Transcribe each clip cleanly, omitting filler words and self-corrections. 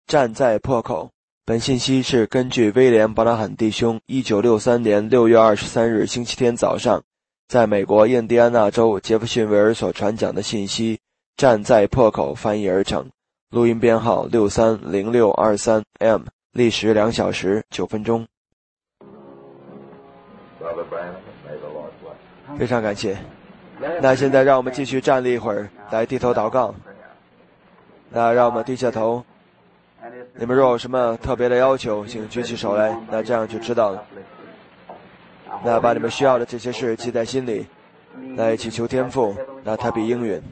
站在破口。本信息是根据威廉·伯拉罕弟兄1963年6月23日星期天早上在美国印第安纳州杰弗逊维尔所传讲的信息站在破口翻译而成，录音编号630623M， 历时2小时9分钟。非常感谢。那现在让我们继续站立一会儿，来低头祷告。那让我们低下头。你们若有什么特别的要求，请举起手来，那这样就知道了。那把你们需要的这些事记在心里，来祈求天父，那他必应允。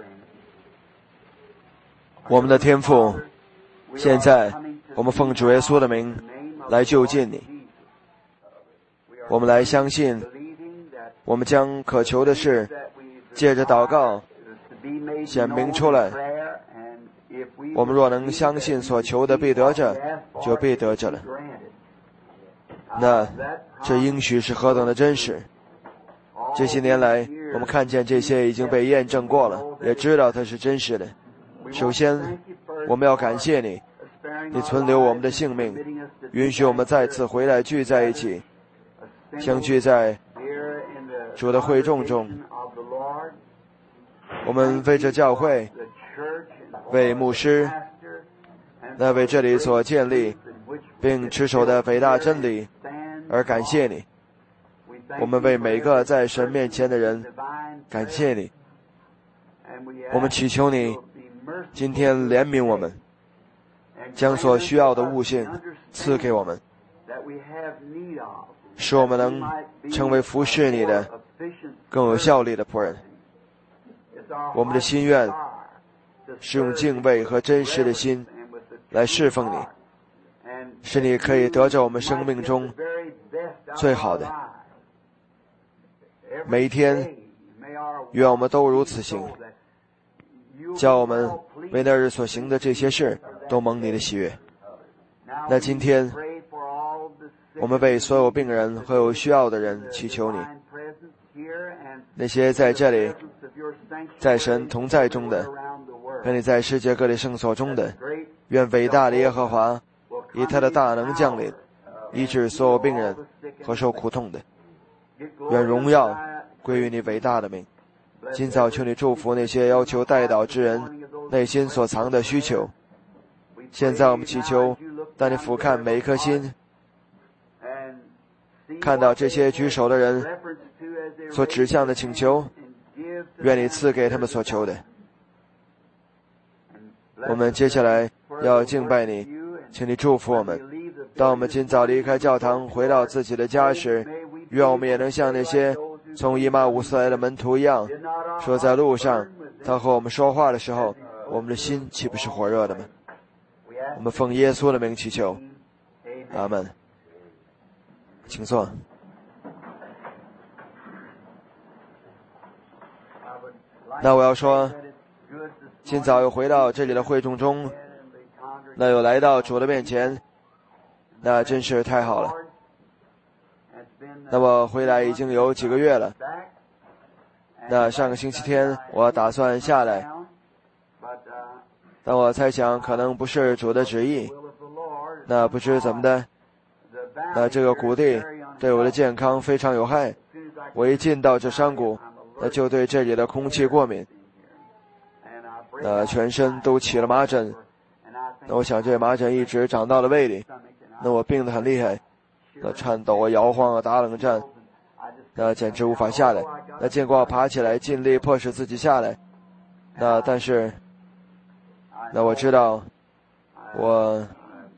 我们的天父，现在我们奉主耶稣的名来就近你，我们来相信，我们将渴求的事借着祷告显明出来。我们若能相信所求的必得着，就必得着了。那这应许是何等的真实！这些年来，我们看见这些已经被验证过了，也知道它是真实的。首先，我们要感谢你，你存留我们的性命，允许我们再次回来聚在一起，相聚在主的会众中。我们为这教会，为牧师，那为这里所建立并持守的伟大真理而感谢你。我们为每个在神面前的人感谢你。我们祈求你今天怜悯我们，将所需要的悟性赐给我们，使我们能成为服侍你的更有效力的仆人。我们的心愿是用敬畏和真实的心来侍奉你，使你可以得着我们生命中最好的。每一天，愿我们都如此行，叫我们为那日所行的这些事都蒙你的喜悦。那今天，我们为所有病人和有需要的人祈求你，那些在这里在神同在中的，和你在世界各地圣所中的，愿伟大的耶和华以他的大能降临，医治所有病人和受苦痛的。愿荣耀归于你伟大的名。今早求你祝福那些要求代祷之人内心所藏的需求。现在我们祈求，当你俯瞰每一颗心，看到这些举手的人所指向的请求，愿你赐给他们所求的。我们接下来要敬拜你，请你祝福我们。当我们今早离开教堂回到自己的家时，愿我们也能像那些从以马忤斯来的门徒一样，说在路上他和我们说话的时候，我们的心岂不是火热的吗？我们奉耶稣的名祈求，阿们。请坐。那我要说，今早又回到这里的会众中，那又来到主的面前，那真是太好了。那我回来已经有几个月了，那上个星期天我打算下来，但我猜想可能不是主的旨意，那不知怎么的，那这个谷地对我的健康非常有害，我一进到这山谷，那就对这里的空气过敏，全身都起了麻疹，那我想这麻疹一直长到了胃里，那我病得很厉害，那颤抖啊、摇晃啊、打冷战，那简直无法下来。那尽管我爬起来，尽力迫使自己下来，那但是，那我知道，我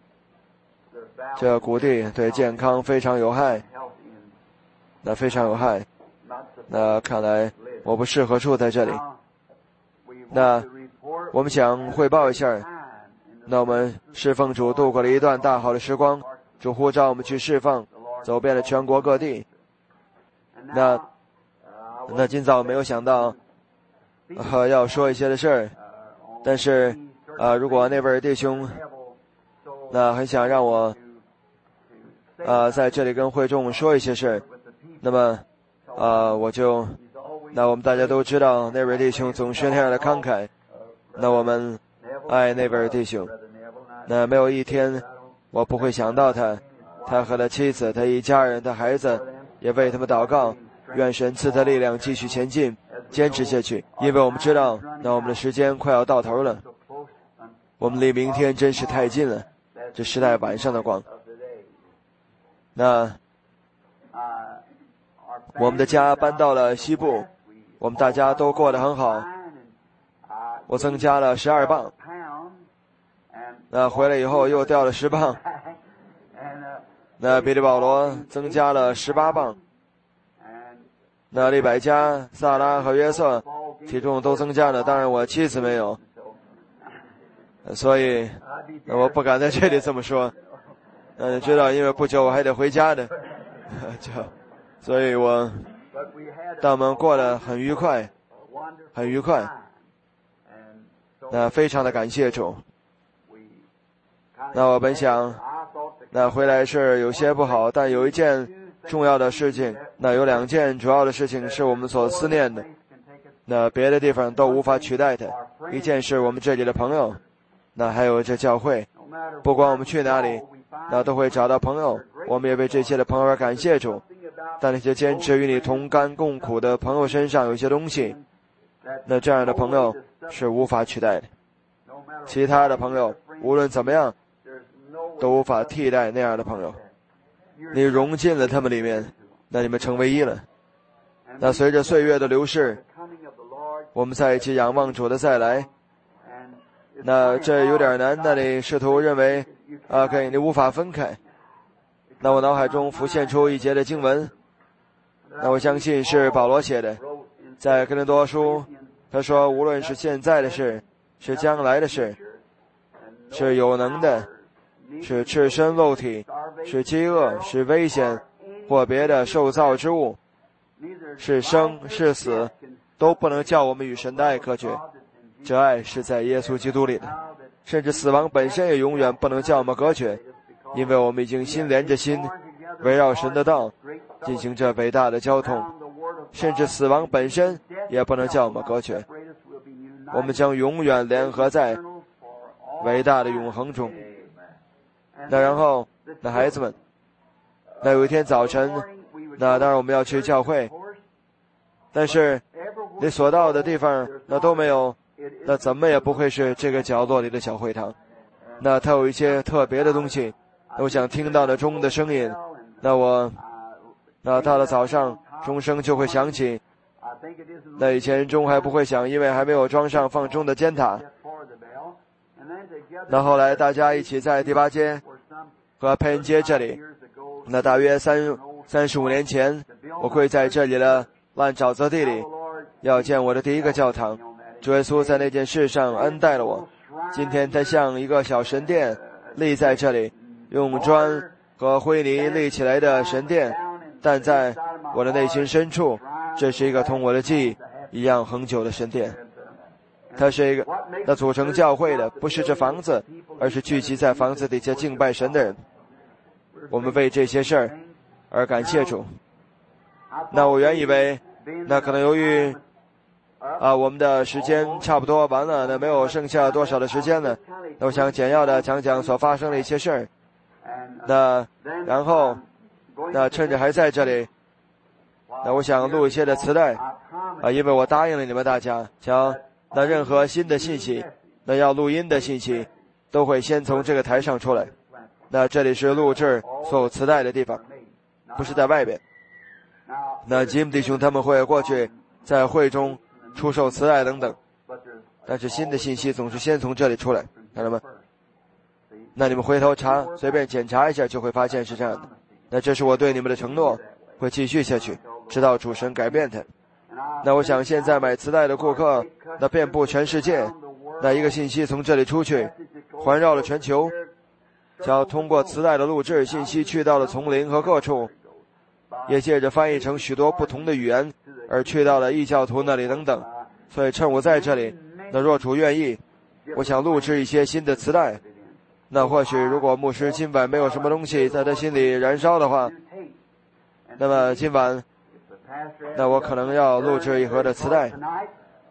这谷地对健康非常有害，那非常有害，那看来我不适合住在这里。那我们想汇报一下，那我们侍奉主度过了一段大好的时光，主呼召我们去侍奉，走遍了全国各地。那今早没有想到要说一些的事儿，但是如果那位弟兄那很想让我在这里跟会众说一些事儿，那么那我们大家都知道那位弟兄总是那样的慷慨，那我们爱那位弟兄， 那没有一天我不会想到他，他和他妻子，他一家人，他孩子，也为他们祷告，愿神赐他力量继续前进，坚持下去，因为我们知道那我们的时间快要到头了，我们离明天真是太近了，这时代晚上的光。那我们的家搬到了西部，我们大家都过得很好，我增加了12磅，那回来以后又掉了10磅，那比利保罗增加了18磅，那利百加、萨拉和约瑟体重都增加了，当然我妻子没有，所以我不敢在这里这么说，知道因为不久我还得回家的，所以但我们过得很愉快，很愉快，那非常的感谢主。那我本想那回来是有些不好，但有一件重要的事情，那有2件主要的事情是我们所思念的，那别的地方都无法取代它。一件是我们这里的朋友，那还有这教会，不管我们去哪里，那都会找到朋友，我们也为这些的朋友而感谢主。但那些坚持与你同甘共苦的朋友身上有些东西，那这样的朋友是无法取代的，其他的朋友无论怎么样都无法替代那样的朋友，你融进了他们里面，那你们成为一了。那随着岁月的流逝，我们在一起仰望主的再来，那这有点难，那你试图认为你无法分开。那我脑海中浮现出一节的经文，那我相信是保罗写的，在哥林多书，他说无论是现在的事，是将来的事，是有能的，是赤身露体，是饥饿，是危险，或别的受造之物，是生是死，都不能叫我们与神的爱隔绝。这爱是在耶稣基督里的，甚至死亡本身也永远不能叫我们隔绝，因为我们已经心连着心，围绕神的道进行这伟大的交通，甚至死亡本身也不能叫我们隔绝，我们将永远联合在伟大的永恒中。那然后那孩子们，那有一天早晨，那当然我们要去教会，但是你所到的地方那都没有，那怎么也不会是这个角落里的小会堂，那它有一些特别的东西，我想听到的钟的声音，那到了早上钟声就会响起，那以前钟还不会响，因为还没有装上放钟的尖塔。那后来大家一起在第8街和佩恩街这里，那大约35年前，我会在这里的烂沼泽地里要建我的第一个教堂。主耶稣在那件事上恩待了我，今天他像一个小神殿立在这里，用砖和灰泥立起来的神殿，但在我的内心深处，这是一个同我的记忆一样恒久的神殿。它是一个那组成教会的不是这房子，而是聚集在房子底下敬拜神的人。我们为这些事儿而感谢主。那我原以为那可能由于我们的时间差不多完了，那没有剩下多少的时间了，那我想简要的讲讲所发生的一些事儿。那然后那趁着还在这里，那我想录一些的磁带因为我答应了你们大家，那任何新的信息，那要录音的信息都会先从这个台上出来，那这里是录制所有磁带的地方，不是在外边。那吉姆弟兄他们会过去在会中出售磁带等等，但是新的信息总是先从这里出来，看到吗？那你们回头随便检查一下就会发现是这样的。那这是我对你们的承诺，会继续下去，直到主神改变它。那我想现在买磁带的顾客那遍布全世界，那一个信息从这里出去，环绕了全球，将通过磁带的录制，信息去到了丛林和各处，也借着翻译成许多不同的语言而去到了异教徒那里等等。所以趁我在这里，那若主愿意，我想录制一些新的磁带。那或许如果牧师今晚没有什么东西在他心里燃烧的话，那么今晚那我可能要录制一盒的磁带。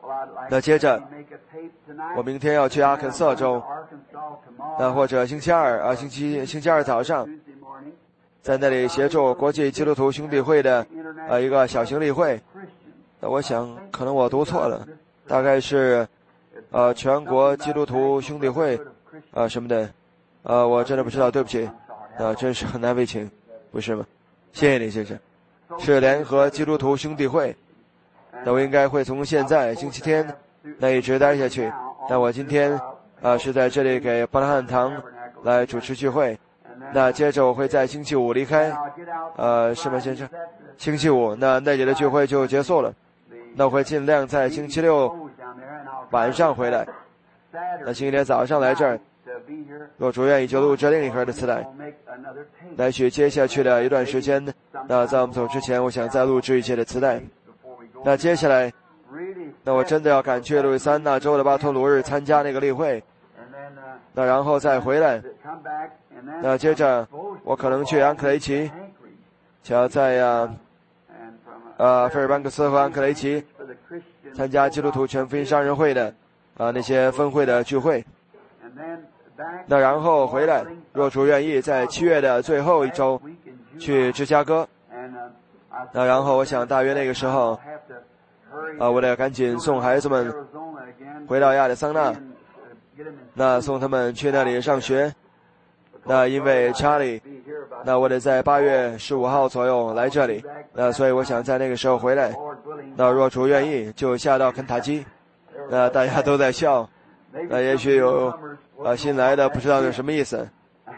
那接着，我明天要去阿肯色州，那或者星期二早上，在那里协助国际基督徒兄弟会的一个小型例会。那我想可能我读错了，大概是全国基督徒兄弟会什么的，我真的不知道，对不起，真是很难为情，不是吗？谢谢你，先生。是联合基督徒兄弟会。那我应该会从现在星期天那一直待下去。那我今天是在这里给伯拉罕堂来主持聚会。那接着我会在星期五离开，是吗，先生？星期五那里的聚会就结束了。那我会尽量在星期六晚上回来。那星期天早上来这儿，若主愿意就录制另一盒的磁带，来去接下去的一段时间。那在我们走之前，我想再录制一些的磁带。那接下来，那我真的要赶去路易斯安那州的巴托鲁日参加那个例会，那然后再回来。那接着我可能去安克雷奇，想在费尔班克斯和安克雷奇参加基督徒全福音商人会的那些分会的聚会。那然后回来，若主愿意，在7月的最后一周去芝加哥。那然后我想大约那个时候我得赶紧送孩子们回到亚利桑那，那送他们去那里上学。那因为查理，那我得在8月15号左右来这里，那所以我想在那个时候回来。那若主愿意，就下到肯塔基。那大家都在笑，那也许有新来的不知道是什么意思。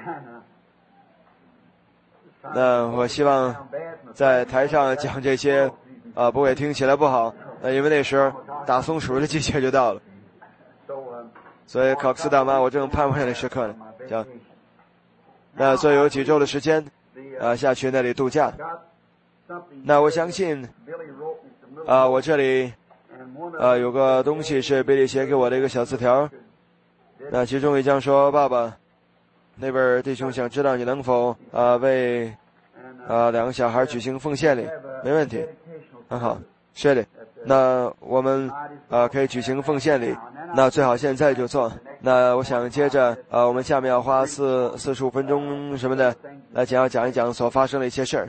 那我希望在台上讲这些不会听起来不好，因为那时候打松鼠的季节就到了，所以考克斯大妈我正盼望那时刻呢。行，那所以有几周的时间下去那里度假。那我相信我这里有个东西是比利写给我的一个小字条，那其中一张说：爸爸，那位弟兄想知道你能否为2个小孩举行奉献礼。没问题，很好，是的。那我们可以举行奉献礼，那最好现在就做。那我想接着我们下面要花45分钟什么的来讲一讲所发生的一些事儿。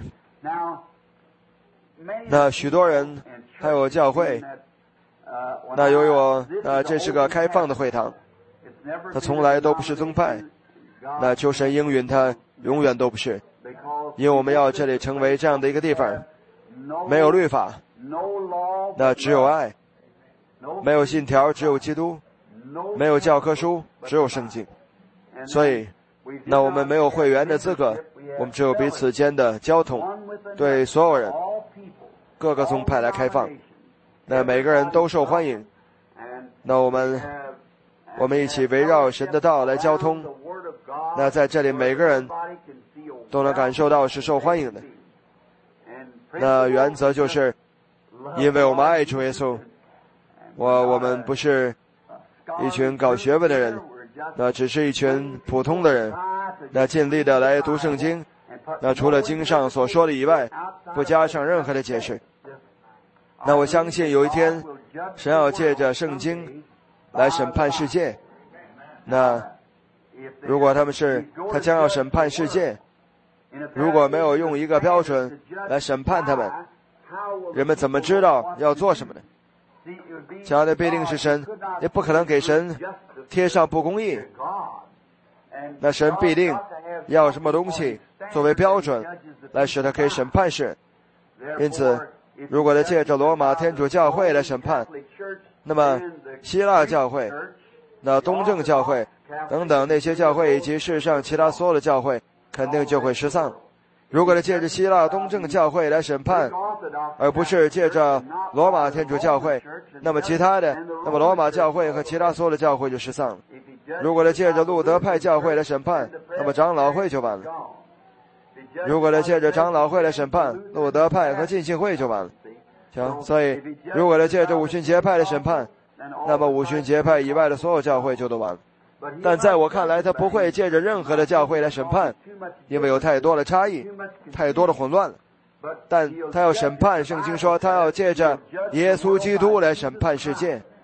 那许多人还有教会，那由于我这是个开放的会堂，它从来都不是宗派，那求神应允它永远都不是，因为我们要这里成为这样的一个地方，没有律法，那只有爱，没有信条，只有基督，没有教科书，只有圣经。所以那我们没有会员的资格，我们只有彼此间的交通，对所有人各个宗派来开放，那每个人都受欢迎。那我们一起围绕神的道来交通，那在这里每个人都能感受到是受欢迎的。那原则就是因为我们爱主耶稣，我们不是一群搞学问的人，那只是一群普通的人，那尽力的来读圣经，那除了经上所说的以外，不加上任何的解释。那我相信有一天神要借着圣经来审判世界，那如果他将要审判世界，如果没有用一个标准来审判他们，人们怎么知道要做什么呢？这样的必定是神，也不可能给神贴上不公义。那神必定要什么东西作为标准来使他可以审判世人。因此如果他借着罗马天主教会来审判，那么希腊教会、那东正教会等等那些教会以及世上其他所有的教会肯定就会失丧。如果他借着希腊东正教会来审判，而不是借着罗马天主教会，那么那么罗马教会和其他所有的教会就失丧了。如果他借着路德派教会来审判，那么长老会就完了。如果他借着长老会来审判，路德派和浸信会就完了。行，所以如果他借着五旬节派来审判，那么五旬节派以外的所有教会就都完了。但在我看来，他不会借着任何的教会来审判，因为有太多的差异，太多的混乱了。但他要审判，圣经说他要借着耶稣基督来审判世界。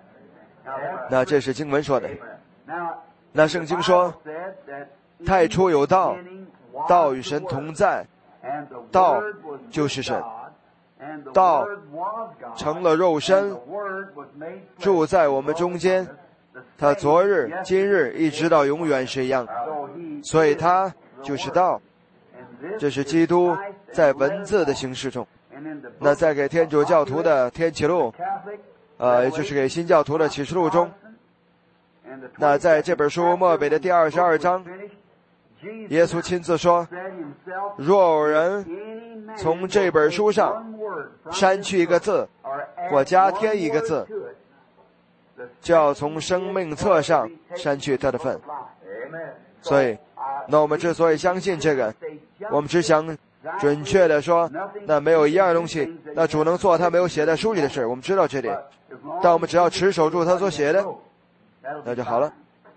那这是经文说的。那圣经说，太初有道，道与神同在，道就是神，道成了肉身，住在我们中间，他昨日今日一直到永远是一样，所以他就是道。这是基督在文字的形式中。那在给天主教徒的天启录也就是给新教徒的启示录中，那在这本书末尾的第22章，耶稣亲自说，若有人从这本书上删去一个字或加添一个字，就要从生命册上删去他的份。所以那我们之所以相信这个，我们只想准确的说，那没有一样东西那主能做他没有写在书里的事，我们知道这点，但我们只要持守住他所写的，那就好了。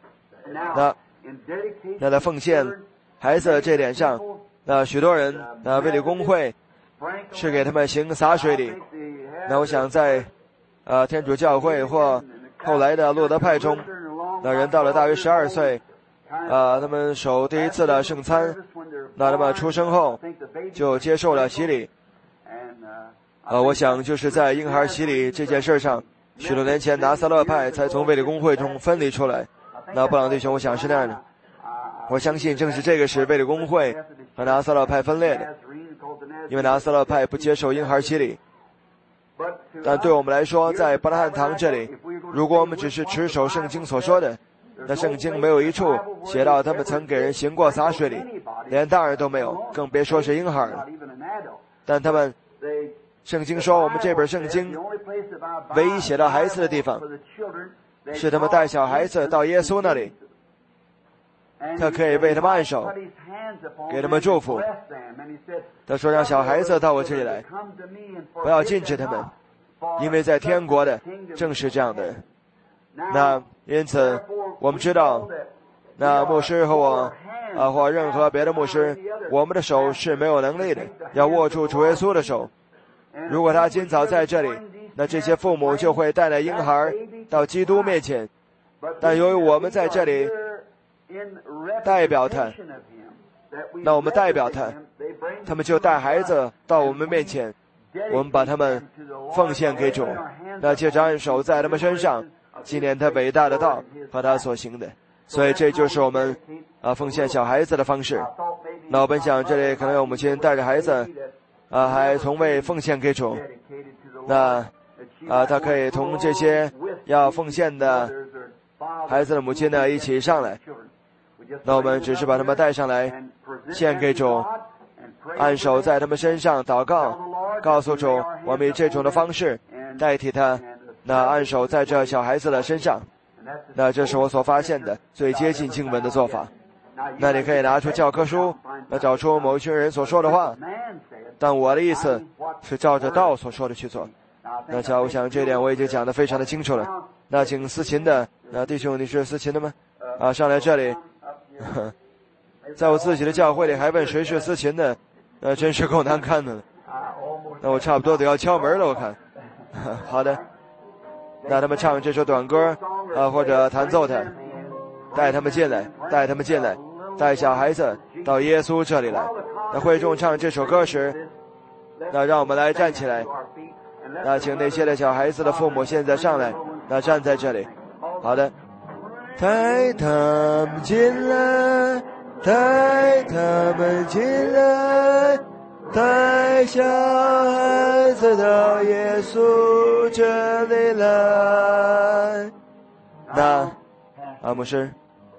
那在奉献孩子这点上，那许多人卫理公会是给他们行洒水礼。那我想在天主教会或后来的路德派中，那人到了大约12岁，他们守第一次的圣餐，那他们出生后就接受了洗礼。我想就是在婴孩洗礼这件事上，许多年前拿撒勒派才从卫理公会中分离出来。那布朗弟兄我想是那样的，我相信正是这个使卫理公会和拿撒勒派分裂的，因为拿撒勒派不接受婴孩洗礼。但对我们来说，在伯拉罕堂这里，如果我们只是持守圣经所说的，那圣经没有一处写到他们曾给人行过洒水礼，连大人都没有，更别说是婴孩了。但他们圣经说，我们这本圣经唯一写到孩子的地方是他们带小孩子到耶稣那里，他可以为他们按手，给他们祝福。他说，让小孩子到我这里来，不要禁止他们，因为在天国的正是这样的人。那因此我们知道，那牧师和我或任何别的牧师，我们的手是没有能力的，要握住主耶稣的手。如果他今早在这里，那这些父母就会带来婴孩到基督面前，但由于我们在这里代表他，那我们代表他，他们就带孩子到我们面前，我们把他们奉献给主，那接着按手在他们身上，纪念他伟大的道和他所行的。所以这就是我们奉献小孩子的方式。那我本想这里可能有母亲带着孩子还从未奉献给主，那他可以同这些要奉献的孩子的母亲呢一起上来，那我们只是把他们带上来献给主，按手在他们身上祷告，告诉主我们以这种的方式代替他，那按手在这小孩子的身上。那这是我所发现的最接近经文的做法。那你可以拿出教科书，那找出某一群人所说的话，但我的意思是照着道所说的去做。那我想这点我已经讲得非常的清楚了。那请司琴的弟兄，你是司琴的吗？上来这里。在我自己的教会里还问谁是司琴的，真是够难看的了。那我差不多得要敲门了，我看。好的，那他们唱这首短歌或者弹奏它，带他们进来，带他们进来，带小孩子到耶稣这里来。那会众唱这首歌时，那让我们来站起来。那请那些的小孩子的父母现在上来，那站在这里。好的，带他们进来，带他们进来，带小孩子到耶稣这里来。那牧师，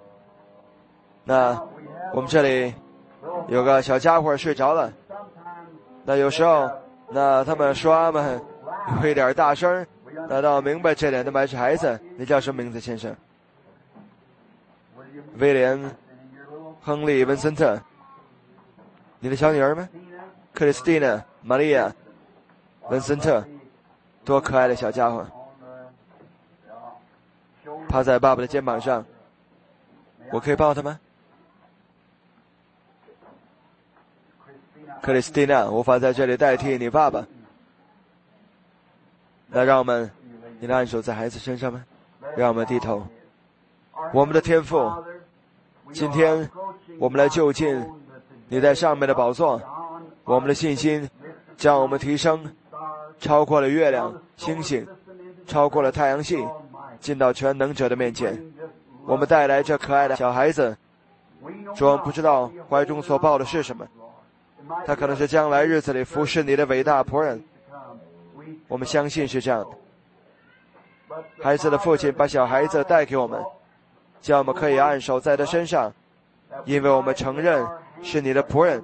那我们这里有个小家伙睡着了，那有时候那他们说阿们有一点大声，那到明白这点他们还是孩子。你叫什么名字，先生？威廉·亨利·文森特。你的小女儿吗？克里斯蒂娜·玛利亚·文森特。多可爱的小家伙，趴在爸爸的肩膀上。我可以抱他吗？克里斯蒂娜，无法在这里代替你爸爸。那让我们，你的按手在孩子身上吗？ 让我们低头。我们的天父，今天我们来就近你在上面的宝座，我们的信心将我们提升，超过了月亮、星星，超过了太阳系，进到全能者的面前。我们带来这可爱的小孩子，主，我们不知道怀中所抱的是什么，他可能是将来日子里服侍你的伟大仆人，我们相信是这样的。孩子的父亲把小孩子带给我们，叫我们可以按手在他身上，因为我们承认是你的仆人，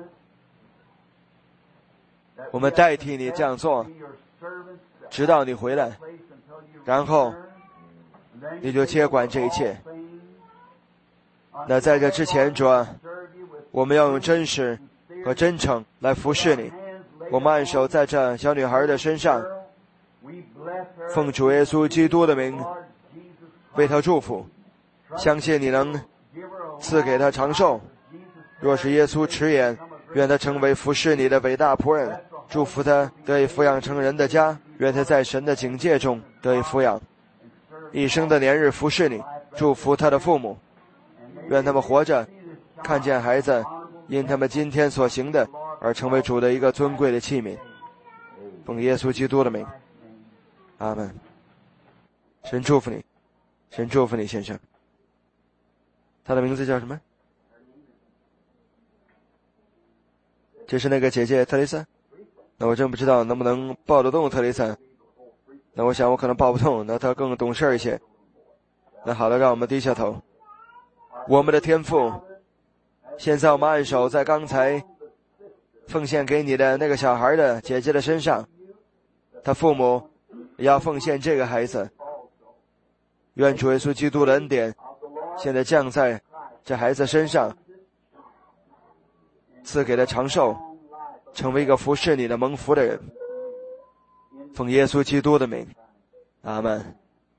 我们代替你这样做，直到你回来，然后你就接管这一切。那在这之前，主啊，我们要用真实和真诚来服侍你。我们按手在这小女孩的身上，奉主耶稣基督的名为她祝福，相信你能赐给她长寿。若是耶稣迟延，愿她成为服侍你的伟大仆人，祝福她得以抚养成人的家，愿她在神的警戒中得以抚养，一生的年日服侍你，祝福她的父母，愿他们活着看见孩子因他们今天所行的而成为主的一个尊贵的器皿。奉耶稣基督的名，阿们。神祝福你，神祝福你，先生。他的名字叫什么？这是那个姐姐特蕾莎。那我真不知道能不能抱得动特蕾莎。那我想我可能抱不动，那她更懂事一些。那好了，让我们低下头。我们的天父，现在我们按手在刚才奉献给你的那个小孩的姐姐的身上，他父母也要奉献这个孩子。愿主耶稣基督的恩典现在降在这孩子身上，赐给他长寿，成为一个服侍你的蒙福的人。奉耶稣基督的名，阿们。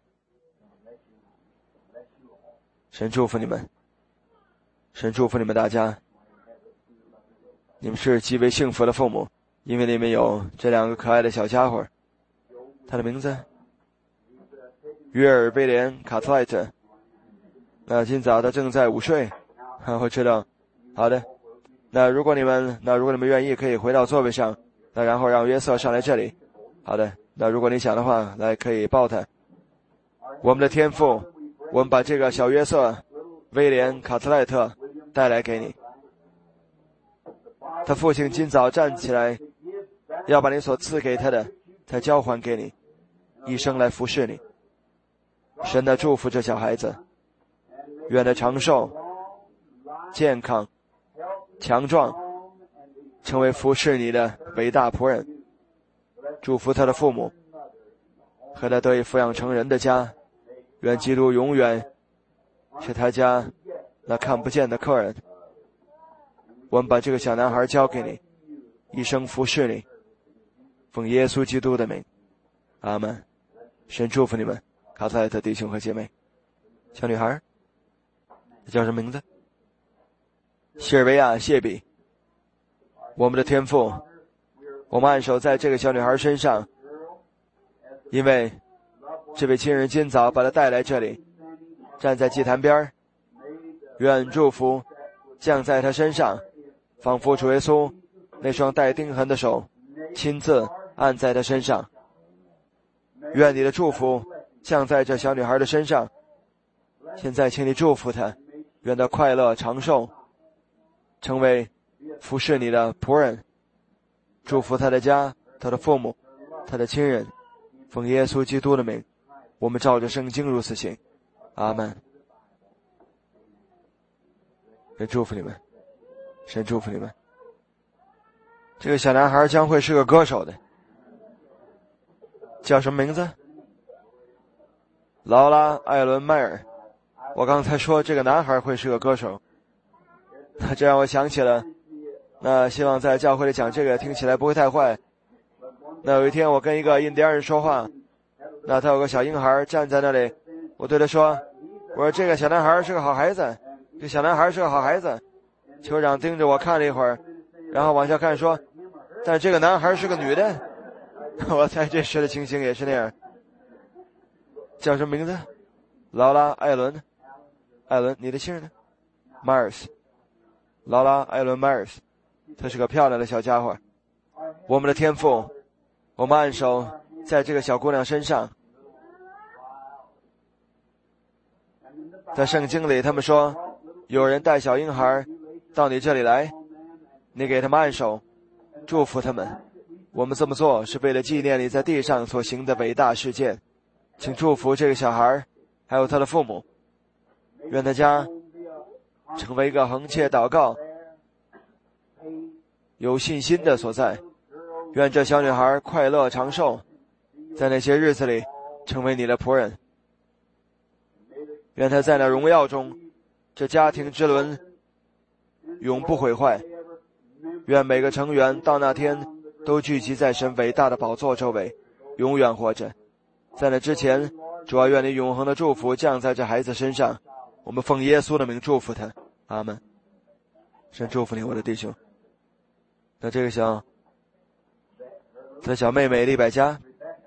神祝福你们，神祝福你们大家。你们是极为幸福的父母，因为你们有这两个可爱的小家伙。他的名字约尔威廉卡特莱特。今早他正在午睡，我知道。好的，那如果你们愿意，可以回到座位上，然后让约瑟上来这里。好的，那如果你想的话，来可以抱他。我们的天父，我们把这个小约瑟威廉卡特莱特带来给你。他父亲今早站起来，要把你所赐给他的再交还给你，一生来服侍你。神的祝福这小孩子，愿他长寿、健康、强壮，成为服侍你的伟大仆人。祝福他的父母和他得以抚养成人的家。愿基督永远是他家那看不见的客人。我们把这个小男孩交给你，一生服侍你。奉耶稣基督的名，阿们。神祝福你们，卡特莱特弟兄和姐妹。小女孩叫什么名字？谢尔维亚·谢比。我们的天父，我们按手在这个小女孩身上，因为这位亲人今早把她带来这里，站在祭坛边，愿祝福降在她身上，仿佛主耶稣那双带钉痕的手亲自按在她身上。愿你的祝福降在这小女孩的身上。现在请你祝福她，愿她快乐长寿，成为服侍你的仆人。祝福她的家，她的父母，她的亲人。奉耶稣基督的名，我们照着圣经如此行，阿们。神祝福你们，神祝福你们。这个小男孩将会是个歌手的，叫什么名字？劳拉·艾伦迈尔。我刚才说这个男孩会是个歌手，这让我想起了，希望在教会里讲这个听起来不会太坏。有一天我跟一个印第安人说话，他有个小婴孩站在那里，我对他说，我说这个小男孩是个好孩子，这小男孩是个好孩子。酋长盯着我看了一会儿，然后往下看说，但这个男孩是个女的。我猜这时的情形也是那样。叫什么名字？ 劳拉·艾伦，你的姓呢 ？Myers， 劳拉·艾伦 Myers， 她是个漂亮的小家伙。我们的天父，我们按手在这个小姑娘身上。在圣经里他们说，有人带小婴孩到你这里来，你给他们按手，祝福他们。我们这么做是为了纪念你在地上所行的伟大事件。请祝福这个小孩还有他的父母，愿他家成为一个横切祷告有信心的所在。愿这小女孩快乐长寿，在那些日子里成为你的仆人。愿她在那荣耀中，这家庭之轮永不毁坏。愿每个成员到那天都聚集在神伟大的宝座周围，永远活着。在那之前，主要愿你永恒的祝福降在这孩子身上。我们奉耶稣的名祝福他，阿们。神祝福你，我的弟兄。那这个小妹妹利百加，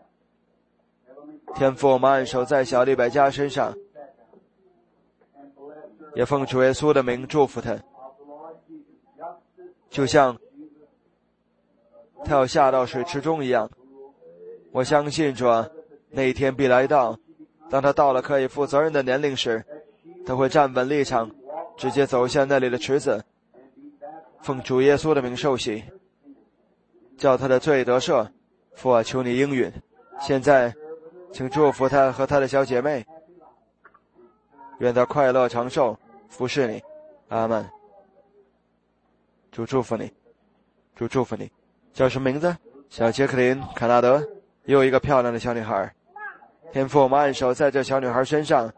天父，我们按手在小利百加身上，也奉主耶稣的名祝福他，就像他要下到水池中一样。我相信主啊，那一天必来到，当他到了可以负责任的年龄时，他会站稳立场，直接走向那里的池子，奉主耶稣的名受洗，叫他的罪得赦。父啊，求你应允。现在请祝福他和他的小姐妹，愿他快乐长寿，服侍你，阿们。主祝福你，主祝福你。叫什么名字？小杰克琳·卡纳德，又一个漂亮的小女孩。天父，我们按手在这小女孩身上，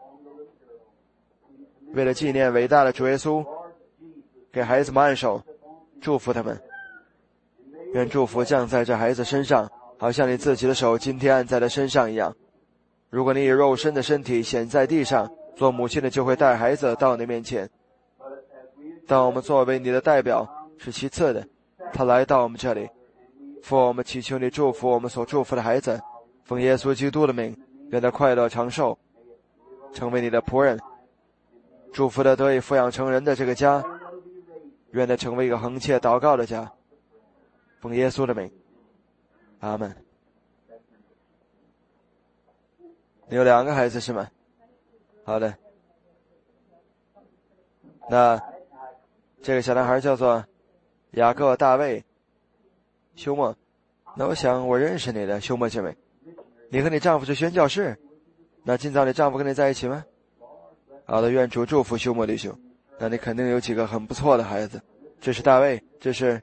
为了纪念伟大的主耶稣，给孩子们按手，祝福他们。愿祝福降在这孩子身上，好像你自己的手今天按在他身上一样。如果你以肉身的身体显在地上，做母亲的就会带孩子到你面前，但我们作为你的代表是其次的，他来到我们这里。父，我们祈求你祝福我们所祝福的孩子，奉耶稣基督的名，愿他快乐长寿，成为你的仆人。祝福他得以抚养成人的这个家，愿他成为一个横切祷告的家，奉耶稣的名，阿们。你有2个孩子是吗？好的。那这个小男孩叫做雅各·大卫·休谟。那我想我认识你的休谟姐妹，你和你丈夫是宣教士。那今早你丈夫跟你在一起吗？好的，愿主祝福休谟弟兄。那你肯定有几个很不错的孩子。这是大卫，这是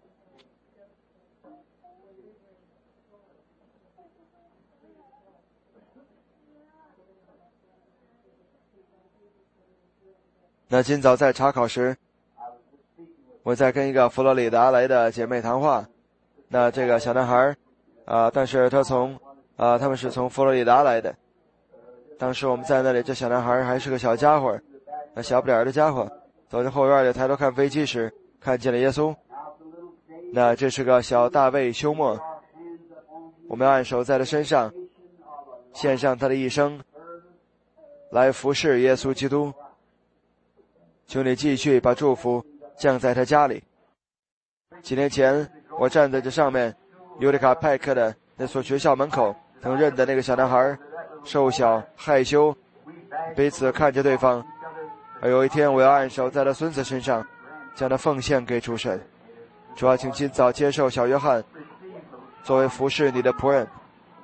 那今早在查考时，我在跟一个佛罗里达来的姐妹谈话。那这个小男孩但是他们是从佛罗里达来的。当时我们在那里，这小男孩还是个小家伙，那小不点儿的家伙，走进后院里抬头看飞机时，看见了耶稣。那这是个小大卫休谟，我们按手在他身上，献上他的一生，来服侍耶稣基督。求你继续把祝福降在他家里。几年前，我站在这上面，尤里卡派克的那所学校门口，曾认得那个小男孩，瘦小害羞，彼此看着对方。而有一天，我要按手在他孙子身上，将他奉献给主神。主啊，请今早接受小约翰作为服侍你的仆人。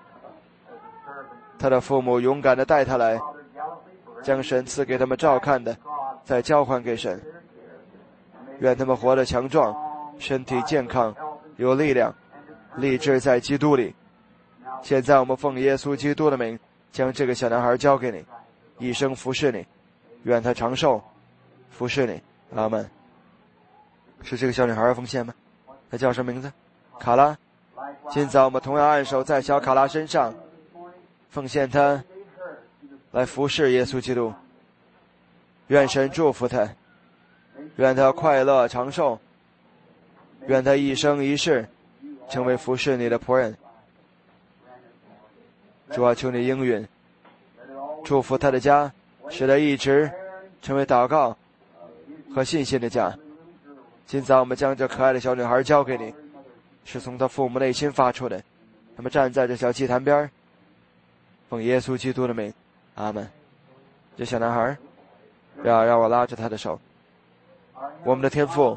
他的父母勇敢地带他来，将神赐给他们照看的再交还给神。愿他们活得强壮，身体健康，有力量，立志在基督里。现在我们奉耶稣基督的名，将这个小男孩交给你，一生服侍你。愿他长寿，服侍你，阿们。是这个小女孩奉献吗？她叫什么名字？卡拉。今早我们同样按手在小卡拉身上，奉献她来服侍耶稣基督。愿神祝福她，愿她快乐长寿，愿她一生一世成为服侍你的仆人。主啊，求你应允， 祝福他的家，使他一直成为祷告和信心的家。今早我们将这可爱的小女孩交给你，是从她父母内心发出的。他们站在这小祭坛边，奉耶稣基督的名，阿们。这小男孩，让我拉着他的手。我们的天父，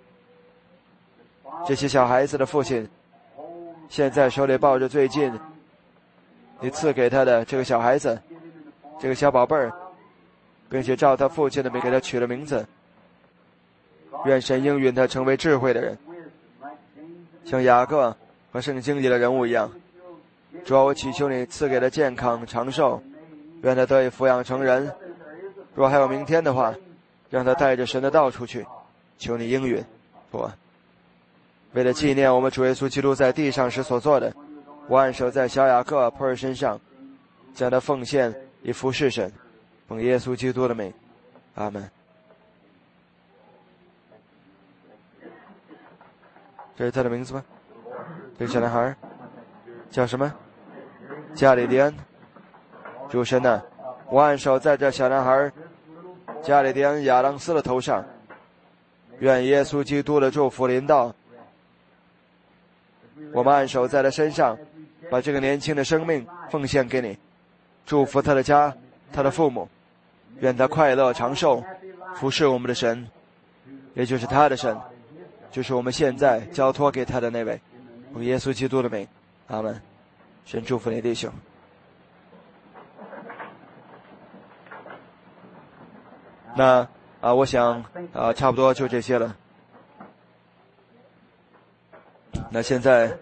这些小孩子的父亲，现在手里抱着最近你赐给他的这个小孩子，这个小宝贝儿，并且照他父亲的名给他取了名字。愿神应允他成为智慧的人，像雅各和圣经里的人物一样。主啊，我祈求你赐给他健康长寿，愿他得以抚养成人。若还有明天的话，让他带着神的道出去，求你应允。主啊，为了纪念我们主耶稣基督在地上时所做的，我按手在小雅各普尔身上，将他奉献以服侍神，奉耶稣基督的名，阿们。这是他的名字吗？这个小男孩叫什么？加里迪安。主神啊，我按手在这小男孩加里迪安亚当斯的头上，愿耶稣基督的祝福临到。我们按手在他身上，把这个年轻的生命奉献给你，祝福他的家，他的父母，愿他快乐长寿，服侍我们的神，也就是他的神，就是我们现在交托给他的那位，奉耶稣基督的名，阿们。神祝福你弟兄。那我想差不多就这些了。那现在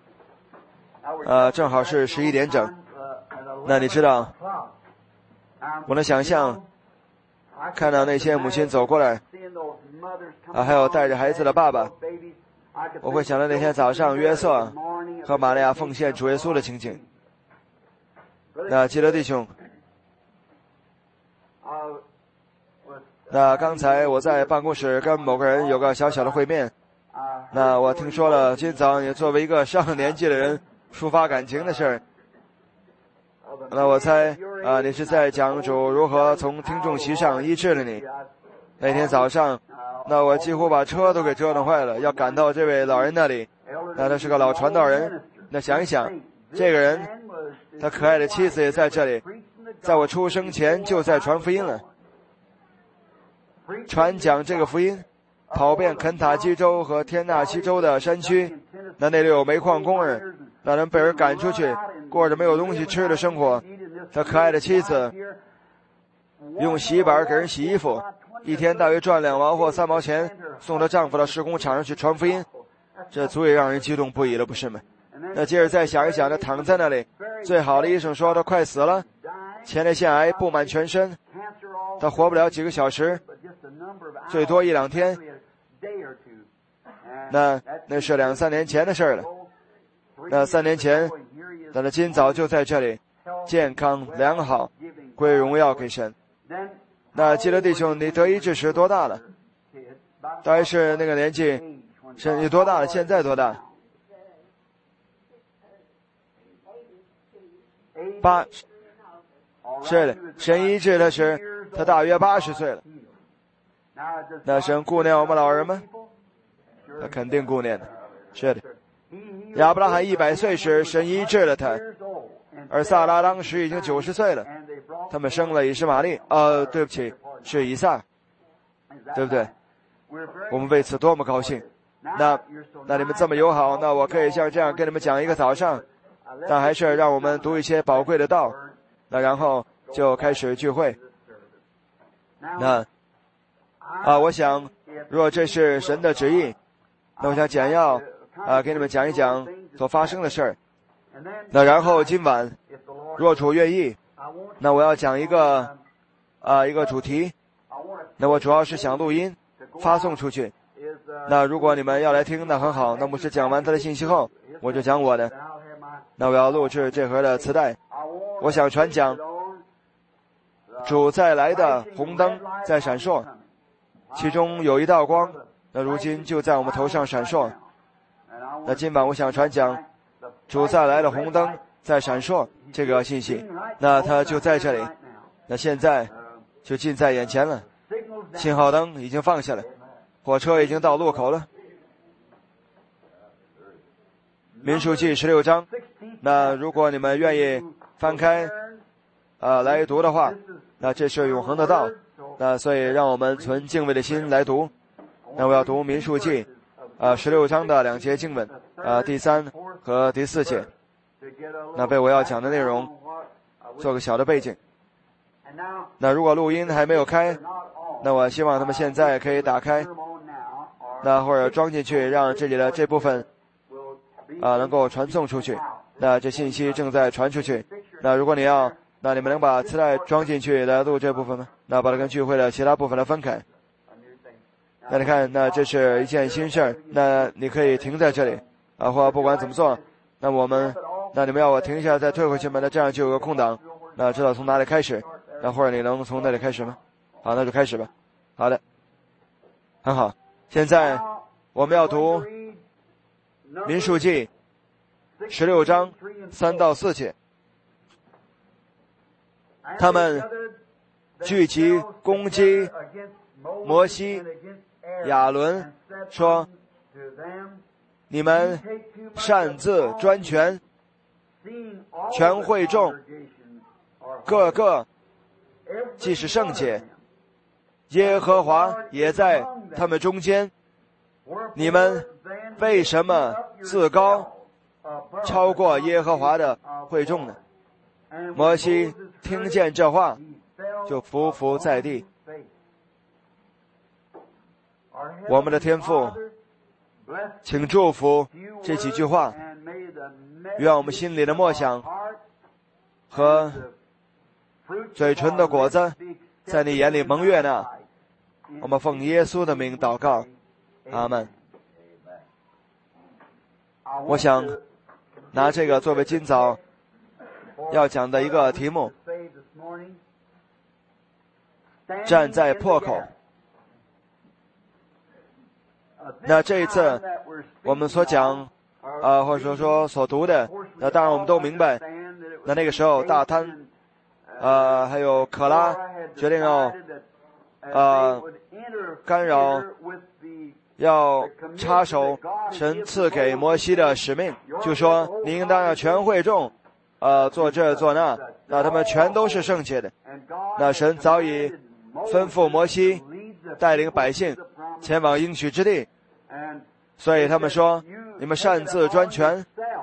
正好是11点整。那你知道，我能想象看到那些母亲走过来还有带着孩子的爸爸，我会想到那天早上约瑟和玛利亚奉献主耶稣的情景。那基德弟兄，那刚才我在办公室跟某个人有个小小的会面，那我听说了今早你作为一个上了年纪的人抒发感情的事儿。那我猜你是在讲主如何从听众席上医治了你。那天早上，那我几乎把车都给折腾坏了，要赶到这位老人那里。那他是个老传道人。那想一想，这个人他可爱的妻子也在这里，在我出生前就在传福音了，传讲这个福音，跑遍肯塔基州和天纳西州的山区。那里有煤矿工人，那人被人赶出去，过着没有东西吃的生活。他可爱的妻子用洗衣板给人洗衣服，一天大约赚2毛或3毛钱，送她丈夫到施工场上去传福音。这足以让人激动不已了，不是吗？那接着再想一想，他躺在那里，最好的医生说他快死了，前列腺癌布满全身，他活不了几个小时，最多1-2天。那是2、3年前的事了。那3年前，但他今早就在这里，健康良好，归荣耀给神。那基德弟兄，你得医治时多大了？大概是那个年纪，你多大了？现在多大？8，是的，神医治他时，他大约80岁了。那神顾念我们老人吗？他肯定顾念的。是的，亚伯拉罕100岁时，神医治了他，而撒拉当时已经90岁了。他们生了以实玛利，对不起，是以撒，对不对？我们为此多么高兴。那你们这么友好，那我可以像这样跟你们讲一个早上，但还是让我们读一些宝贵的道，那然后就开始聚会。那我想如果这是神的旨意，那我想简要给你们讲一讲所发生的事儿。那然后今晚若主愿意，那我要讲一个主题。那我主要是想录音发送出去。那如果你们要来听，那很好。那牧师讲完他的信息后，我就讲我的。那我要录制这盒的磁带，我想传讲主再来的红灯在闪烁，其中有一道光，那如今就在我们头上闪烁。那今晚我想传讲主再来的红灯在闪烁这个信息，那它就在这里。 那现在就近在眼前了，信号灯已经放下了，火车已经到路口了。民数记16章，那如果你们愿意翻开来读的话，那这是永恒的道。那所以让我们存敬畏的心来读。那我要读民数记16章的2节经文，第3和第4节。那为我要讲的内容做个小的背景。那如果录音还没有开，那我希望他们现在可以打开，那或者装进去，让这里的这部分能够传送出去。那这信息正在传出去。那如果你要，那你们能把磁带装进去来录这部分吗？那把它跟聚会的其他部分来分开。那你看，那这是一件新事儿，那你可以停在这里或不管怎么做，那你们要我停一下再退回去吗？那这样就有个空档，那知道从哪里开始，那或者你能从那里开始吗？好，那就开始吧。好的，很好。现在我们要读民数记16章3到4节。他们聚集攻击摩西、亚伦，说：你们擅自专权，全会众个个既是圣洁，耶和华也在他们中间，你们为什么自高，超过耶和华的会众呢？摩西听见这话，就伏伏在地。我们的天父，请祝福这几句话，愿我们心里的默想和嘴唇的果子在你眼里蒙悦呢。我们奉耶稣的名祷告，阿们。我想拿这个作为今早要讲的一个题目，站在破口。那这一次我们所讲或者说所读的，那当然我们都明白，那个时候大贪还有可拉决定要干扰，要插手神赐给摩西的使命，就说你应当要全会众做这做那，那他们全都是圣洁的。那神早已吩咐摩西带领百姓前往应许之地，所以他们说你们擅自专权，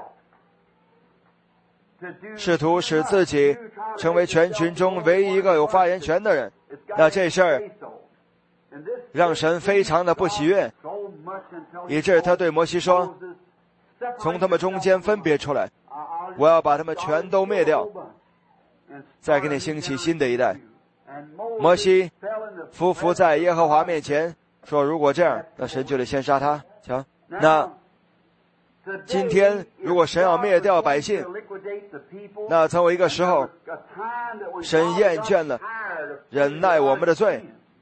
试图使自己成为全群中唯一一个有发言权的人。那这事儿让神非常的不喜悦，以致他对摩西说，从他们中间分别出来，我要把他们全都灭掉，再给你兴起新的一代。摩西匍匐在耶和华面前说，如果这样，那神就得先杀他。瞧，那今天如果神要灭掉百姓，那曾有一个时候，神厌倦了忍耐我们的罪，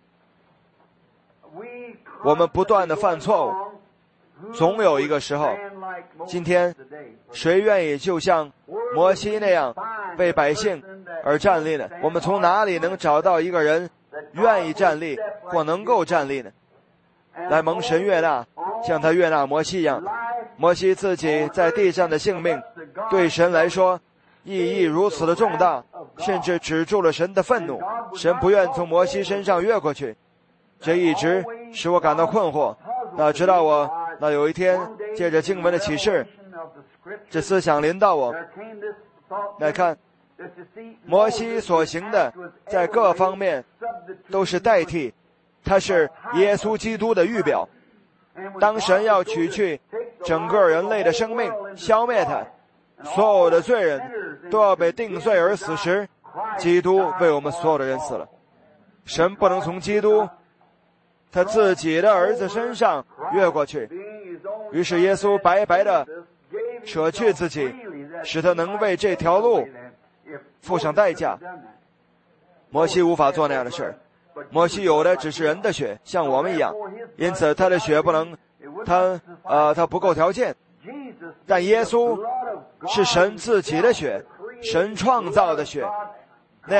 我们不断的犯错误，总有一个时候，今天谁愿意就像摩西那样为百姓而站立呢？我们从哪里能找到一个人愿意站立或能够站立呢？来蒙神悦纳，像他悦纳摩西一样。摩西自己在地上的性命对神来说意义如此的重大，甚至止住了神的愤怒，神不愿从摩西身上越过去，这一直使我感到困惑。那直到我有一天借着经文的启示，这思想临到我，来看摩西所行的在各方面都是代替，他是耶稣基督的预表。当神要取去整个人类的生命，消灭他，所有的罪人都要被定罪而死时，基督为我们所有的人死了。神不能从基督他自己的儿子身上越过去，于是耶稣白白的舍去自己，使他能为这条路付上代价。摩西无法做那样的事儿，摩西有的只是人的血，像我们一样，因此他的血不能，他不够条件。但耶稣是神自己的血，神创造的血，那样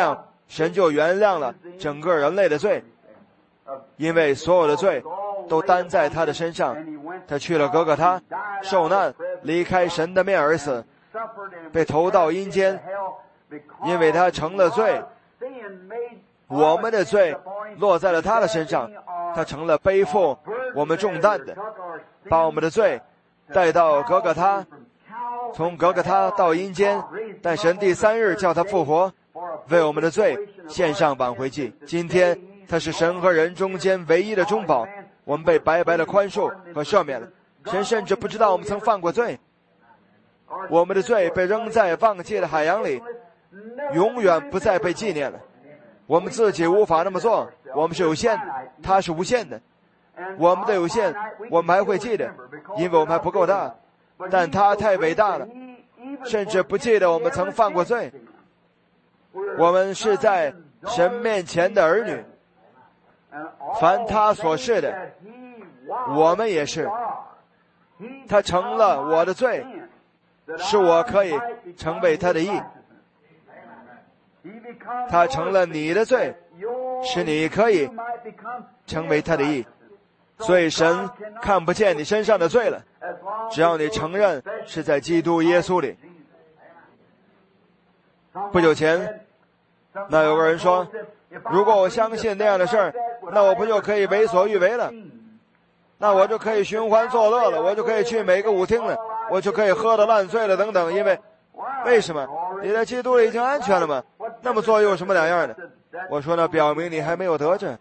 神就原谅了整个人类的罪，因为所有的罪都担在他的身上。他去了哥哥他，受难，离开神的面而死，被投到阴间，因为他成了罪，我们的罪落在了他的身上，他成了背负我们重担的，把我们的罪带到哥哥他，从哥哥他到阴间，但神第3日叫他复活，为我们的罪献上挽回祭。今天他是神和人中间唯一的中保，我们被白白的宽恕和赦免了。神甚至不知道我们曾犯过罪，我们的罪被扔在忘记的海洋里，永远不再被纪念了。我们自己无法那么做，我们是有限的，他是无限的。我们的有限我们还会记得，因为我们还不够大，但他太伟大了，甚至不记得我们曾犯过罪。我们是在神面前的儿女，凡他所是的我们也是。他成了我的罪，使我可以成为他的义。他成了你的罪，使你可以成为他的义。所以神看不见你身上的罪了，只要你承认是在基督耶稣里。不久前那有个人说，如果我相信那样的事儿，那我不就可以为所欲为了，那我就可以寻欢作乐了，我就可以去每个舞厅了，我就可以喝得烂醉了等等。因为什么？你在基督里已经安全了吗？那么做又有什么两样的？我说那表明你还没有得着。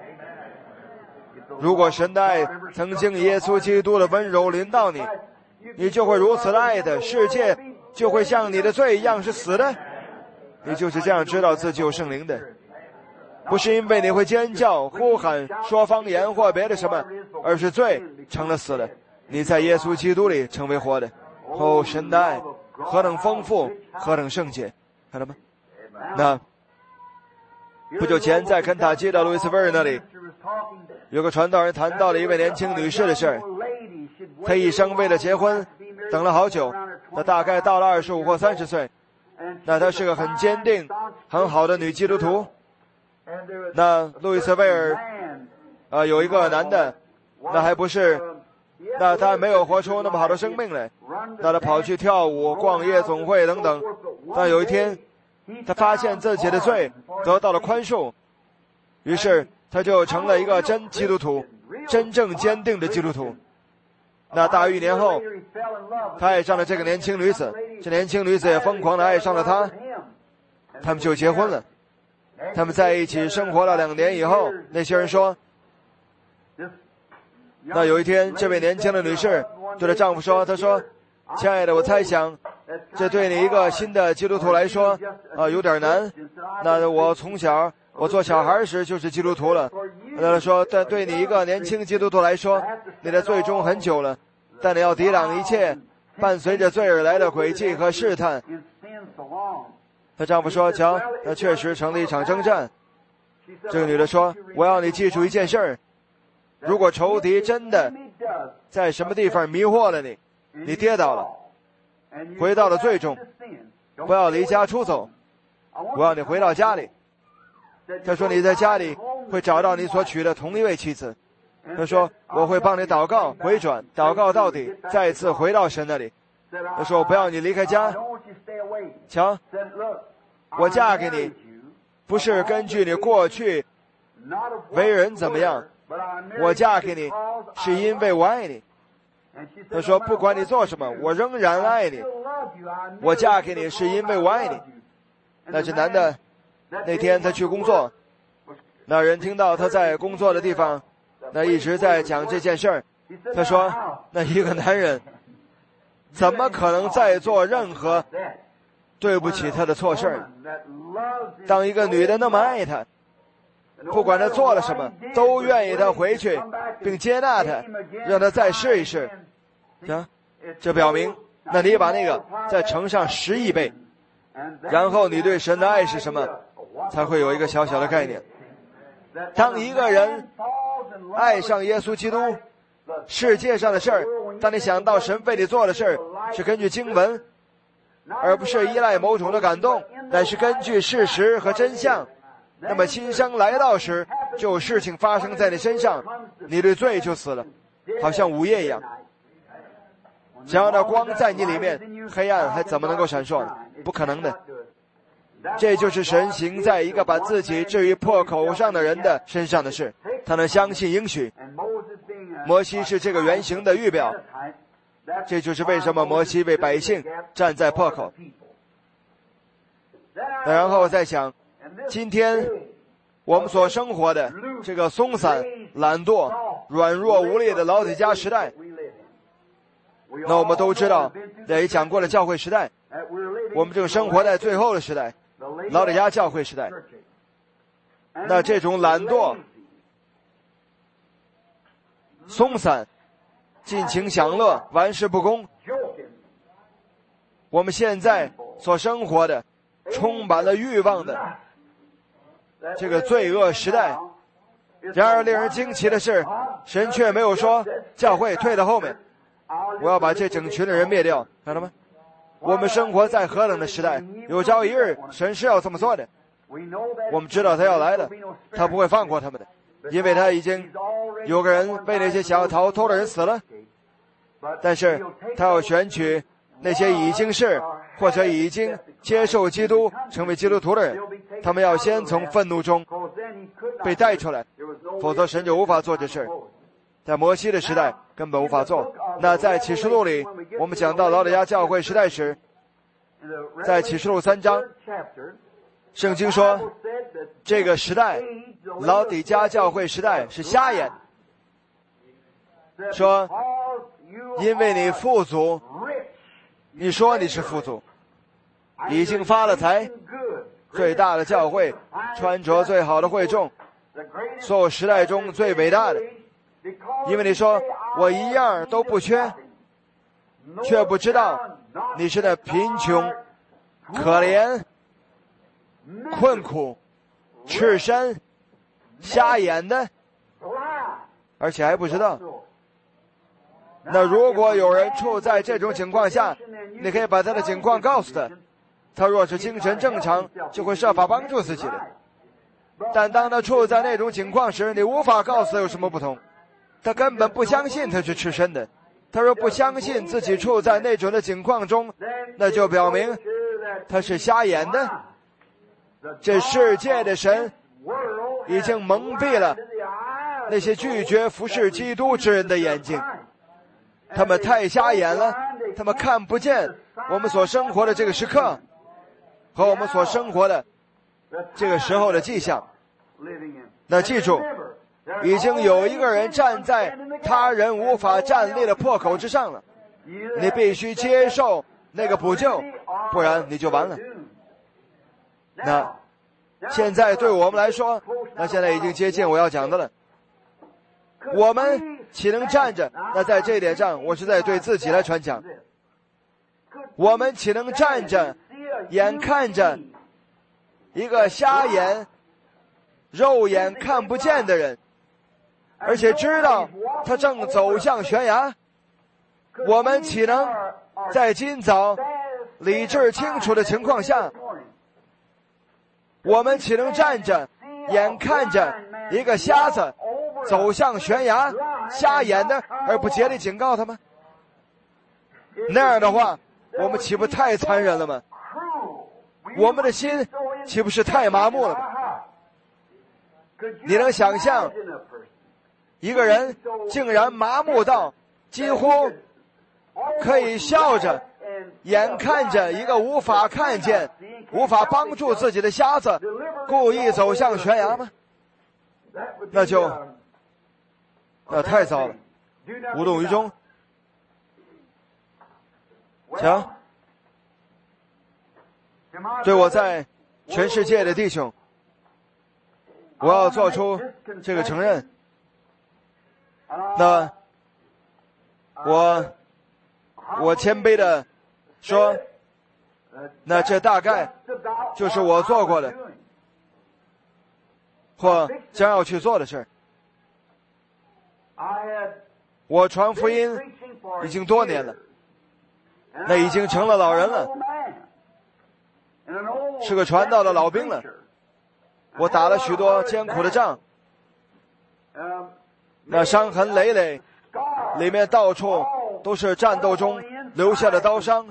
如果神的爱曾经耶稣基督的温柔临到你，你就会如此的爱的，世界就会像你的罪一样是死的。你就是这样知道自己有圣灵的，不是因为你会尖叫、呼喊、说方言或别的什么，而是罪成了死的，你在耶稣基督里成为活的。哦，神的爱何等丰富，何等圣洁，看到吗？那不久前在肯塔基的路易斯威尔那里，有个传道人谈到了一位年轻女士的事儿。她一生为了结婚等了好久，她大概到了25或30岁。那她是个很坚定很好的女基督徒。那路易斯威尔有一个男的，那还不是，那他没有活出那么好的生命来，那他跑去跳舞、逛夜总会等等。但有一天他发现自己的罪得到了宽恕，于是他就成了一个真基督徒，真正坚定的基督徒。那大约1年后，他爱上了这个年轻女子，这年轻女子也疯狂地爱上了他，他们就结婚了。他们在一起生活了2年以后，那些人说，那有一天这位年轻的女士对她丈夫说，她说，亲爱的，我猜想这对你一个新的基督徒来说有点难。那我从小我做小孩时就是基督徒了。那他说，但对你一个年轻基督徒来说，你的罪中很久了，但你要抵挡一切伴随着罪而来的诡计和试探。她丈夫说，瞧，那确实成了一场征战。这个女的说，我要你记住一件事儿，如果仇敌真的在什么地方迷惑了你，你跌倒了，回到了罪中，不要离家出走，我要你回到家里。他说，你在家里会找到你所娶的同一位妻子。他说，我会帮你祷告回转，祷告到底，再一次回到神那里。他说，我不要你离开家。瞧，我嫁给你不是根据你过去为人怎么样，我嫁给你是因为我爱你。他说，不管你做什么，我仍然爱你，我嫁给你是因为我爱你。那这男的那天他去工作，那人听到他在工作的地方那一直在讲这件事儿。他说，那一个男人怎么可能再做任何对不起他的错事儿？当一个女的那么爱他，不管他做了什么都愿意他回去并接纳他，让他再试一试。这表明那你把那个再乘上10亿倍，然后你对神的爱是什么才会有一个小小的概念。当一个人爱上耶稣基督，世界上的事儿，当你想到神为你做的事儿是根据经文，而不是依赖某种的感动， 乃是根据事实和真相。那么新生来到时，就有事情发生在你身上，你对罪就死了，好像午夜一样。只要那光在你里面，黑暗还怎么能够闪烁呢？不可能的。这就是神行在一个把自己置于破口上的人的身上的事。他能相信应许。摩西是这个原型的预表。这就是为什么摩西为百姓站在破口。然后再想，今天我们所生活的这个松散、懒惰、软弱无力的老底嘉时代，那我们都知道，也讲过了教会时代，我们正生活在最后的时代，老底嘉教会时代。那这种懒惰、松散、尽情享乐、玩世不恭，我们现在所生活的充满了欲望的这个罪恶时代。然而令人惊奇的是，神却没有说教会退到后面，我要把这整群的人灭掉，看到吗？我们生活在何等的时代，有朝一日神是要这么做的。我们知道他要来的，他不会放过他们的，因为他已经有个人为那些想要逃脱的人死了。但是他要选取那些已经是或者已经接受基督成为基督徒的人，他们要先从愤怒中被带出来，否则神就无法做这事。在摩西的时代根本无法做。那在启示录里，我们讲到老底嘉教会时代时，在启示录3章，圣经说这个时代，老底嘉教会时代是瞎眼，说因为你富足，你说你是富足，已经发了财，最大的教会，穿着最好的会众，所有时代中最伟大的，因为你说我一样都不缺，却不知道你是那贫穷、可怜、困苦、赤身、瞎眼的，而且还不知道。那如果有人处在这种情况下，你可以把他的情况告诉他，他若是精神正常，就会设法帮助自己的。但当他处在那种情况时，你无法告诉他有什么不同，他根本不相信他是赤身的。他若不相信自己处在那种的情况中，那就表明他是瞎眼的。这世界的神已经蒙蔽了那些拒绝服侍基督之人的眼睛，他们太瞎眼了，他们看不见我们所生活的这个时刻和我们所生活的这个时候的迹象。那记住，已经有一个人站在他人无法站立的破口之上了，你必须接受那个补救，不然你就完了。那现在对我们来说，那现在已经接近我要讲的了。我们岂能站着？那在这一点上，我是在对自己来传讲。我们岂能站着，眼看着一个瞎眼、肉眼看不见的人，而且知道他正走向悬崖？我们岂能在今早理智清楚的情况下，我们岂能站着，眼看着一个瞎子走向悬崖，瞎眼的，而不竭力警告他吗？那样的话，我们岂不太残忍了吗？我们的心岂不是太麻木了吗？你能想象一个人竟然麻木到几乎可以笑着眼看着一个无法看见、无法帮助自己的瞎子故意走向悬崖吗？那太糟了，无动于衷。瞧，对我在全世界的弟兄，我要做出这个承认。那我谦卑的说，那这大概就是我做过的或将要去做的事。我传福音已经多年了，那已经成了老人了。 是个传道的老兵了。我打了许多艰苦的仗，那伤痕累累，里面到处都是战斗中留下的刀伤。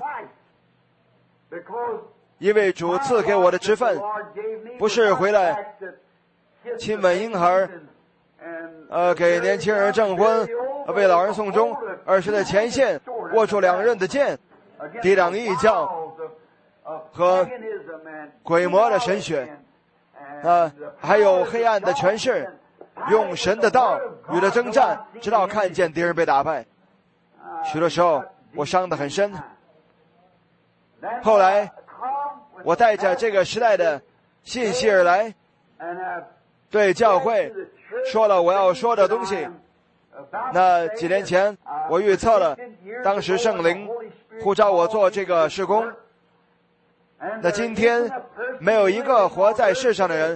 因为主赐给我的职分，不是回来亲吻婴孩，给年轻人证婚，为老人送终，而是在前线握住两刃的剑，抵挡异教和鬼魔的神学，还有黑暗的权势，用神的道与他征战，直到看见敌人被打败。许多时候我伤得很深。后来我带着这个时代的信息而来，对教会说了我要说的东西。那几年前我预测了，当时圣灵呼召我做这个事工。那今天没有一个活在世上的人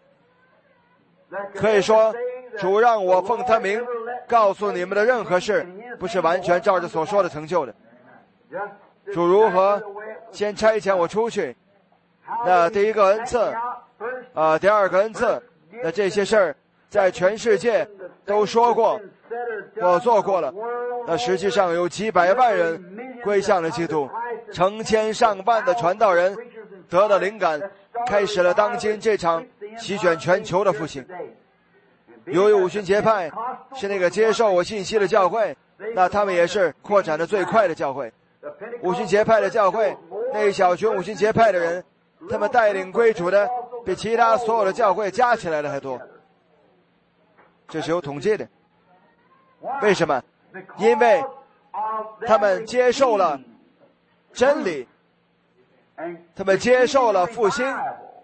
可以说主让我奉他名告诉你们的任何事不是完全照着所说的成就的。主如何先差遣我出去，那第一个恩赐第二个恩赐，那这些事儿在全世界都说过，我做过了。那实际上有几百万人归向了基督，成千上万的传道人得了灵感，开始了当今这场席卷全球的复兴。由于五旬节派是那个接受我信息的教会，那他们也是扩展的最快的教会。五旬节派的教会，那一小群五旬节派的人，他们带领归主的比其他所有的教会加起来的还多，这是有统计的。为什么？因为他们接受了真理，他们接受了复兴。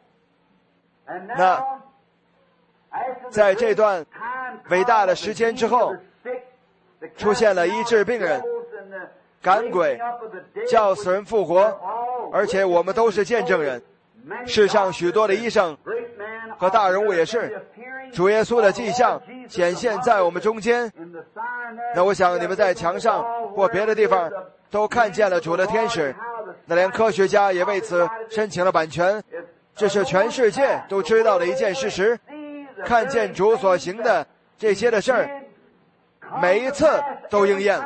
那在这段伟大的时间之后，出现了医治病人、赶鬼、叫死人复活，而且我们都是见证人。世上许多的医生和大人物也是，主耶稣的迹象显现在我们中间。那我想你们在墙上或别的地方都看见了主的天使，那连科学家也为此申请了版权。这是全世界都知道的一件事实。看见主所行的这些的事儿，每一次都应验。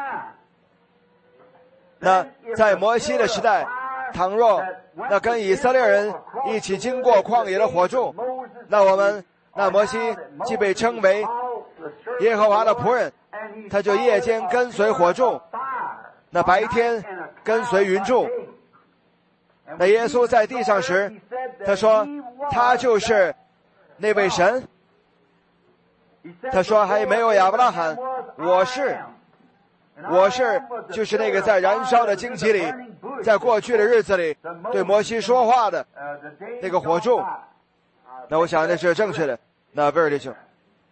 那在摩西的时代，倘若那跟以色列人一起经过旷野的火柱，那摩西既被称为耶和华的仆人，他就夜间跟随火柱，那白天跟随云柱。那耶稣在地上时，他说他就是那位神。他说还没有亚伯拉罕，我是就是那个在燃烧的荆棘里，在过去的日子里对摩西说话的那个火柱。那我想那是正确的，那威尔弟兄。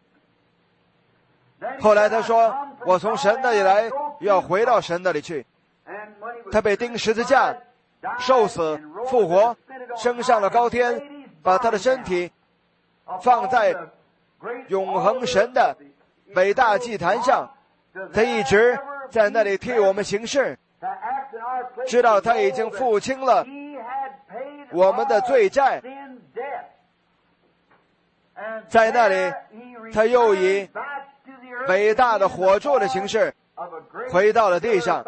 后来他说我从神那里来，又要回到神那里去。他被钉十字架，受死复活，升上了高天，把他的身体放在永恒神的伟大祭坛上。他一直在那里替我们行事，知道他已经付清了我们的罪债。在那里他又以伟大的火柱的形式回到了地上。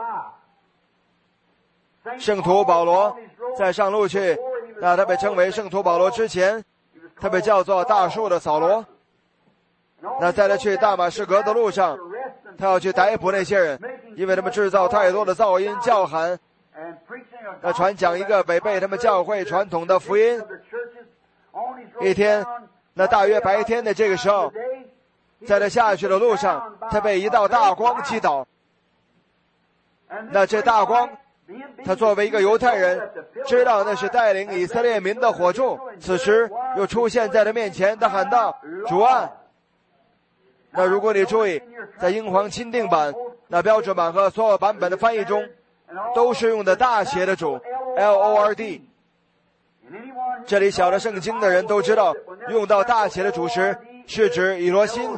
圣徒保罗在上路去，那他被称为圣徒保罗之前，他被叫做大树的扫罗。那在他去大马士革的路上，他要去逮捕那些人，因为他们制造太多的噪音叫喊，那传讲一个违背他们教会传统的福音。一天，那大约白天的这个时候，在他下去的路上，他被一道大光击倒。那这大光，他作为一个犹太人，知道那是带领以色列民的火柱，此时又出现在他面前，他喊道：主啊！那如果你注意，在英皇钦定版、那标准版和所有版本的翻译中，都是用的大写的主 LORD。这里晓得圣经的人都知道，用到大写的主时，是指以罗辛，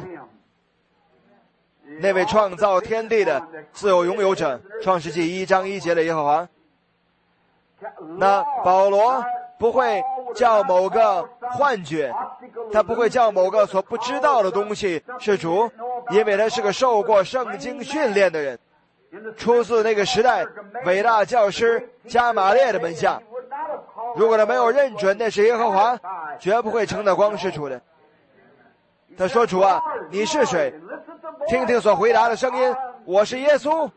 那位创造天地的自有拥有者，创世纪1章1节的耶和华。那保罗不会叫某个幻觉，他不会叫某个所不知道的东西是主，因为他是个受过圣经训练的人，出自那个时代伟大教师加玛列的门下。如果他没有认准那是耶和华，绝不会称那光是主的。他说：主啊，你是谁？听听所回答的声音，我是耶稣。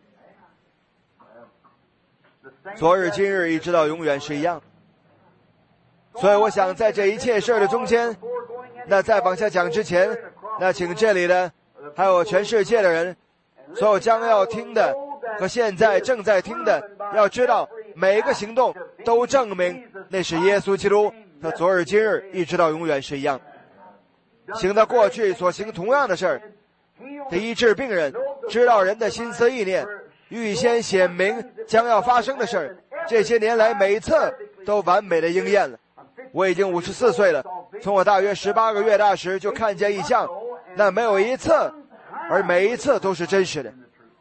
昨日今日一直到永远是一样。所以我想在这一切事的中间，那在往下讲之前，那请这里的还有全世界的人，所有将要听的和现在正在听的，要知道每一个行动都证明那是耶稣基督，他昨日今日一直到永远是一样，行到过去所行同样的事儿，他医治病人，知道人的心思意念，预先显明将要发生的事儿，这些年来每一次都完美的应验了。我已经54岁了，从我大约18个月大时就看见异象，那没有一次，而每一次都是真实的。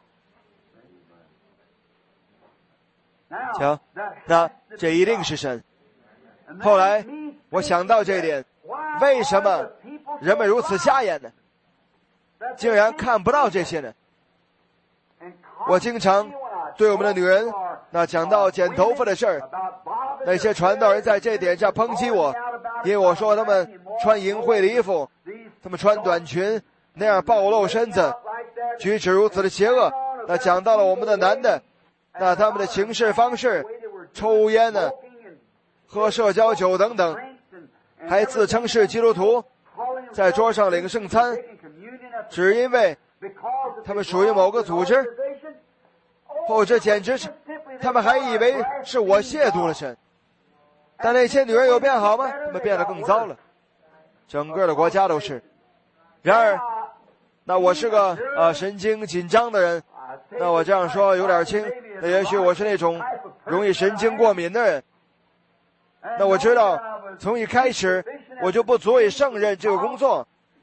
瞧，那这一定是神。后来我想到这一点，为什么人们如此瞎眼呢？竟然看不到这些呢？我经常对我们的女人那讲到剪头发的事儿，那些传道人在这点上抨击我，因为我说他们穿淫秽的衣服，他们穿短裙那样暴露身子，举止如此的邪恶。那讲到了我们的男的，那他们的行事方式，抽烟呢，喝社交酒等等，还自称是基督徒，在桌上领圣餐，只因为他们属于某个组织。这简直是，他们还以为是我亵渎了神。但那些女人有变好吗？他们变得更糟了，整个的国家都是。然而那我是个神经紧张的人，那我这样说有点轻，那也许我是那种容易神经过敏的人。那我知道从一开始我就不足以胜任这个工作。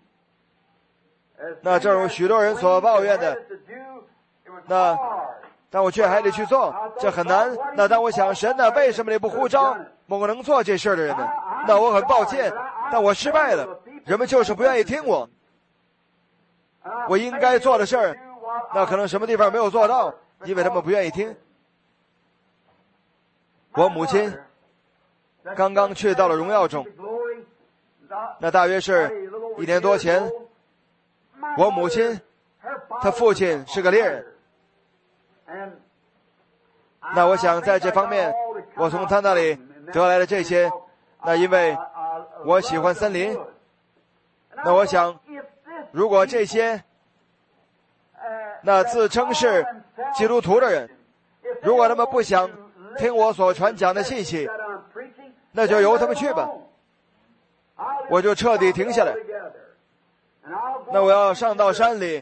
那正如许多人所抱怨的，但我却还得去做，这很难。那当我想，神呢，为什么你不呼召某个能做这事的人呢？那我很抱歉，但我失败了，人们就是不愿意听我。我应该做的事儿，那可能什么地方没有做到，因为他们不愿意听。我母亲刚刚去到了荣耀中，那大约是1年多前。我母亲她父亲是个猎人，那我想在这方面我从他那里得来的这些，那因为我喜欢森林，那我想如果这些那自称是基督徒的人，如果他们不想听我所传讲的信息，那就由他们去吧，我就彻底停下来。那我要上到山里，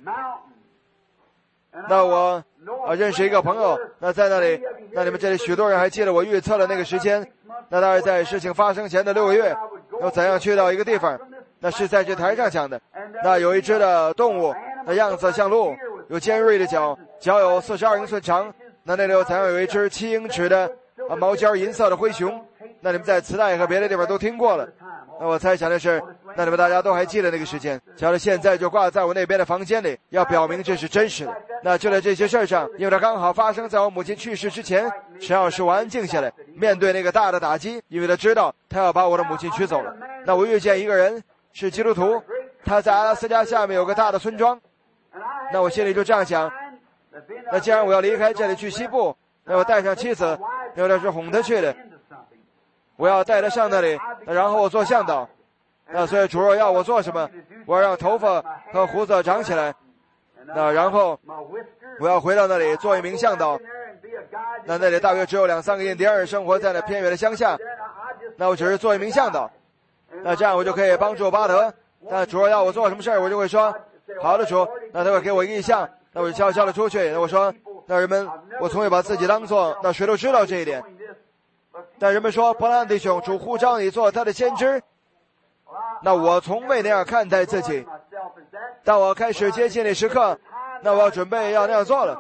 那我认识一个朋友，那在那里，那你们这里许多人还记得我预测了那个时间，那大概在事情发生前的6个月，要怎样去到一个地方，那是在这台上讲的。那有一只的动物，那样子像鹿，有尖锐的角，脚有42英寸长，那里有怎样有一只7英尺的毛尖银色的灰熊，那你们在磁带和别的地方都听过了。那我猜想的是，那你们大家都还记得那个时间，假如现在就挂在我那边的房间里，要表明这是真实的。那就在这些事上，因为它刚好发生在我母亲去世之前，只要是我安静下来，面对那个大的打击，因为他知道他要把我的母亲取走了。那我遇见一个人是基督徒，他在阿拉斯加下面有个大的村庄，那我心里就这样想，那既然我要离开这里去西部，那我带上妻子，那我是哄他去的，我要带他上那里，然后我做向导。那所以主若要我做什么，我要让头发和胡子长起来，那然后我要回到那里做一名向导。那里大约只有2-3个印第安人生活在那偏远的乡下，那我只是做一名向导，那这样我就可以帮助巴德。那主若要我做什么事儿，我就会说好的主，那他会给我一个意向，那我就悄悄的出去。那我说，那人们，我从未把自己当做，那谁都知道这一点。但人们说伯兰弟兄，主呼召你做他的先知，那我从未那样看待自己。当我开始接近那时刻，那我要准备要那样做了。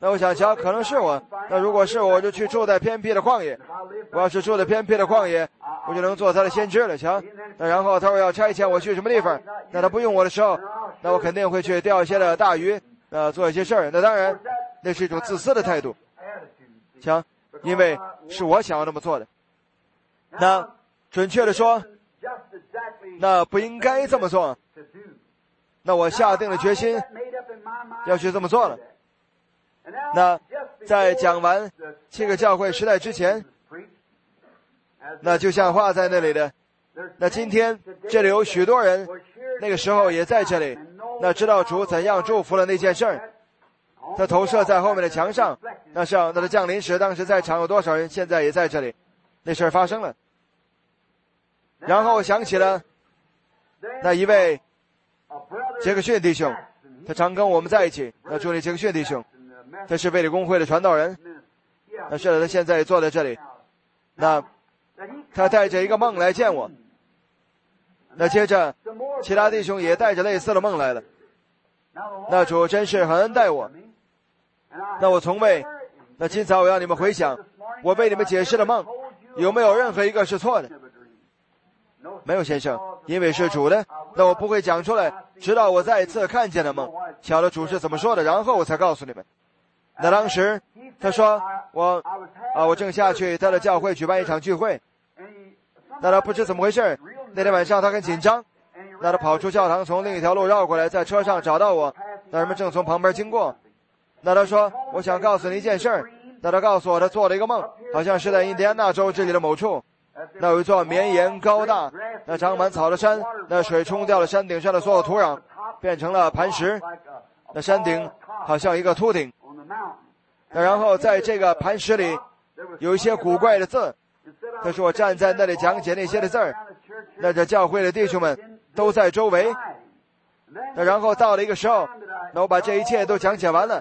那我想瞧，可能是我。那如果是我，我就去住在偏僻的旷野。我要是住在偏僻的旷野，我就能做他的先知了。瞧，那然后他说要差遣我去什么地方，那他不用我的时候，那我肯定会去钓一些的大鱼，做一些事儿。那当然，那是一种自私的态度。瞧，因为是我想要那么做的。那准确的说，那不应该这么做。那我下定了决心要去这么做了。那在讲完7个教会时代之前，那就像画在那里的，那今天这里有许多人那个时候也在这里，那知道主怎样祝福了那件事儿，他投射在后面的墙上，那上他的降临时，当时在场有多少人，现在也在这里，那事儿发生了。然后想起了那一位杰克逊弟兄，他常跟我们在一起，那祝你杰克逊弟兄，他是卫理公会的传道人，那是的，他现在也坐在这里。那他带着一个梦来见我，那接着其他弟兄也带着类似的梦来了。那主真是很恩待我。那我从未，那今早我要你们回想，我为你们解释的梦，有没有任何一个是错的？没有，先生，因为是主的，那我不会讲出来，直到我再一次看见了梦，晓得主是怎么说的，然后我才告诉你们。那当时他说我正下去他的教会举办一场聚会，那他不知怎么回事，那天晚上他很紧张，那他跑出教堂，从另一条路绕过来，在车上找到我，那人们正从旁边经过。那他说我想告诉你一件事儿，那他告诉我他做了一个梦，好像是在印第安纳州这里的某处，那有一座绵延高大，那长满草的山，那水冲掉了山顶上的所有土壤，变成了磐石，那山顶好像一个秃顶，那然后在这个磐石里有一些古怪的字，他说我站在那里讲解那些的字儿，那这教会的弟兄们都在周围，那然后到了一个时候，那我把这一切都讲解完了，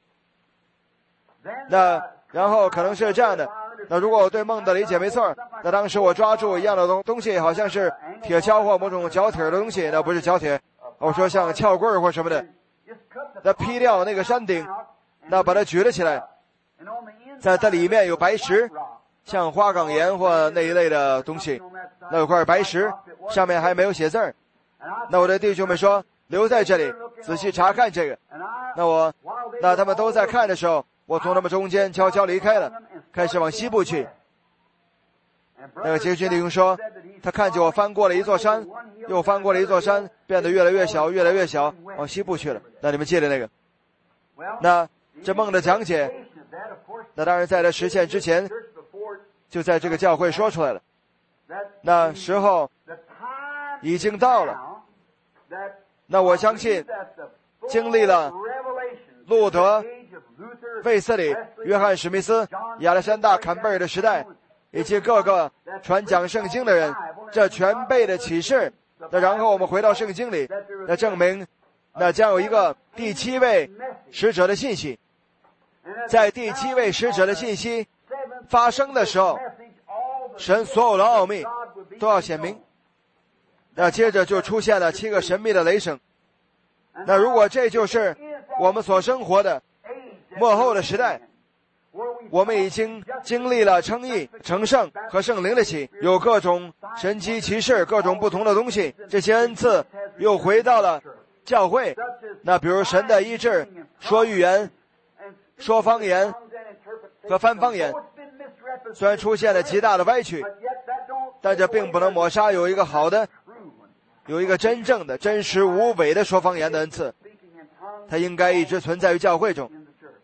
那然后可能是这样的，那如果我对梦的理解没错，那当时我抓住一样的东西，好像是铁锹或某种角铁的东西，那不是角铁，我说像撬棍或什么的，那劈掉那个山顶，那把它举了起来，在它里面有白石，像花岗岩或那一类的东西，那有块白石，上面还没有写字儿。那我的弟兄们说留在这里仔细查看这个，那他们都在看的时候，我从他们中间悄悄离开了，开始往西部去。那个杰克逊弟兄说他看见我翻过了一座山，又翻过了一座山，变得越来越小越来越小，往西部去了。那你们记得那个，那这梦的讲解，那当然在它实现之前就在这个教会说出来了，那时候已经到了。那我相信经历了路德、卫斯理、约翰史密斯、亚历山大坎贝尔的时代，以及各个传讲圣经的人，这全备的启示，那然后我们回到圣经里，那证明那将有一个第7位使者的信息，在第7位使者的信息发生的时候，神所有的奥秘都要显明。那接着就出现了7个神秘的雷声。那如果这就是我们所生活的末后的时代，我们已经经历了称义、成圣和圣灵的喜，有各种神迹奇事，各种不同的东西，这些恩赐又回到了教会。那比如神的医治、说预言、说方言和翻方言，虽然出现了极大的歪曲，但这并不能抹杀有一个好的，有一个真正的真实无伪的说方言的恩赐，它应该一直存在于教会中。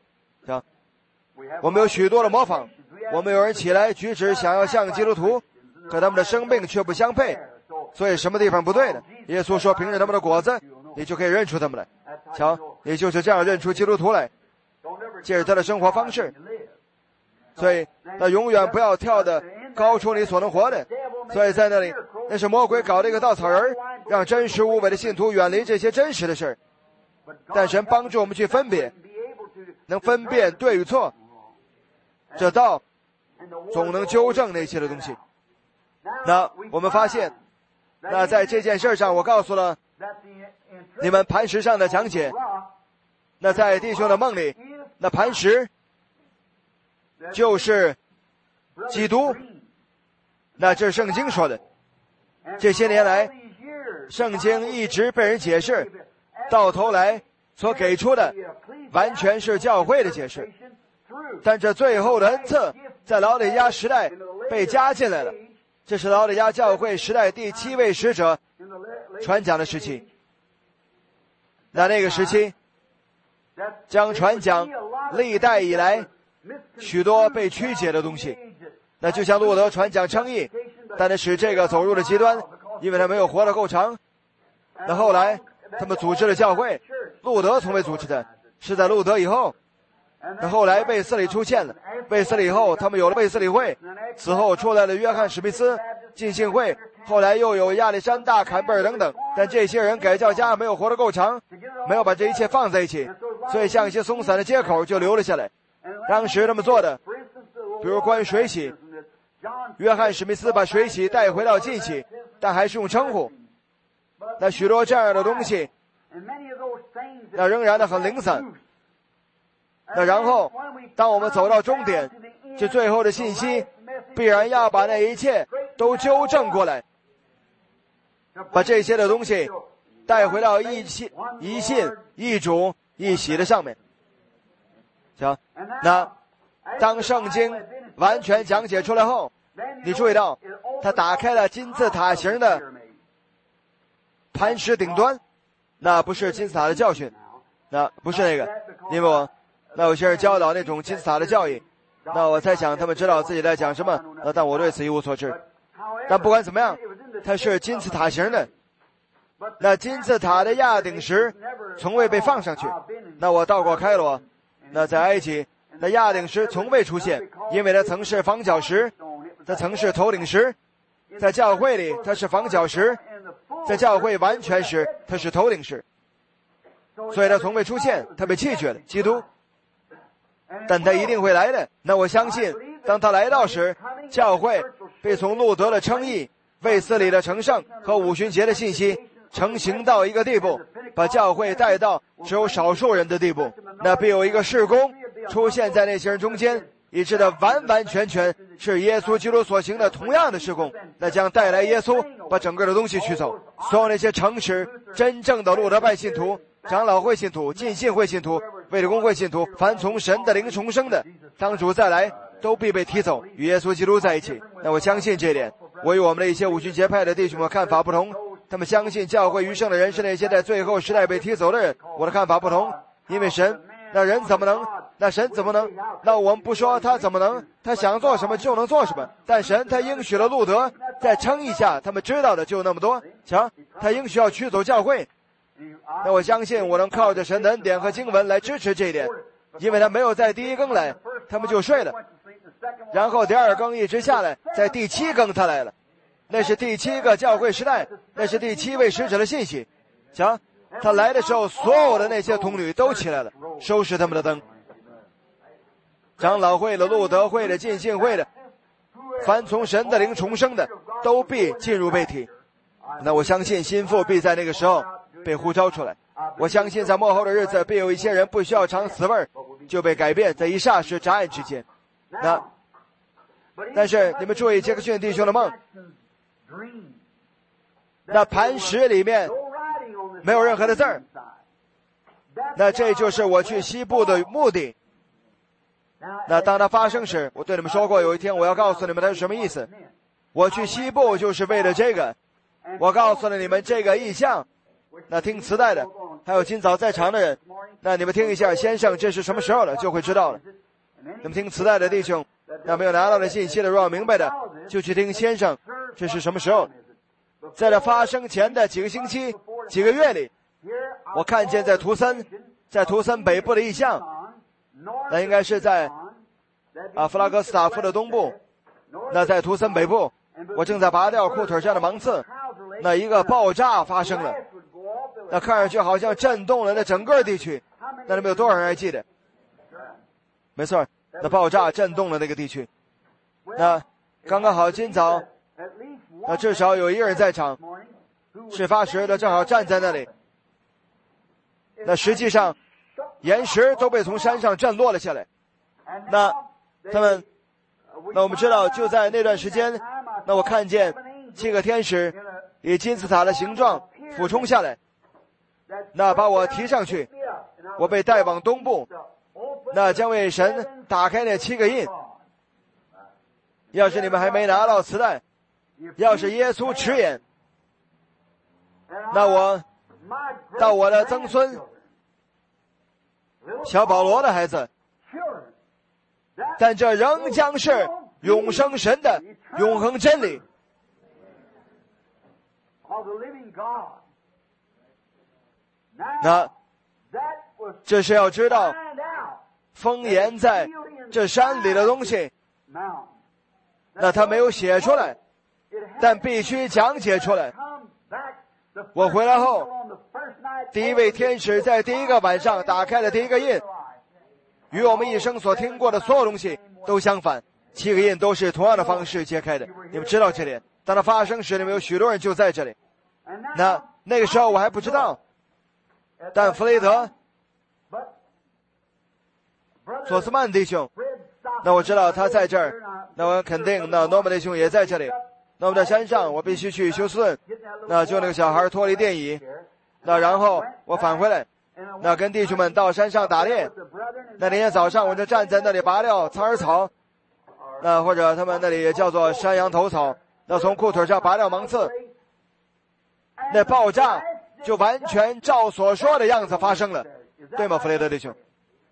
我们有许多的模仿，我们有人起来举止想要像基督徒，可他们的生命却不相配，所以什么地方不对呢？耶稣说凭着他们的果子你就可以认出他们来。瞧，你就是这样认出基督徒来，借着他的生活方式。所以那永远不要跳得高出你所能活的。所以在那里，那是魔鬼搞的一个稻草人，让真实无伪的信徒远离这些真实的事儿。但神帮助我们去分别，能分辨对与错，这道总能纠正那些的东西。那我们发现，那在这件事上我告诉了你们磐石上的讲解，那在弟兄的梦里， 那磐石就是基督。那这是圣经说的。这些年来，圣经一直被人解释，到头来所给出的完全是教会的解释。但这最后的恩赐在老底嘉时代被加进来了，这是老底嘉教会时代第7位使者传讲的时期。那个时期将传讲历代以来许多被曲解的东西。那就像路德传讲称义，但是使这个走入了极端，因为他没有活得够长。那后来他们组织了教会，路德从未组织的，是在路德以后。那后来卫斯理出现了，卫斯理以后他们有了卫斯理会，此后出来了约翰史密斯浸信会，后来又有亚历山大坎贝尔等等。但这些人改教家没有活得够长，没有把这一切放在一起，所以像一些松散的接口就留了下来。当时他们做的比如关于水洗，约翰史密斯把水洗带回到浸洗，但还是用称呼。那许多这样的东西那仍然的很零散。那然后当我们走到终点，这最后的信息必然要把那一切都纠正过来，把这些的东西带回到一信一主一洗的上面。行，那当圣经完全讲解出来后，你注意到他打开了金字塔形的磐石顶端，那不是金字塔的教训，那不是那个，因为那有些人教导那种金字塔的教义，那我猜想他们知道自己在讲什么，但我对此一无所知。但不管怎么样，它是金字塔形的。那金字塔的压顶石从未被放上去。那我到过开罗，那在埃及，那压顶石从未出现，因为它曾是房角石，它曾是头顶石。在教会里它是房角石，在教会完全时它是头顶石，所以它从未出现，它被弃绝了。基督，但他一定会来的。那我相信当他来到时，教会被从路德的称义、卫斯理的成圣和五旬节的信息成型到一个地步，把教会带到只有少数人的地步。那必有一个事工出现在那些人中间，以致的完完全全是耶稣基督所行的同样的事工，那将带来耶稣把整个的东西取走。所有那些诚实真正的路德派信徒、长老会信徒、浸信会信徒、卫理公会信徒，凡从神的灵重生的，当主再来都必被提走，与耶稣基督在一起。那我相信这一点。我与我们的一些五旬节派的弟兄们看法不同，他们相信教会余剩的人是那些在最后时代被提走的人。我的看法不同，因为神，那人怎么能，那神怎么能，那我们不说他怎么能，他想做什么就能做什么。但神他应许了路德，在称义下他们知道的就那么多。瞧，他应许要取走教会。那我相信我能靠着神的恩典和经文来支持这一点，因为他没有在第一更来，他们就睡了，然后第二更一直下来，在第7更他来了，那是第7个教会时代，那是第7位使者的信息。瞧，他来的时候，所有的那些童女都起来了，收拾他们的灯。长老会的、路德会的、浸信会的，凡从神的灵重生的，都必进入被提。那我相信心腹必在那个时候被呼召出来。我相信在末后的日子，必有一些人不需要尝死味儿，就被改变，在一霎时眨眼之间。但是你们注意杰克逊弟兄的梦，那磐石里面没有任何的字儿。那这就是我去西部的目的。那当它发生时，我对你们说过，有一天我要告诉你们它是什么意思。我去西部就是为了这个。我告诉了你们这个意象。那听磁带的还有今早在场的人，那你们听一下先生这是什么时候了，就会知道了。你们听磁带的弟兄，那没有拿到的信息的，若要明白的就去听先生这是什么时候。在这发生前的几个星期、几个月里，我看见在图森北部的意象，那应该是在弗拉格斯塔夫的东部。那在图森北部，我正在拔掉裤腿上的芒刺，那一个爆炸发生了，那看上去好像震动了那整个地区。那里面有多少人还记得？没错，那爆炸震动了那个地区。那刚刚好今早，那至少有一个人在场，事发时他正好站在那里。那实际上岩石都被从山上震落了下来。那我们知道，就在那段时间，那我看见7个天使以金字塔的形状俯冲下来，那把我提上去，我被带往东部，那将为神打开那7个印。要是你们还没拿到磁带，要是耶稣迟延，那我到我的曾孙小保罗的孩子，但这仍将是永生神的永恒真理。那这是要知道封严在这山里的东西，那他没有写出来，但必须讲解出来。我回来后，第一位天使在第一个晚上打开了第一个印，与我们一生所听过的所有东西都相反，7个印都是同样的方式揭开的。你们知道这点，当它发生时，你们有许多人就在这里。那个时候我还不知道，但弗雷德索斯曼弟兄，那我知道他在这儿，那我肯定那诺曼弟兄也在这里。那我们在山上，我必须去休斯顿，那就那个小孩脱离电椅，那然后我返回来，那跟弟兄们到山上打猎。那天早上我就站在那里拔掉苍耳草，那或者他们那里也叫做山羊头草，那从裤腿上拔掉芒刺，那爆炸就完全照所说的样子发生了，对吗，弗雷德弟兄？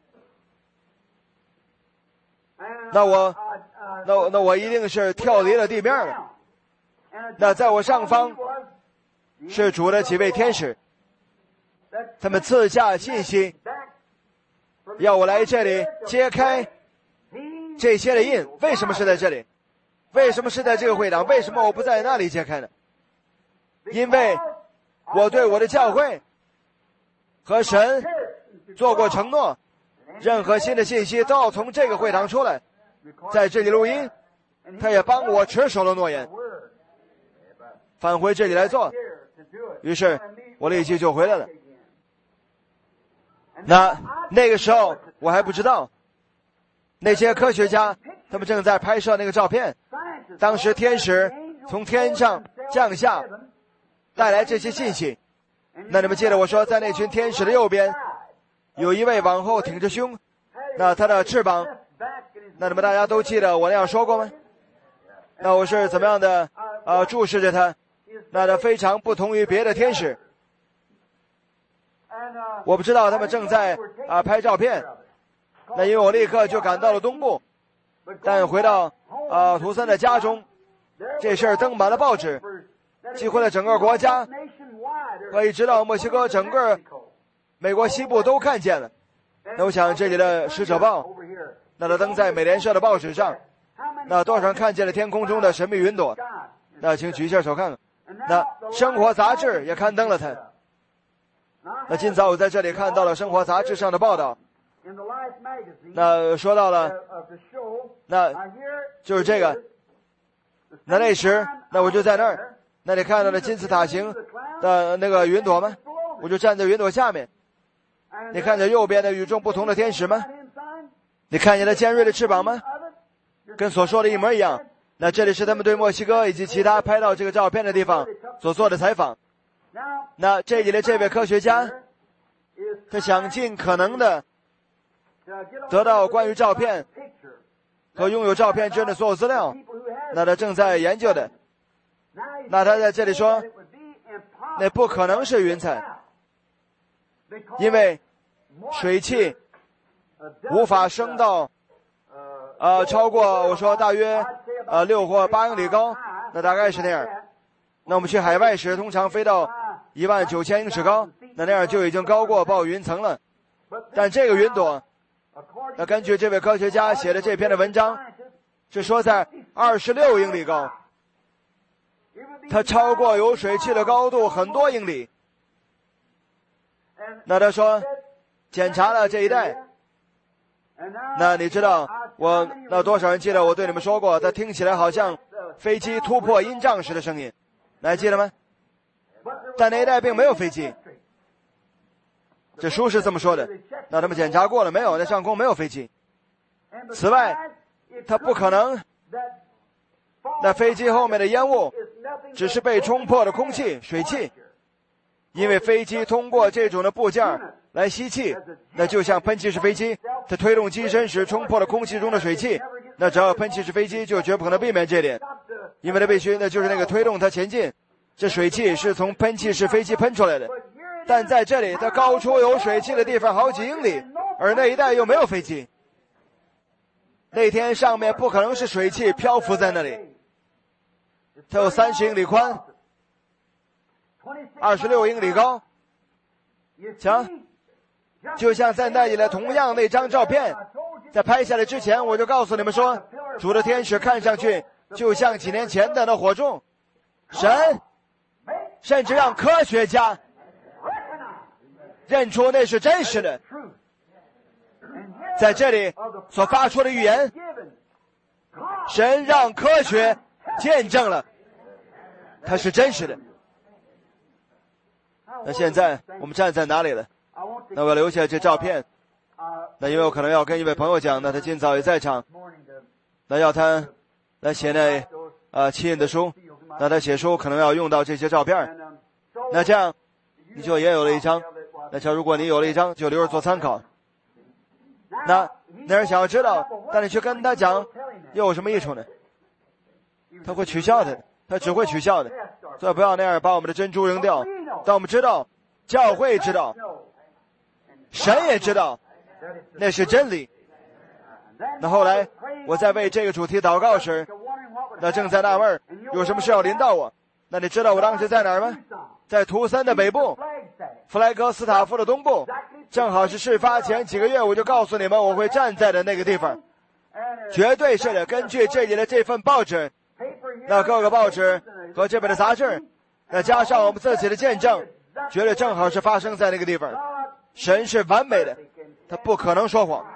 那我一定是跳离了地面了。那在我上方是主的几位天使，他们赐下信息，要我来这里揭开这些的印。为什么是在这里？为什么是在这个会堂？为什么我不在那里揭开呢？因为我对我的教会和神做过承诺，任何新的信息都要从这个会堂出来，在这里录音。他也帮我持守了诺言，返回这里来做。于是我立即就回来了。那个时候我还不知道，那些科学家他们正在拍摄那个照片。当时天使从天上降下，带来这些信息。那你们记得我说，在那群天使的右边有一位往后挺着胸，那他的翅膀，那你们大家都记得我那样说过吗？那我是怎么样的注视着他，那他非常不同于别的天使。我不知道他们正在拍照片，那因为我立刻就赶到了东部，但回到图森的家中，这事儿登满了报纸，几乎在整个国家和一直到墨西哥整个美国西部都看见了。那我想这里的使者报，那它登在美联社的报纸上，那多少人看见了天空中的神秘云朵？那请举一下手看看。那生活杂志也刊登了它。那今早我在这里看到了生活杂志上的报道，那说到了，那就是这个。那时那我就在那儿，那你看到了金字塔形的那个云朵吗？我就站在云朵下面。你看见右边的与众不同的天使吗？你看见了尖锐的翅膀吗？跟所说的一模一样。那这里是他们对墨西哥以及其他拍到这个照片的地方所做的采访。那这里的这位科学家，他想尽可能的得到关于照片和拥有照片之的所有资料，那他正在研究的。那他在这里说，那不可能是云彩，因为水汽无法升到超过我说大约6或8英里高，那大概是那样。那我们去海外时通常飞到19000英尺高，那样就已经高过暴云层了。但这个云朵，那根据这位科学家写的这篇的文章，是说在26英里高，它超过有水汽的高度很多英里。那他说检查了这一带，那你知道那多少人记得我对你们说过，它听起来好像飞机突破音障时的声音，还记得吗？但那一带并没有飞机。 这书是这么说的。那他们检查过了，没有，那上空没有飞机。此外，它不可能，那飞机后面的烟雾只是被冲破的空气、水汽，因为飞机通过这种的部件来吸气，那就像喷气式飞机，它推动机身时冲破了空气中的水汽，那只要喷气式飞机就绝不可能避免这点，因为它必须那就是那个推动它前进，这水汽是从喷气式飞机喷出来的。但在这里，它高出有水汽的地方好几英里，而那一带又没有飞机。那天上面不可能是水汽漂浮在那里。它有30英里宽，26英里高。瞧，就像在那里的同样那张照片，在拍下来之前我就告诉你们说，主的天使看上去就像几年前的那火柱。神甚至让科学家认出那是真实的。在这里所发出的预言，神让科学见证了它是真实的。那现在我们站在哪里了？那我要留下这照片，那因为我可能要跟一位朋友讲，那他今早也在场，那要他来写那七印的书，那他写书可能要用到这些照片，那这样你就也有了一张，那像如果你有了一张就留着做参考。那人想要知道，但你去跟他讲又有什么益处呢？他会取笑的，他只会取笑的。所以不要那样把我们的珍珠扔掉。但我们知道，教会知道，神也知道，那是真理。那后来我在为这个主题祷告时，那正在纳闷有什么事要临到我。那你知道我当时在哪儿吗？在图森的北部，弗莱格斯塔夫的东部，正好是事发前几个月，我就告诉你们我会站在的那个地方。绝对是的，根据这里的这份报纸，那各个报纸和这本的杂志，那加上我们自己的见证，绝对正好是发生在那个地方。神是完美的，他不可能说谎，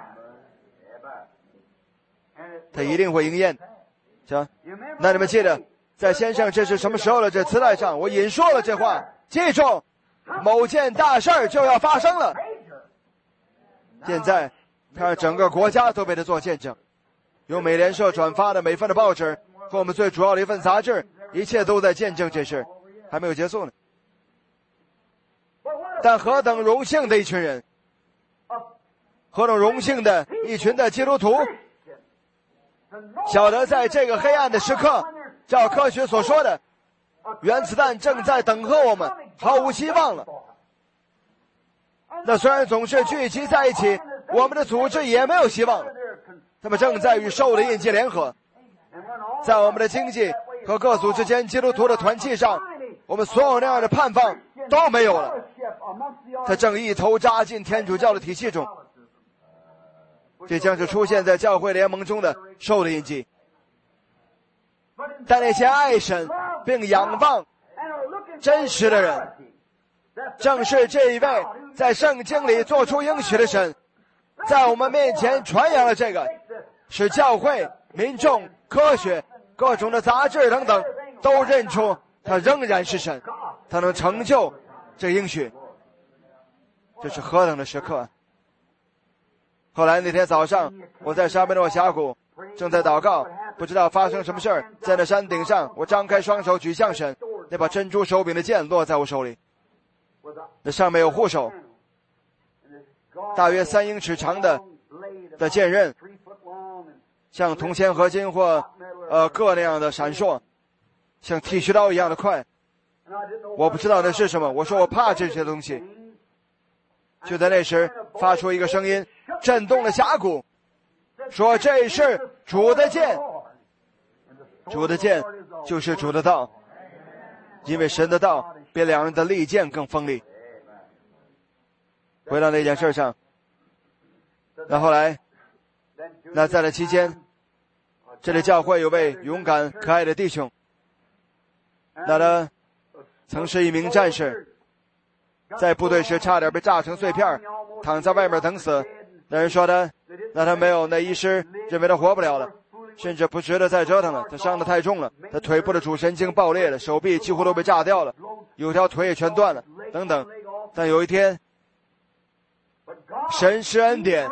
他一定会应验。行，那你们记得在先生这是什么时候的这磁带上我引述了这话，记住某件大事儿就要发生了。现在他让整个国家都为他做见证，由美联社转发的每份的报纸和我们最主要的一份杂志，一切都在见证这事，还没有结束呢。但何等荣幸的一群人，何等荣幸的一群的基督徒，晓得在这个黑暗的时刻，照科学所说的，原子弹正在等候我们，毫无希望了。那虽然总是聚集在一起，我们的组织也没有希望了。他们正在与兽的印记联合，在我们的经济和各组之间基督徒的团契上，我们所有那样的盼望都没有了。他正一头扎进天主教的体系中，这将是出现在教会联盟中的兽的印记。但那些爱神并仰望真实的人，正是这一位在圣经里做出应许的神，在我们面前传扬了这个，使教会、民众、科学、各种的杂志等等都认出他仍然是神，他能成就这应许。这是何等的时刻！后来那天早上，我在沙贝诺峡谷正在祷告，不知道发生什么事儿，在那山顶上，我张开双手举向神，那把珍珠手柄的剑落在我手里，那上面有护手，大约3英尺长的剑刃，像铜钱合金或铬那样的闪烁，像剃须刀一样的快。我不知道那是什么，我说我怕这些东西。就在那时发出一个声音，震动了峡谷，说这是主的剑。主的剑就是主的道，因为神的道比两人的利剑更锋利。回到那件事上，那后来，那在那期间，这里教会有位勇敢可爱的弟兄，那他曾是一名战士，在部队时差点被炸成碎片，躺在外面等死。那人说他，那他没有，那医师认为他活不了了，甚至不值得再折腾了，他伤得太重了，他腿部的主神经爆裂了，手臂几乎都被炸掉了，有条腿也全断了，等等。但有一天， 神施恩典，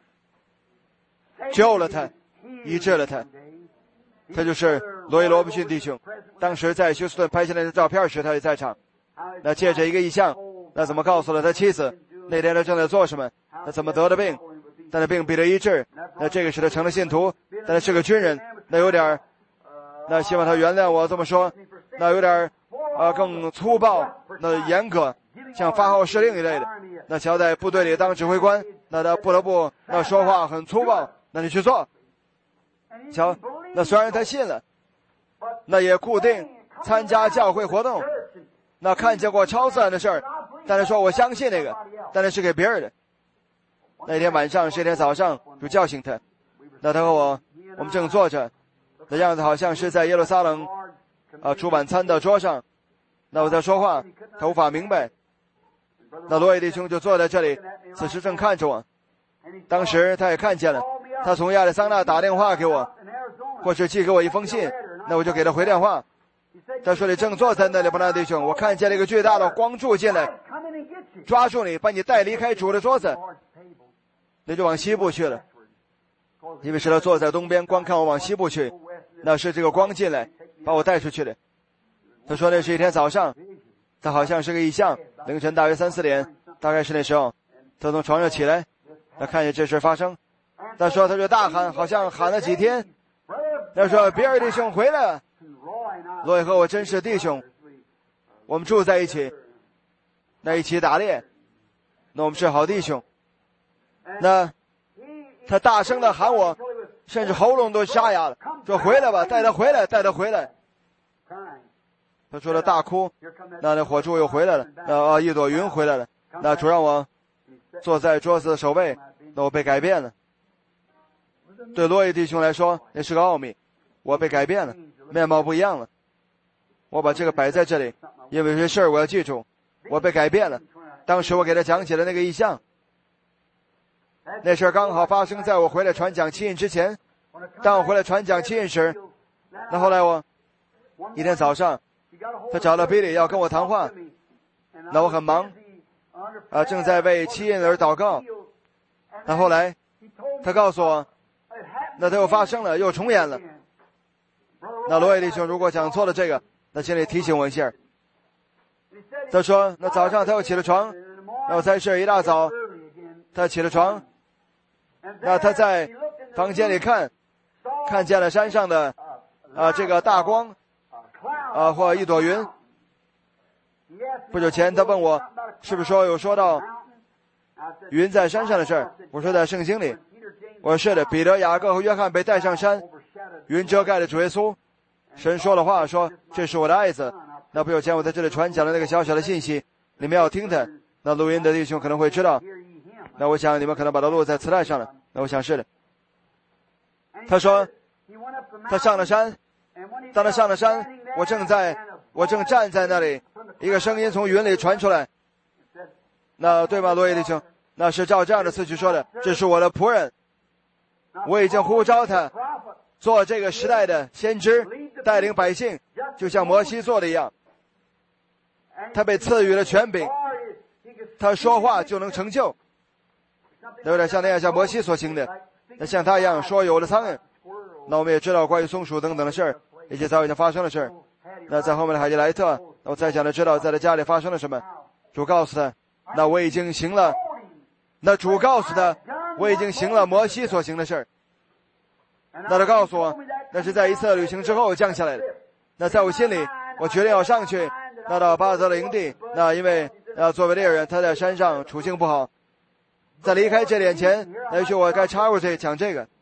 救了他，医治了他。他就是罗伊·罗伯逊弟兄。当时在休斯顿拍下来的照片时，他也在场。那借着一个异象，那怎么告诉了他妻子那天他正在做什么，那怎么得的病，但是病必得医治。那这个使他成了信徒，但他是个军人，那有点那希望他原谅我这么说，那有点更粗暴，那严格，像发号施令一类的。那乔在部队里当指挥官，那他不得不那说话很粗暴，那你去做。瞧，那虽然他信了，那也固定参加教会活动，那看见过超自然的事儿，但是说我相信那个，但是是给别人的。那天晚上是一天早上就叫醒他，那他和我们正坐着，那样子好像是在耶路撒冷煮晚餐的桌上，那我在说话，他无法明白。那罗伊弟兄就坐在这里，此时正看着我。当时他也看见了，他从亚利桑那打电话给我，或是寄给我一封信，那我就给他回电话。他说你正坐在那里，伯纳弟兄，我看见了一个巨大的光柱进来，抓住你，把你带离开主的桌子，那就往西部去了。因为是他坐在东边观看我往西部去，那是这个光进来把我带出去的。他说那是一天早上，他好像是个异象，凌晨大约3、4点，大概是那时候，他从床上起来，他看见这事发生，他说他就大喊，好像喊了几天。他说比尔弟兄回来了，罗伊和我真是弟兄，我们住在一起，那一起打猎，那我们是好弟兄。那他大声的喊我，甚至喉咙都沙哑了，说回来吧，带他回来，带他回来。他说他大哭，那火柱又回来了，一朵云回来了，那主让我坐在桌子的首位，那我被改变了。对罗伊弟兄来说那是个奥秘，我被改变了，面貌不一样了。我把这个摆在这里，因为有些事儿我要记住，我被改变了。当时我给他讲起了那个异象，那事儿刚好发生在我回来传讲七印之前。当我回来传讲七印时，那后来我一天早上他找到比利要跟我谈话，那我很忙正在为七印而祷告。那后来他告诉我，那他又发生了，又重演了。那罗伊弟兄如果讲错了这个，那请你提醒我一下。他说那早上他又起了床，那我才是一大早他起了床，那他在房间里看见了山上的这个大光或一朵云。不久前他问我是不是有说到云在山上的事儿，我说在圣经里。我说是的，彼得、雅各和约翰被带上山，云遮盖了主耶稣，神说了话，说这是我的爱子。那不久前我在这里传讲了那个小小的信息，你们要听他，那录音的弟兄可能会知道，那我想你们可能把它录在磁带上了，那我想是的。他说他上了山，当他上了山，我正站在那里，一个声音从云里传出来，那对吗，罗伊弟兄？那是照这样的次序说的，这是我的仆人，我已经呼召他做这个时代的先知，带领百姓，就像摩西做的一样。他被赐予了权柄，他说话就能成就，有点像那样，像摩西所行的，那像他一样说有了苍蝇。那我们也知道关于松鼠等等的事儿，一些早已经发生的事儿。那在后面的海吉莱特，那我再想的知道在他家里发生了什么。主告诉他，那我已经行了，那主告诉他我已经行了摩西所行的事儿。那他告诉我，那是在一次旅行之后降下来的。那在我心里，我决定要上去，那到巴泽的营地。那因为作为猎人，他在山上处境不好，在离开这点前，那也许我该插入去讲这个。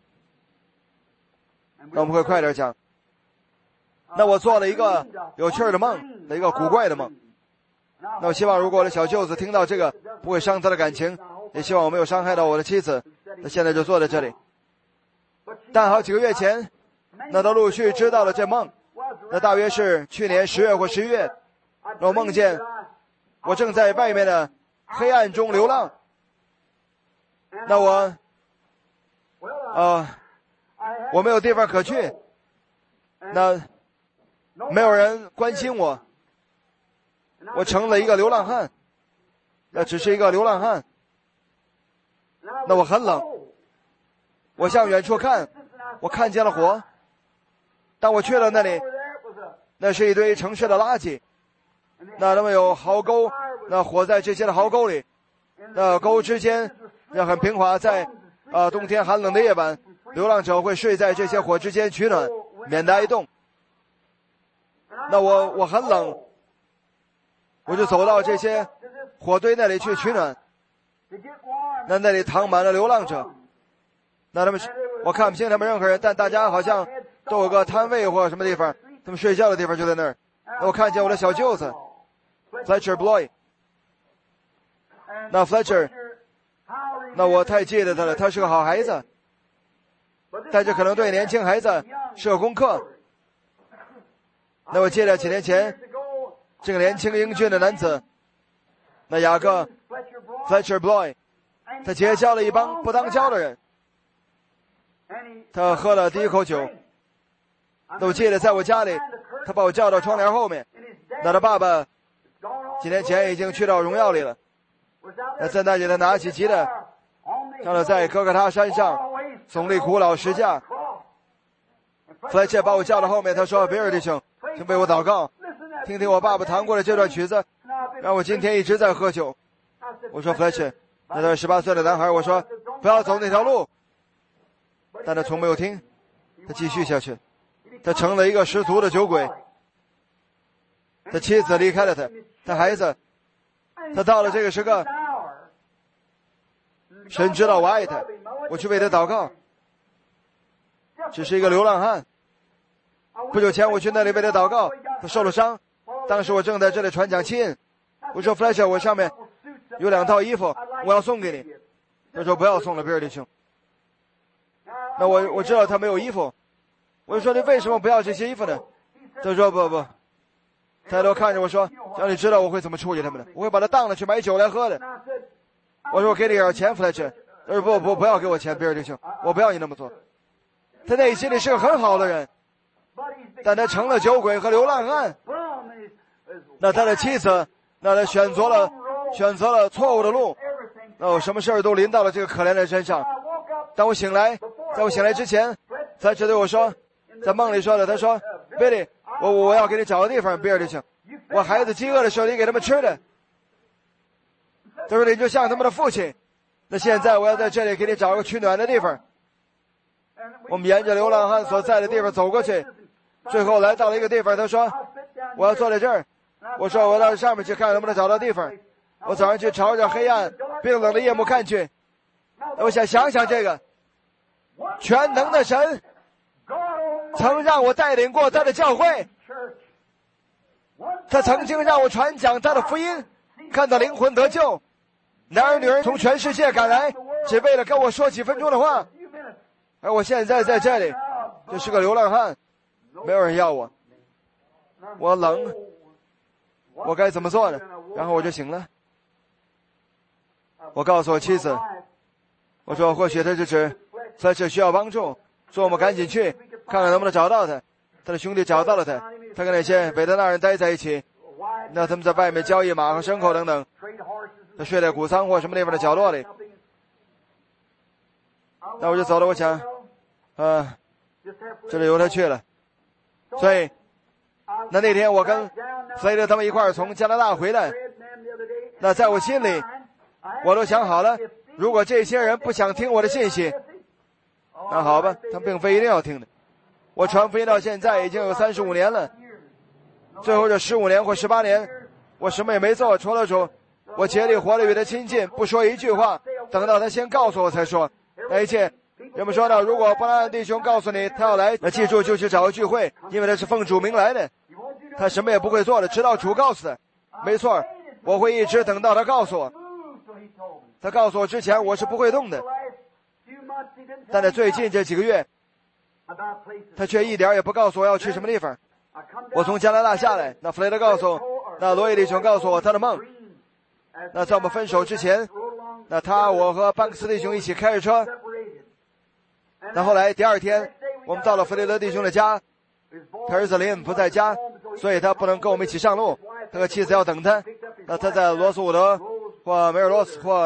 那我们会快点讲。那我做了一个有趣的梦，一个古怪的梦。那我希望如果我的小舅子听到这个不会伤他的感情，也希望我没有伤害到我的妻子。那现在就坐在这里。但好几个月前，那都陆续知道了这梦，那大约是去年10月或11月，那我梦见我正在外面的黑暗中流浪。那我没有地方可去，那没有人关心我，我成了一个流浪汉，那只是一个流浪汉。 那我很冷，我向远处看，我看见了火。当我去了那里，那是一堆城市的垃圾，那他们有壕沟，那火在这些的壕沟里，那沟之间那很平滑，在冬天寒冷的夜晚，流浪者会睡在这些火之间取暖，免得挨冻。那我很冷，我就走到这些火堆那里去取暖。那里躺满了流浪者，那他们我看不清他们任何人，但大家好像都有个摊位或什么地方，他们睡觉的地方就在那儿。那我看见我的小舅子 Fletcher Bloy， 那 Fletcher， 那我太记得他了，他是个好孩子，但这可能对年轻孩子是个功课。那我记得几年前这个年轻英俊的男子，那雅各 Fletcher Bloy， 他结交了一帮不当交的人，他喝了第一口酒。那我记得在我家里，他把我叫到窗帘后面，那他爸爸几年前已经去到荣耀里了，那在那里他拿起吉他，唱了在哥哥他山上耸立苦恼十架。弗莱切把我叫到后面，他说：比尔弟兄，请为我祷告，听听我爸爸弹过的这段曲子，让我今天一直在喝酒。我说：弗莱切，那个18岁的男孩，我说不要走那条路，但他从没有听，他继续下去，他成了一个十足的酒鬼。他妻子离开了他，他孩子，他到了这个时刻，神知道我爱他，我去为他祷告。只是一个流浪汉，不久前我去那里为他祷告，他受了伤，当时我正在这里传讲七印。我说 Fletcher， 我上面有2套衣服，我要送给你。他说不要送了，比尔弟兄。那我知道他没有衣服，我就说你为什么不要这些衣服呢？他说不，抬头看着我说，叫你知道我会怎么处理他们的，我会把他当了去买酒来喝的。我说我给你点钱 Fletcher。他说不要给我钱，比尔弟兄，我不要你那么做。他内心里是个很好的人，但他成了酒鬼和流浪汉。那他的妻子，那他选择了错误的路，那我什么事儿都临到了这个可怜人身上。当我醒来，在我醒来之前，他只对我说，在梦里说的，他说 Billy， 我要给你找个地方，比尔弟兄，我孩子饥饿的时候你给他们吃的。他说你就像他们的父亲，那现在我要在这里给你找个取暖的地方。我们沿着流浪汉所在的地方走过去，最后来到了一个地方，他说我要坐在这儿。我说我到上面去看能不能找到地方。我早上去朝着黑暗冰冷的夜幕看去，我想想这个全能的神曾让我带领过他的教会，他曾经让我传讲他的福音，看到灵魂得救，男儿女人从全世界赶来，只为了跟我说几分钟的话。而我现在在这里，就是个流浪汉，没有人要我，我冷，我该怎么做呢？然后我就醒了。我告诉我妻子，我说或许他是指Fletcher需要帮助，说我们赶紧去看看能不能找到他。他的兄弟找到了他，他跟那些北德纳人待在一起，那他们在外面交易马和牲口等等，他睡在谷仓或什么地方的角落里。那我就走了，我想这里由他去了。所以那天我跟弗雷德他们一块儿从加拿大回来，那在我心里我都想好了，如果这些人不想听我的信息，那好吧，他们并非一定要听的。我传福音到现在已经有35年了，最后这15年或18年我什么也没做，除了主，我竭力活得与他亲近，不说一句话，等到他先告诉我才说。那一切人们说到，如果布拉恩弟兄告诉你他要来，那记住就去找个聚会，因为他是奉主名来的，他什么也不会做的，直到主告诉他。没错，我会一直等到他告诉我，他告诉我之前我是不会动的。但在最近这几个月，他却一点也不告诉我要去什么地方。我从加拿大下来，那弗雷德告诉我，那罗伊弟兄告诉我他的梦。那在我们分手之前，那我和班克斯弟兄一起开着车。那后来第二天我们到了弗雷德弟兄的家，他儿子林恩不在家，所以他不能跟我们一起上路，他和妻子要等他。那他在罗斯伍德或梅尔罗斯或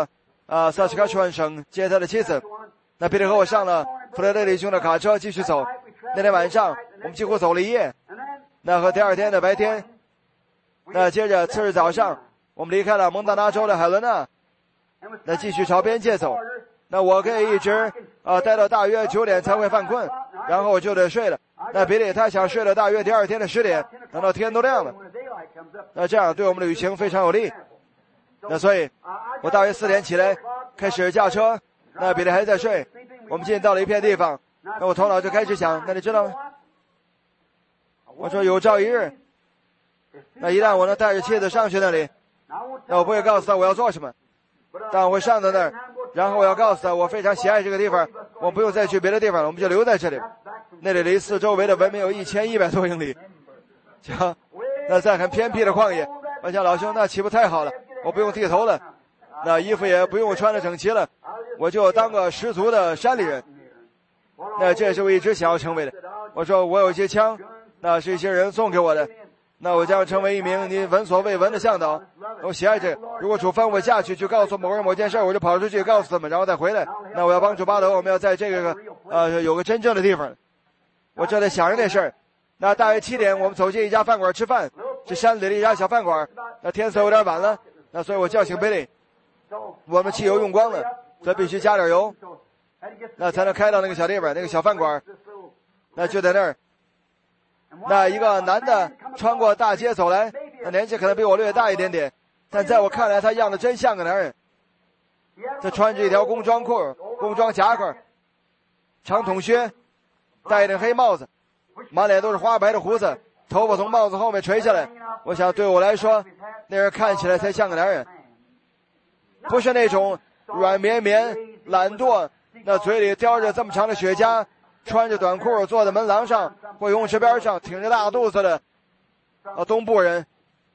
萨斯卡川省接他的妻子。那彼得和我上了弗雷德里兄的卡车继续走。那天晚上我们几乎走了一夜。那和第二天的白天，那接着次日早上我们离开了蒙大拿州的海伦娜，那继续朝边界走。那我可以一直待到大约9点才会犯困，然后我就得睡了。那比利他想睡了大约第二天的10点，等到天都亮了。那这样对我们的旅行非常有利。那所以我大约4点起来开始驾车，那比利还在睡。我们进到了一片地方，那我头脑就开始想，那你知道吗？我说有朝一日，那一旦我能带着妻子上去那里，那我不会告诉他我要做什么，但我会上到那儿，然后我要告诉他我非常喜爱这个地方，我不用再去别的地方了，我们就留在这里。那里离四周围的文明有1100多英里，那在很偏僻的旷野。我想老兄，那岂不太好了？我不用剃头了，那衣服也不用穿得整齐了，我就当个十足的山里人。那这是我一直想要成为的。我说我有一些枪，那是一些人送给我的，那我将成为一名你闻所未闻的向导。我喜爱这个，如果处分我下去告诉某人某件事，我就跑出去告诉他们，然后再回来。那我要帮助巴德，我们要在这个有个真正的地方。我正在想着这事儿。那大约7点我们走进一家饭馆吃饭，是山里的一家小饭馆。那天色有点晚了，那所以我叫醒贝利，我们汽油用光了，所以必须加点油，那才能开到那个小地方，那个小饭馆。那就在那儿，那一个男的穿过大街走来，那年纪可能比我略大一点点，但在我看来他样子真像个男人。他穿着一条工装裤、工装夹克、长筒靴，戴一顶黑帽子，满脸都是花白的胡子，头发从帽子后面垂下来。我想对我来说，那人看起来才像个男人，不是那种软绵绵、懒惰，那嘴里叼着这么长的雪茄，穿着短裤坐在门廊上或泳池边上挺着大肚子的东部人。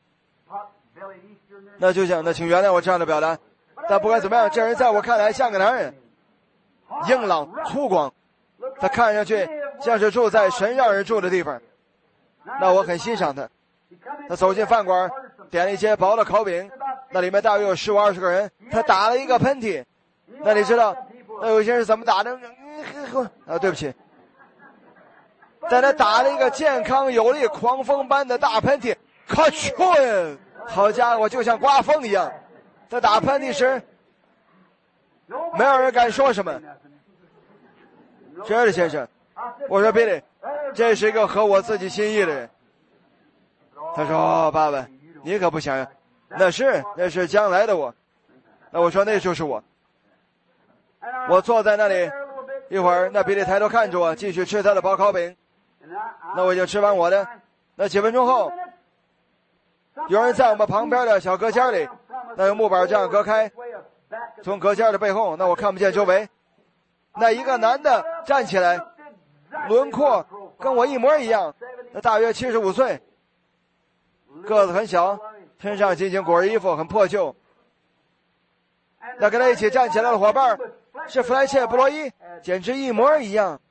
那就想，那请原谅我这样的表达，但不管怎么样，这人在我看来像个男人，硬朗粗犷，他看上去像是住在神让人住的地方。那我很欣赏他。他走进饭馆，点了一些薄的烤饼，那里面大约有15、20个人。他打了一个喷嚏，那你知道那有些人是怎么打的？对不起，在那打了一个健康有力狂风般的大喷嚏，咔嚓！好家伙，就像刮风一样。他打喷嚏时没有人敢说什么。这是先生，我说 Billy， 这是一个合我自己心意的人。他说爸爸你可不想呀。那是将来的我。那我说那就是我。我坐在那里一会儿，那比利抬头看着我继续吃他的薄烤饼，那我就吃完我的。那几分钟后，有人在我们旁边的小隔间里，那用木板这样隔开，从隔间的背后，那我看不见周围，那一个男的站起来，轮廓跟我一模一样，那大约75岁，个子很小，身上仅仅裹着衣服，很破旧。那跟他一起站起来的伙伴是弗莱切布洛伊，简直一模一样，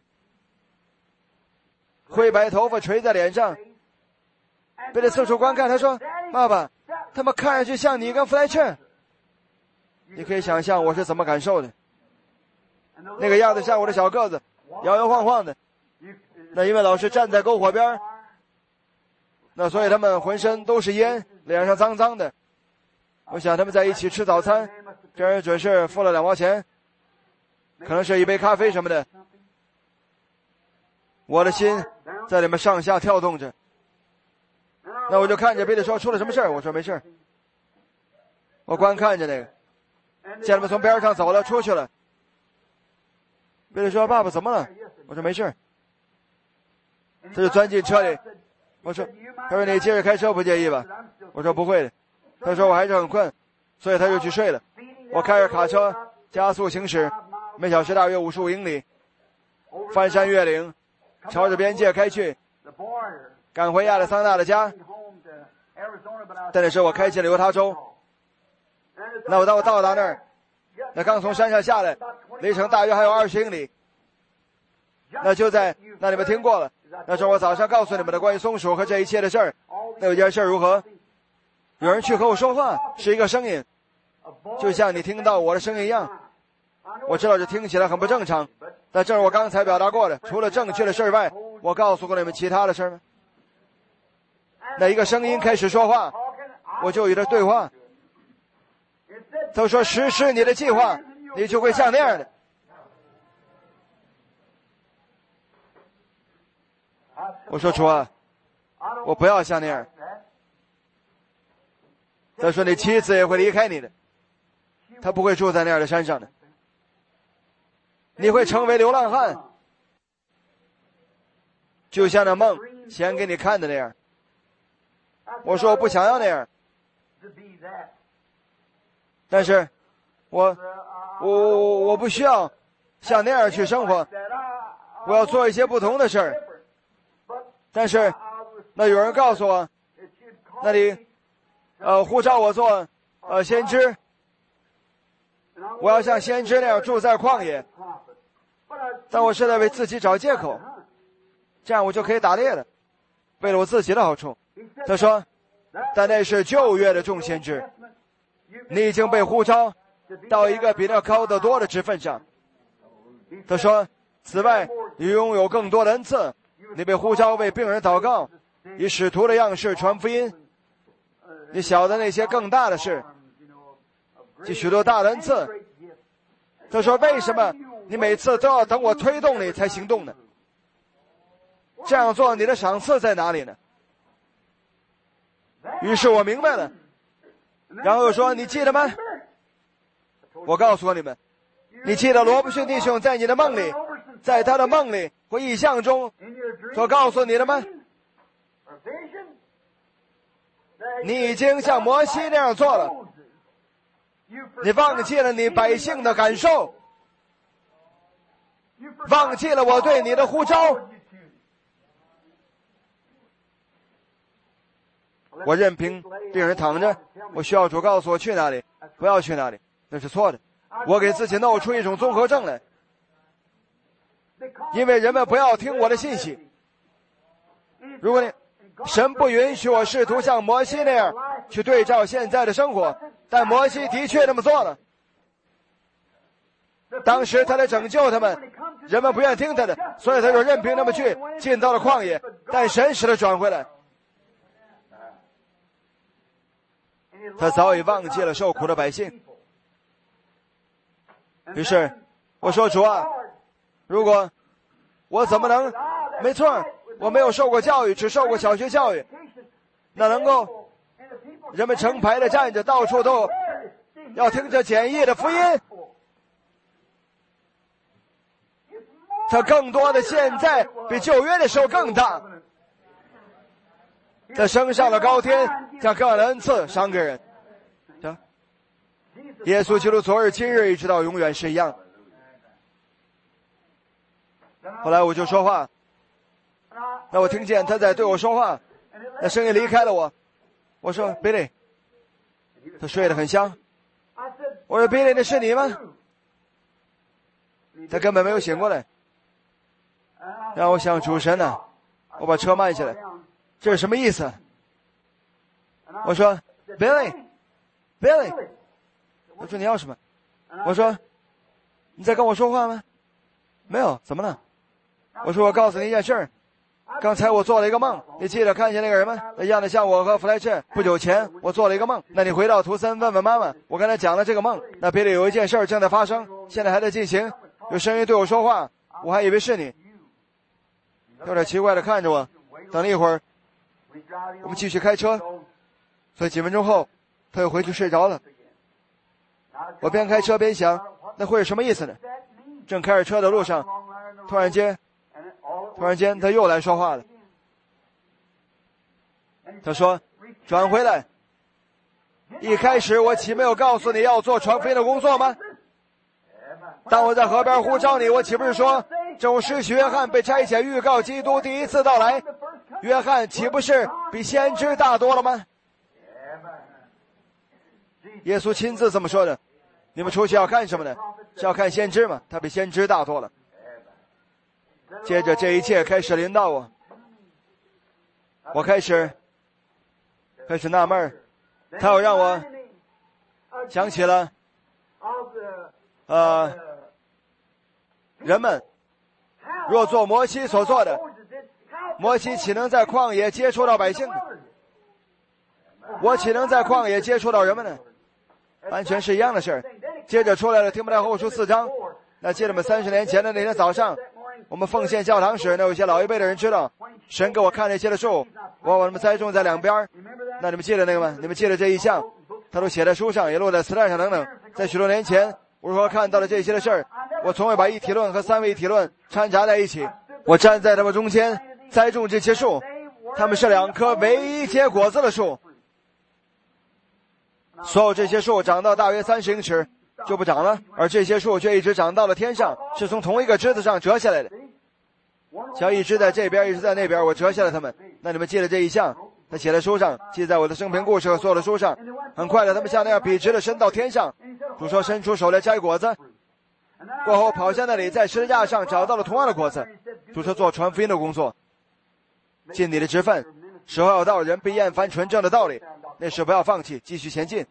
灰白头发垂在脸上。贝利四处观看，他说爸爸他们看上去像你跟弗莱切。你可以想象我是怎么感受的，那个样子像我的小个子，摇摇晃晃的。那因为老是站在篝火边，那所以他们浑身都是烟，脸上脏脏的。我想他们在一起吃早餐，这人准是付了2毛钱，可能是一杯咖啡什么的。我的心在里面上下跳动着。那我就看着贝利说出了什么事儿，我说没事。我观看着那个，见他们从边上走了出去了。贝利说爸爸怎么了？我说没事。他就钻进车里，他说你接着开车不介意吧？我说不会的。他说我还是很困，所以他就去睡了。我开着卡车加速行驶，每小时大约55英里，翻山越岭，朝着边界开去，赶回亚利桑那的家。但那时我开进了犹他州。那我当我到达那儿，那刚从山上下来，离城大约还有20英里。那就在那你们听过了，那是我早上告诉你们的关于松鼠和这一切的事儿。那有件事如何？有人去和我说话，是一个声音， 就像你听到我的声音一样。我知道这听起来很不正常，但正是我刚才表达过的，除了正确的事外，我告诉过你们其他的事吗？那一个声音开始说话，我就与他对话。他说实施你的计划，你就会像那样的。我说主啊，我不要像那样。他说你妻子也会离开你的，他不会住在那样的山上的，你会成为流浪汉，就像那梦显给你看的那样。我说我不想要那样，但是我不需要像那样去生活，我要做一些不同的事儿。但是那有人告诉我，那里呼召我做先知，我要像先知那样住在旷野，但我是在为自己找借口，这样我就可以打猎了，为了我自己的好处。他说但那是旧约的众先知，你已经被呼召到一个比那高得多的职分上。他说此外你拥有更多的恩赐，你被呼召为病人祷告，以使徒的样式传福音，你晓得那些更大的事，及许多大的恩赐。他说为什么你每次都要等我推动你才行动呢？这样做你的赏赐在哪里呢？于是我明白了，然后又说你记得吗？我告诉过你们，你记得罗伯逊弟兄在你的梦里，在他的梦里或异象中所告诉你的吗？你已经像摩西那样做了，你忘记了你百姓的感受，忘记了我对你的呼召。我任凭病人躺着，我需要主告诉我去哪里，不要去哪里，那是错的。我给自己弄出一种综合症来，因为人们不要听我的信息。如果神不允许我试图像摩西那样去对照现在的生活，但摩西的确那么做了。当时他来拯救他们，人们不愿听他的，所以他就任凭他们去，进到了旷野，但神使他转回来。他早已忘记了受苦的百姓。于是我说主啊，如果我怎么能，没错，我没有受过教育，只受过小学教育，那能够人们成排的站着，到处都要听着简易的福音，他更多的现在比旧约的时候更大。他升上了高天，将各样的恩赐赏给人。耶稣基督昨日今日一直到永远是一样。后来我就说话，那我听见他在对我说话，那声音离开了我。我说 Billy， 他睡得很香。我说 Billy， 那是你吗？他根本没有醒过来。然后我想主神呢，我把车慢下来，这是什么意思？我说 Billy， 他说你要什么？我说你在跟我说话吗？没有，怎么了？我说我告诉你一件事儿，刚才我做了一个梦，你记得看见那个人吗？一样的像我和弗莱彻。不久前我做了一个梦，那你回到图森问问妈妈，我跟他讲了这个梦。那别的有一件事正在发生，现在还在进行，有声音对我说话，我还以为是你，有点奇怪的看着我。等了一会儿，我们继续开车，所以几分钟后他又回去睡着了。我边开车边想，那会是什么意思呢？正开着车的路上，突然间他又来说话了。他说转回来，一开始我岂没有告诉你要做传福音的工作吗？当我在河边呼召你，我岂不是说正如施洗约翰被差遣预告基督第一次到来，约翰岂不是比先知大多了吗？耶稣亲自这么说的。你们出去要看什么呢？是要看先知吗？他比先知大多了。接着这一切开始临到我，我开始纳闷，他要让我想起了人们若做摩西所做的，摩西岂能在旷野接触到百姓呢？我岂能在旷野接触到人们呢？完全是一样的事儿。接着出来了提摩太后书4章，那记得我们30年前的那天早上，我们奉献教堂时，那有些老一辈的人知道，神给我看那些的树，我把它们栽种在两边。那你们记得那个吗？你们记得这一项，他都写在书上，也落在磁带上等等。在许多年前，我如何看到了这些的事儿，我从未把一体论和三位一体论掺杂在一起。我站在他们中间栽种这些树，他们是2棵唯一结果子的树。所有这些树长到大约30英尺就不长了，而这些树却一直长到了天上，是从同一个枝子上折下来的。像一只在这边，一只在那边，我折下了它们。那你们记得这一项，他写在书上，记在我的生平故事和所有的书上。很快的，他们像那样笔直的伸到天上。主说伸出手来摘果子，过后跑向那里，在十字架上找到了同样的果子。主说做传福音的工作，尽你的职分，时候要到，人被厌烦纯正的道理，那时不要放弃，继续前进。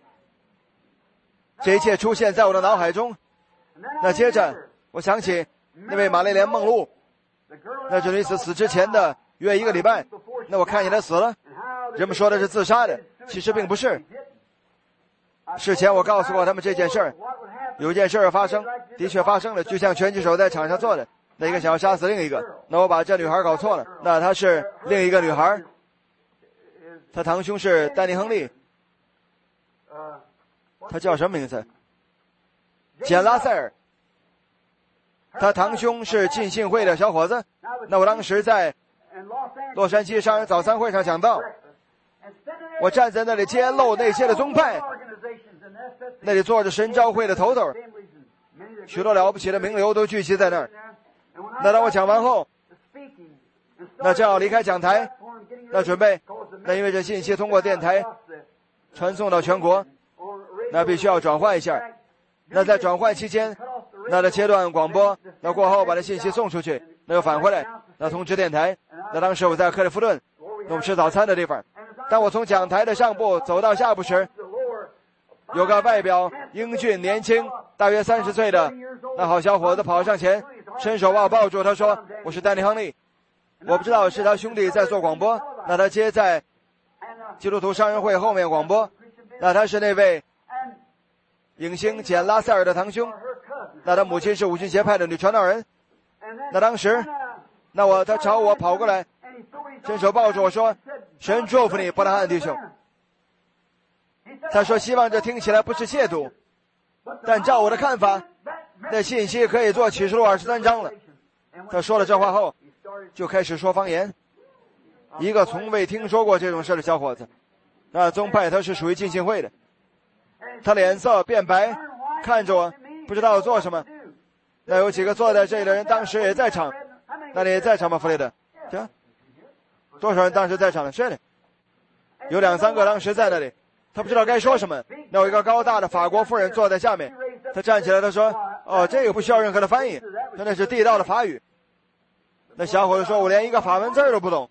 这一切出现在我的脑海中。那接着我想起那位玛丽莲梦露，那这女子死之前的约1个礼拜，那我看见她死了，人们说的是自杀的，其实并不是。事前我告诉过他们这件事儿，有一件事儿发生，的确发生了，就像拳击手在场上做的，那个想要杀死另一个，那我把这女孩搞错了，那她是另一个女孩，她堂兄是丹尼·亨利，他叫什么名字？简·拉塞尔。他堂兄是浸信会的小伙子。那我当时在洛杉矶商人早餐会上讲到，我站在那里揭露那些的宗派，那里坐着神召会的头头，许多了不起的名流都聚集在那儿。那当我讲完后，那正要离开讲台，那准备，那因为这信息通过电台传送到全国，那必须要转换一下。那在转换期间，那的切断广播，那过后把这信息送出去，那又返回来，那通知电台。那当时我在克利夫顿，那我们吃早餐的地方。当我从讲台的上部走到下部时，有个外表英俊年轻大约30岁的那好小伙子跑上前，伸手把我抱住，他说我是丹尼·亨利。我不知道是他兄弟在做广播，那他接在基督徒商人会后面广播，那他是那位影星简·拉塞尔的堂兄，那他母亲是五旬节派的女传道人。那当时他朝我跑过来，伸手抱住我说，神祝福你，伯拉罕弟兄。他说希望这听起来不是亵渎，但照我的看法，那信息可以做启示录23章了。他说了这话后就开始说方言，一个从未听说过这种事的小伙子。那宗派他是属于浸信会的，他脸色变白，看着我不知道做什么。那有几个坐在这里的人当时也在场，那你也在场吗，弗雷德？行，多少人当时在场呢？是的，有2、3个当时在那里。他不知道该说什么。那有一个高大的法国妇人坐在下面，他站起来，他说这个不需要任何的翻译，那是地道的法语。那小伙子说我连一个法文字都不懂。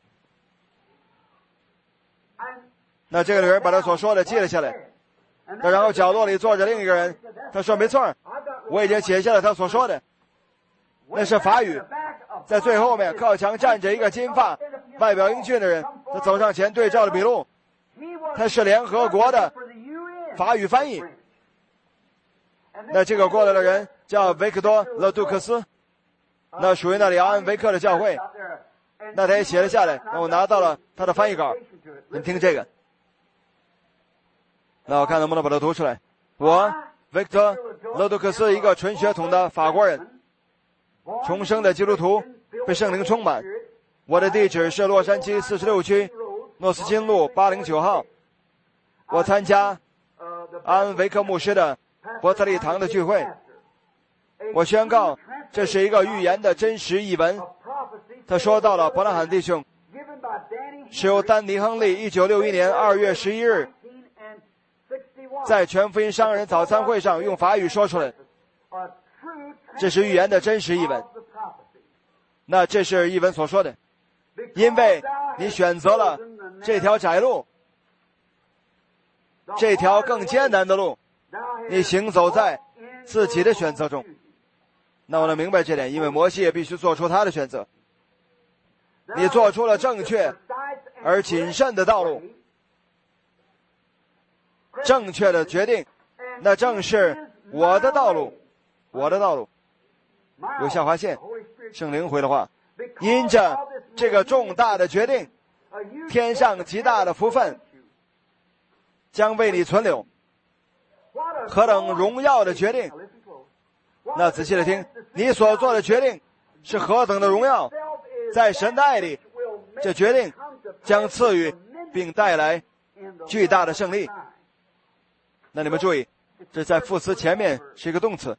那这个女人把他所说的记了下来。那然后角落里坐着另一个人，他说没错，我已经写下了他所说的，那是法语。在最后面靠墙站着一个金发外表英俊的人，他走上前对照了笔录，他是联合国的法语翻译。那这个过来的人叫维克多·勒杜克斯，那属于那里阿恩维克的教会。那他也写了下来，那我拿到了他的翻译稿，你听这个。那我看能不能把它读出来。我维克多·勒杜克斯，一个纯血统的法国人，重生的基督徒，被圣灵充满。我的地址是洛杉矶46区诺斯金路809号。我参加阿恩维克牧师的伯特利堂的聚会。我宣告这是一个预言的真实译文。他说到了伯拉罕弟兄是由丹尼·亨利1961年2月11日在全福音商人早餐会上用法语说出来，这是预言的真实译文。那这是译文所说的，因为你选择了这条窄路， 这条更艰难的路，你行走在自己的选择中。那我能明白这点，因为摩西也必须做出他的选择。你做出了正确而谨慎的道路，正确的决定，那正是我的道路，我的道路。有下划线，圣灵回的话，因着这个重大的决定，天上极大的福分将为你存留。何等荣耀的决定！那仔细的听，你所做的决定是何等的荣耀！在神的爱里，这决定将赐予并带来巨大的胜利。那你们注意，这在副词前面是一个动词。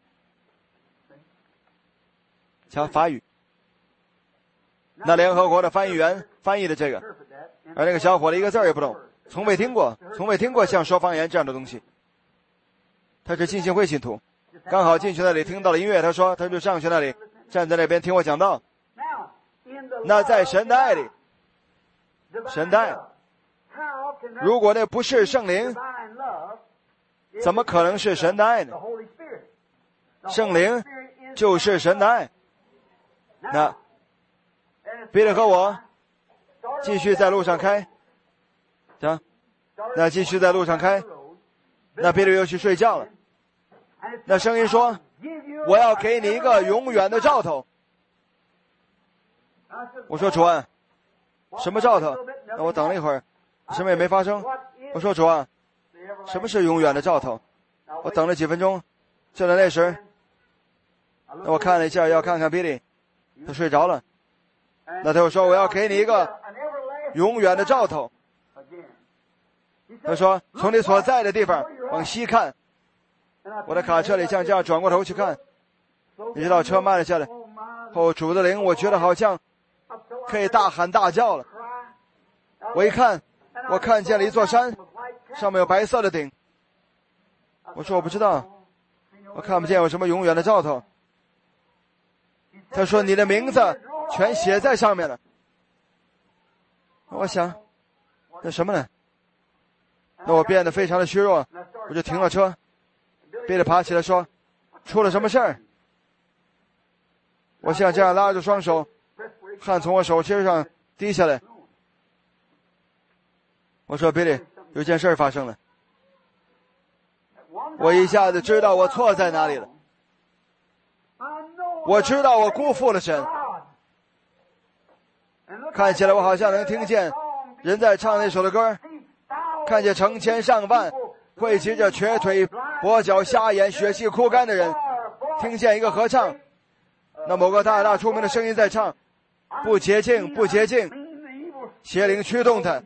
瞧法语，那联合国的翻译员翻译的这个，而那个小伙子一个字也不懂，从未听过像说方言这样的东西。他是浸信会信徒，刚好进去那里听到了音乐，他说他就上去那里站在那边听我讲道。那在神的爱里，神的爱，如果那不是圣灵，怎么可能是神的爱呢？圣灵就是神的爱。那彼得和我继续在路上开，行，那继续在路上开，那彼得又去睡觉了。那声音说，我要给你一个永远的兆头。我说主啊，什么兆头？那我等了一会儿，什么也没发生。我说主啊，什么是永远的兆头？我等了几分钟，就在那时，那我看了一下，要看看比利，他睡着了。那他又说，我要给你一个永远的兆头。他说，从你所在的地方往西看。我的卡车里像这样转过头去看，一直到车慢了下来后，主的灵我觉得好像可以大喊大叫了。我一看，我看见了一座山，上面有白色的顶。我说我不知道，我看不见有什么永远的兆头。他说你的名字全写在上面了。我想那什么呢？那我变得非常的虚弱，我就停了车。彼得爬起来说，出了什么事儿？我像这样拉着双手，汗从我手心上滴下来。我说彼得，有件事发生了。我一下子知道我错在哪里了，我知道我辜负了神。看起来我好像能听见人在唱那首的歌，看见成千上万汇集着瘸腿跛脚瞎眼血气枯干的人，听见一个合唱，那某个大大出名的声音在唱，不洁净不洁净，邪灵驱动他。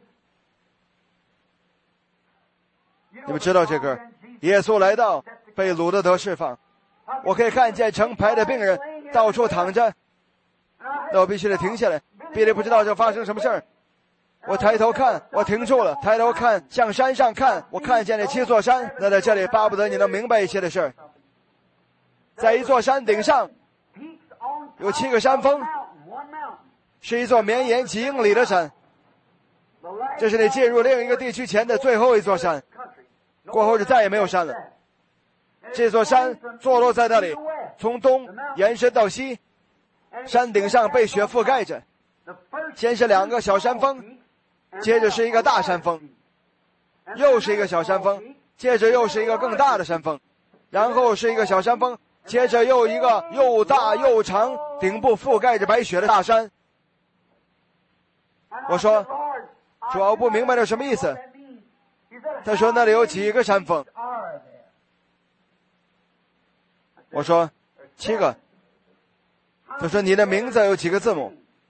你们知道这歌，耶稣来到，被掳的得释放。我可以看见成排的病人到处躺着，那我必须得停下来。彼得不知道这发生什么事儿。我抬头看，我停住了，抬头看，向山上看，我看见了7座山。那在这里巴不得你能明白一些的事儿。在一座山顶上有7个山峰，是一座绵延几英里的山。这是你进入另一个地区前的最后一座山，过后就再也没有山了。这座山坐落在那里，从东延伸到西，山顶上被雪覆盖着。先是2个小山峰，接着是一个大山峰，又是一个小山峰，接着又是一个更大的山峰，然后是一个小山峰，接着又一个又大又长，顶部覆盖着白雪的大山。我说，主要我不明白这什么意思。他说那里有几个山峰。我说7个。他说你的名字有几个字母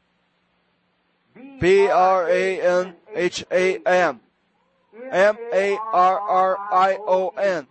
？BRANHAM MARRION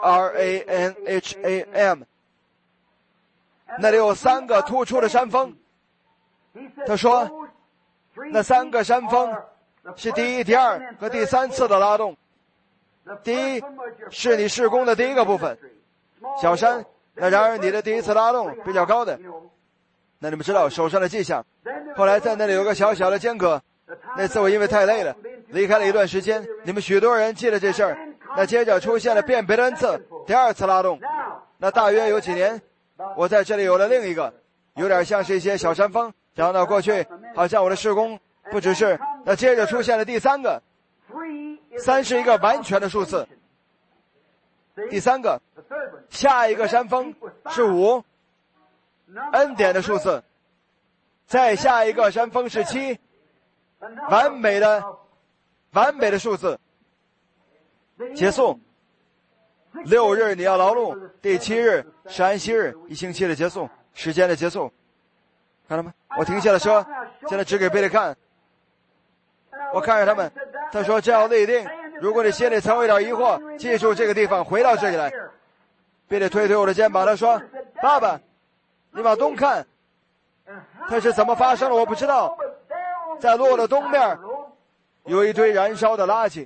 BRANHAM。 那里有3个突出的山峰。他说那3个山峰是第1、第2和第3次的拉动。第一是你事工的第一个部分，小山，那然而你的第1次拉动比较高的，那你们知道手上的迹象。后来在那里有个小小的间隔，那次我因为太累了离开了一段时间，你们许多人记得这事儿。 那接着出现了辨别的恩赐，第二次拉动。那大约有几年，我在这里有了另一个，有点像是一些小山峰。讲到过去，好像我的事工不只是。那接着出现了第三个，3是一个完全的数字。第三个，下一个山峰是5，恩典的数字。再下一个山峰是7，完美的数字。结束。6日你要劳碌，第7日是安息日，1星期的结束，时间的结束。看到吗？我停下了车，现在指给贝利看。我看着他们，他说这要立定，如果你心里曾有一点疑惑，记住这个地方，回到这里来。贝利推推我的肩膀，他说，爸爸，你往东看。它是怎么发生的我不知道，在路的东面有一堆燃烧的垃圾，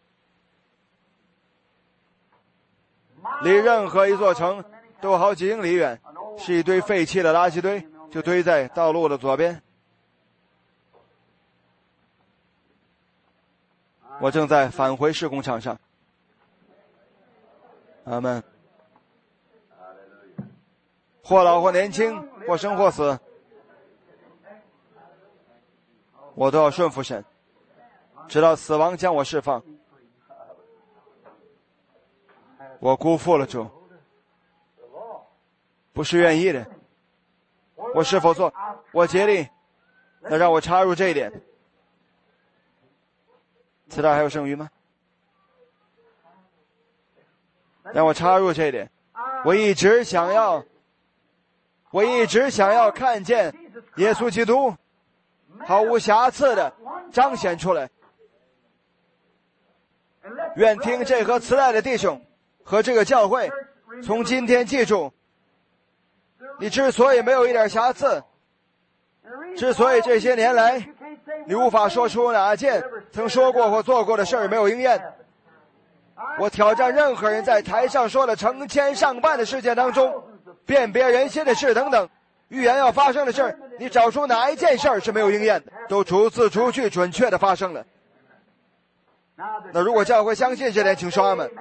离任何一座城都有好几英里远，是一堆废弃的垃圾堆，就堆在道路的左边。我正在返回施工场上。阿们。或老或年轻，或生或死，我都要顺服神，直到死亡将我释放。我辜负了主，不是愿意的。我是否做？我竭力。那让我插入这一点。磁带还有剩余吗？让我插入这一点。我一直想要看见耶稣基督毫无瑕疵的彰显出来。愿听这盒磁带的弟兄和这个教会从今天记住，你之所以没有一点瑕疵，之所以这些年来你无法说出哪件曾说过或做过的事儿没有应验，我挑战任何人在台上说了成千上万的事件当中，辨别人心的事等等，预言要发生的事，你找出哪一件事儿是没有应验的，都逐字逐句准确的发生了。那如果教会相信这点，请说阿们。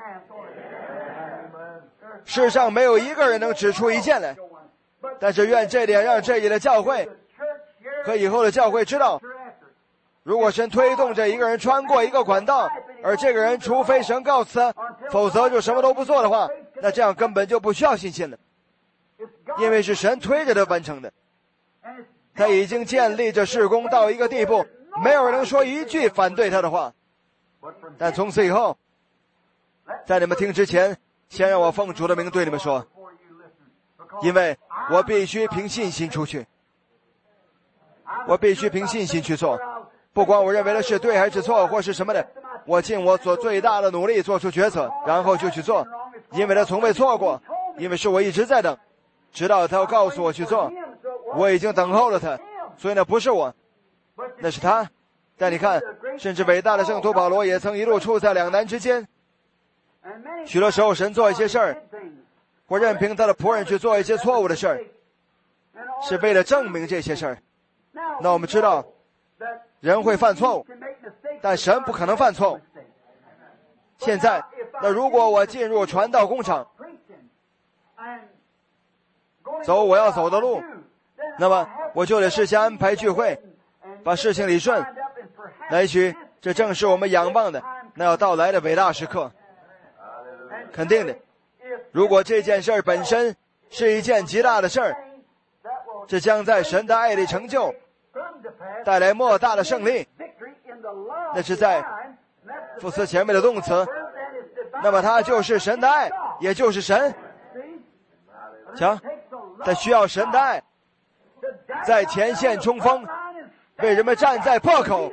世上没有一个人能指出一件来，但是愿这点让这里的教会和以后的教会知道，如果神推动着一个人穿过一个管道，而这个人除非神告辞，否则就什么都不做的话，那这样根本就不需要信心了，因为是神推着他完成的。他已经建立着事工到一个地步，没有人能说一句反对他的话。但从此以后，在你们听之前，先让我奉主的名对你们说，因为我必须凭信心出去，我必须凭信心去做，不管我认为的是对还是错或是什么的，我尽我所最大的努力做出决策，然后就去做，因为他从未错过，因为是我一直在等，直到他要告诉我去做，我已经等候了他，所以那不是我，那是他。但你看，甚至伟大的圣徒保罗也曾一路处在两难之间，许多时候神做一些事儿，或任凭他的仆人去做一些错误的事儿，是为了证明这些事儿。那我们知道人会犯错误，但神不可能犯错误。现在那如果我进入传道工厂，走我要走的路，那么我就得事先安排聚会，把事情理顺，也许这正是我们仰望的那要到来的伟大时刻。肯定的，如果这件事儿本身是一件极大的事儿，这将在神的爱里成就，带来莫大的胜利。那是在副词前面的动词，那么它就是神的爱，也就是神。瞧，它需要神的爱在前线冲锋，为人们站在破口。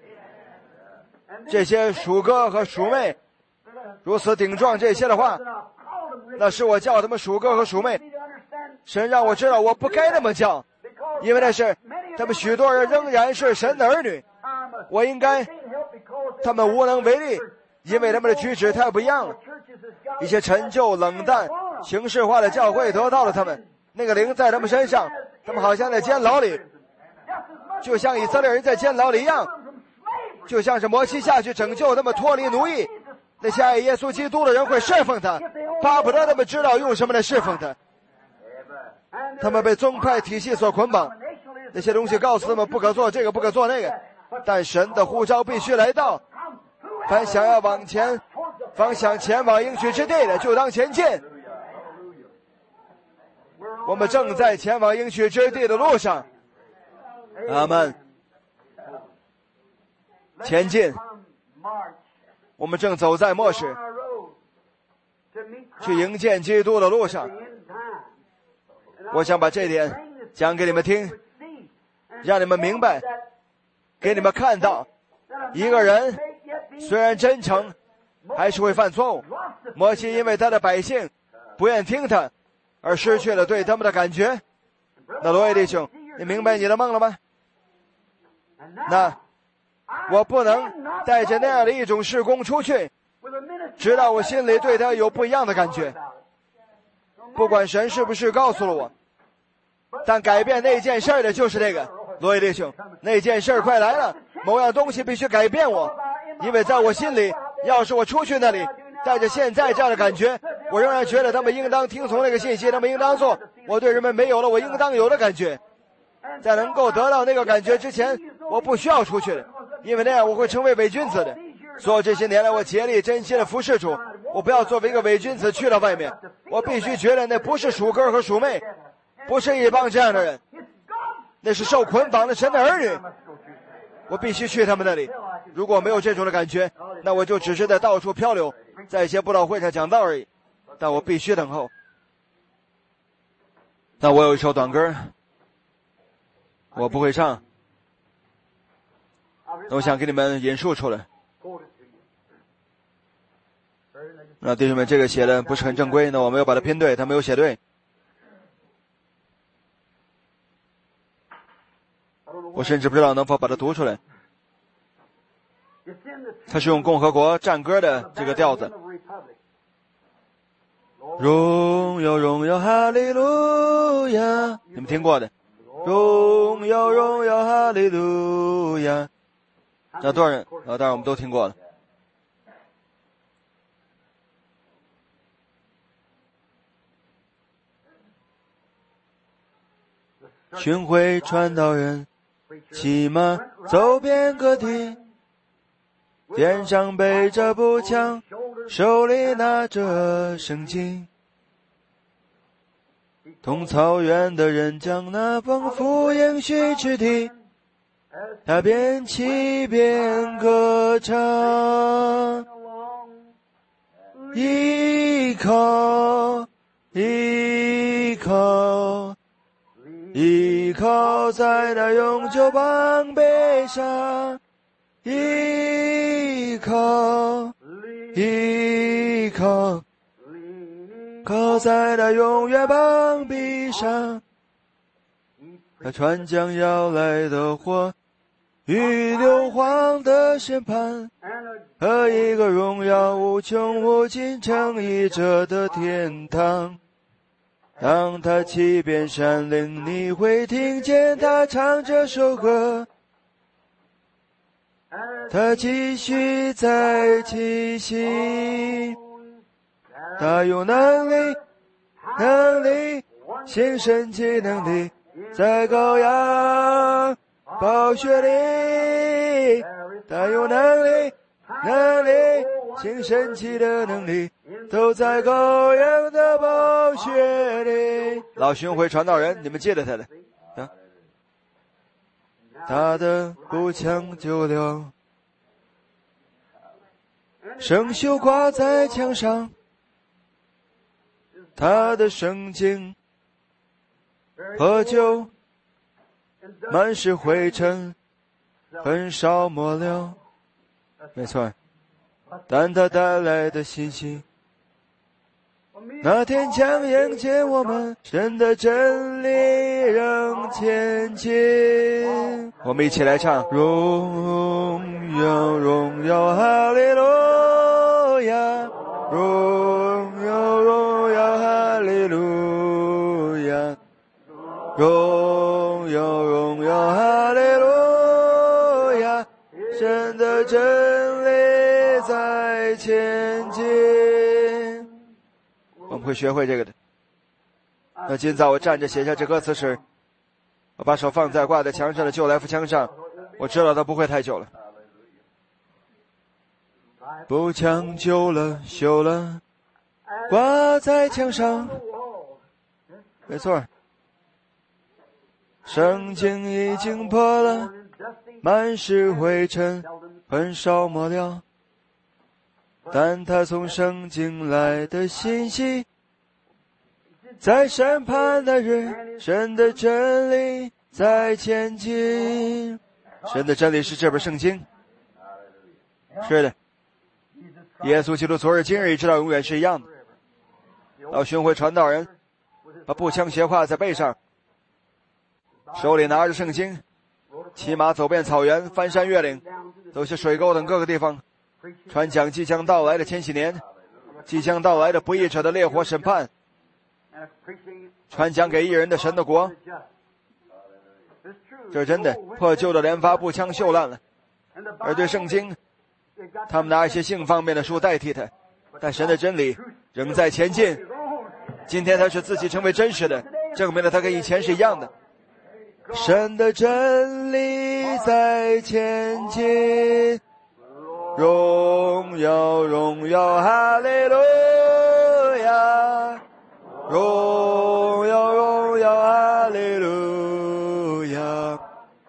这些属哥和属妹如此顶撞这些的话，那是我叫他们属哥和属妹。神让我知道我不该那么叫，因为那是他们许多人仍然是神的儿女，我应该他们无能为力，因为他们的举止太不一样了。一些陈旧冷淡形式化的教会得到了他们那个灵在他们身上，他们好像在监牢里，就像以色列人在监牢里一样，就像是摩西下去拯救他们脱离奴役， 那些爱耶稣基督的人会侍奉他，巴不得他们知道用什么来侍奉他。他们被宗派体系所捆绑，那些东西告诉他们不可做这个，不可做那个，但神的呼召必须来到。凡想要往前，方向前往应许之地的，就当前进。我们正在前往应许之地的路上。阿们。前进。我们正走在末世，去迎见基督的路上。我想把这点讲给你们听，让你们明白，给你们看到，一个人虽然真诚，还是会犯错误。摩西因为他的百姓不愿听他，而失去了对他们的感觉。那罗伊弟兄，你明白你的梦了吗？那我不能带着那样的一种事工出去，直到我心里对他有不一样的感觉。不管神是不是告诉了我，但改变那件事的就是这个。罗伊弟兄，那件事快来了，某样东西必须改变我，因为在我心里，要是我出去那里带着现在这样的感觉，我仍然觉得他们应当听从那个信息，他们应当做，我对人们没有了我应当有的感觉。在能够得到那个感觉之前，我不需要出去的，因为那样我会成为伪君子的。所有这些年来，我竭力真心的服侍主，我不要作为一个伪君子去到外面。我必须觉得那不是属哥和属妹，不是一帮这样的人，那是受捆绑的神的儿女。我必须去他们那里。如果没有这种的感觉，那我就只是在到处漂流，在一些布道会上讲道而已。但我必须等候。那我有一首短歌，我不会唱，我想给你们引述出来。那弟兄们，这个写的不是很正规，那我没有把它拼对，他没有写对。我甚至不知道能否把它读出来。他是用共和国战歌的这个调子。荣耀荣耀哈利路亚，你们听过的。荣耀荣耀哈利路亚，那多少人？当然我们都听过了。巡回传道人骑马走遍各地，肩上背着步枪，手里拿着圣经，同草原的人将那丰富应许之地，他边骑边歌唱，依靠依靠依靠在那永久膀臂上，依靠依靠靠在那永远膀臂上，那船将要来的火与硫磺的审判，和一个荣耀无穷无尽正义者的天堂。当他骑遍山岭，你会听见他唱这首歌，他继续在气息，他有能力行神迹能力，在羔羊宝血里，他有能力行神迹的能力，都在羔羊的宝血里。老巡回传道人，你们记得他的啊？他的步枪就溜，生锈挂在墙上，他的圣经破旧，满是灰尘，很少抹了。没错，但他带来的信息，那天将迎接我们，神的真理仍前进。我们一起来唱，荣耀荣耀哈利路亚，荣耀荣耀哈利路亚，荣耀荣耀哈利路亚，神的真理在前进。我们会学会这个的。那今早我站着写下这歌词时，我把手放在挂在墙上的旧来福枪上，我知道它不会太久了。步枪旧了锈了，挂在墙上。没错，圣经已经破了，满是灰尘，很少抹掉，但他从圣经来的信息，在审判的日，神的真理在前进。神的真理是这本圣经。是的，耶稣基督昨日今日一直到永远是一样的。到巡回传道人把步枪斜挎在背上，手里拿着圣经，骑马走遍草原，翻山越岭，走下水沟等各个地方，传讲即将到来的千禧年，即将到来的不义者的烈火审判，传讲给义人的神的国。这是真的，破旧的连发步枪锈烂了，而对圣经，他们拿一些性方面的书代替它，但神的真理仍在前进。今天他使自己成为真实的，证明了他跟以前是一样的。神的真理在前进，荣耀荣耀哈利路亚，荣耀荣耀哈利路亚，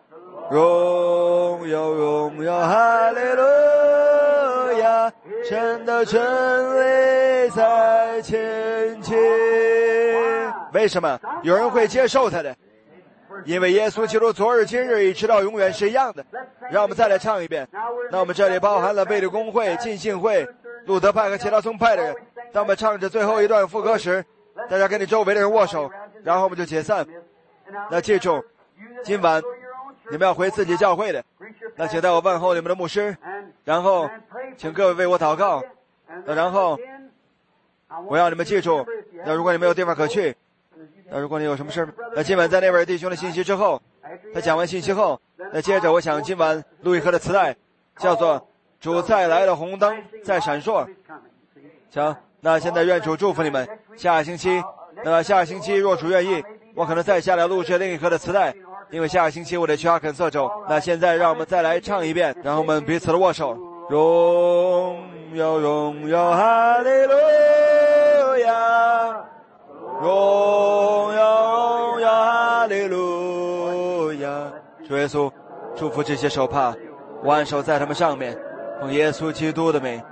荣耀荣耀哈利路亚，神的真理在前进。为什么有人会接受他的？因为耶稣基督昨日今日一直到永远是一样的。让我们再来唱一遍。那我们这里包含了卫理公会、浸信会、路德派和其他宗派的人。当我们唱着最后一段副歌时，大家跟你周围的人握手，然后我们就解散。那记住，今晚你们要回自己教会的，那请带我问候你们的牧师，然后请各位为我祷告。然后我要你们记住，那如果你没有地方可去，那如果你有什么事，那今晚在那位弟兄的信息之后，他讲完信息后，那接着我想今晚路易克的磁带叫做主再来的红灯在闪烁。行，那现在愿主祝福你们。下星期若主愿意，我可能再下来录制另一颗的磁带，因为下星期我得去阿肯色州。那现在让我们再来唱一遍，然后我们彼此的握手。荣耀荣耀哈利路亚，荣耀荣耀哈利路亚。主耶稣祝福这些手帕，我按手在他们上面，奉耶稣基督的名。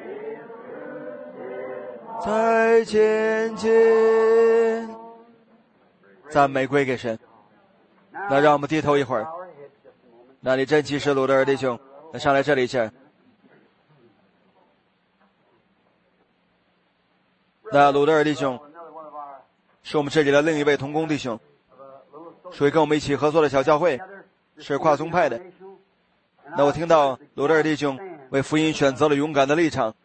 再前进，赞美归给神。那让我们低头一会儿。那你真奇是鲁德尔弟兄，那上来这里去。那鲁德尔弟兄是我们这里的另一位同工弟兄，属于跟我们一起合作的小教会，是跨宗派的。那我听到鲁德尔弟兄为福音选择了勇敢的立场，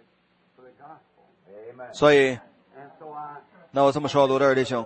所以那我这么说，鲁德尔弟兄，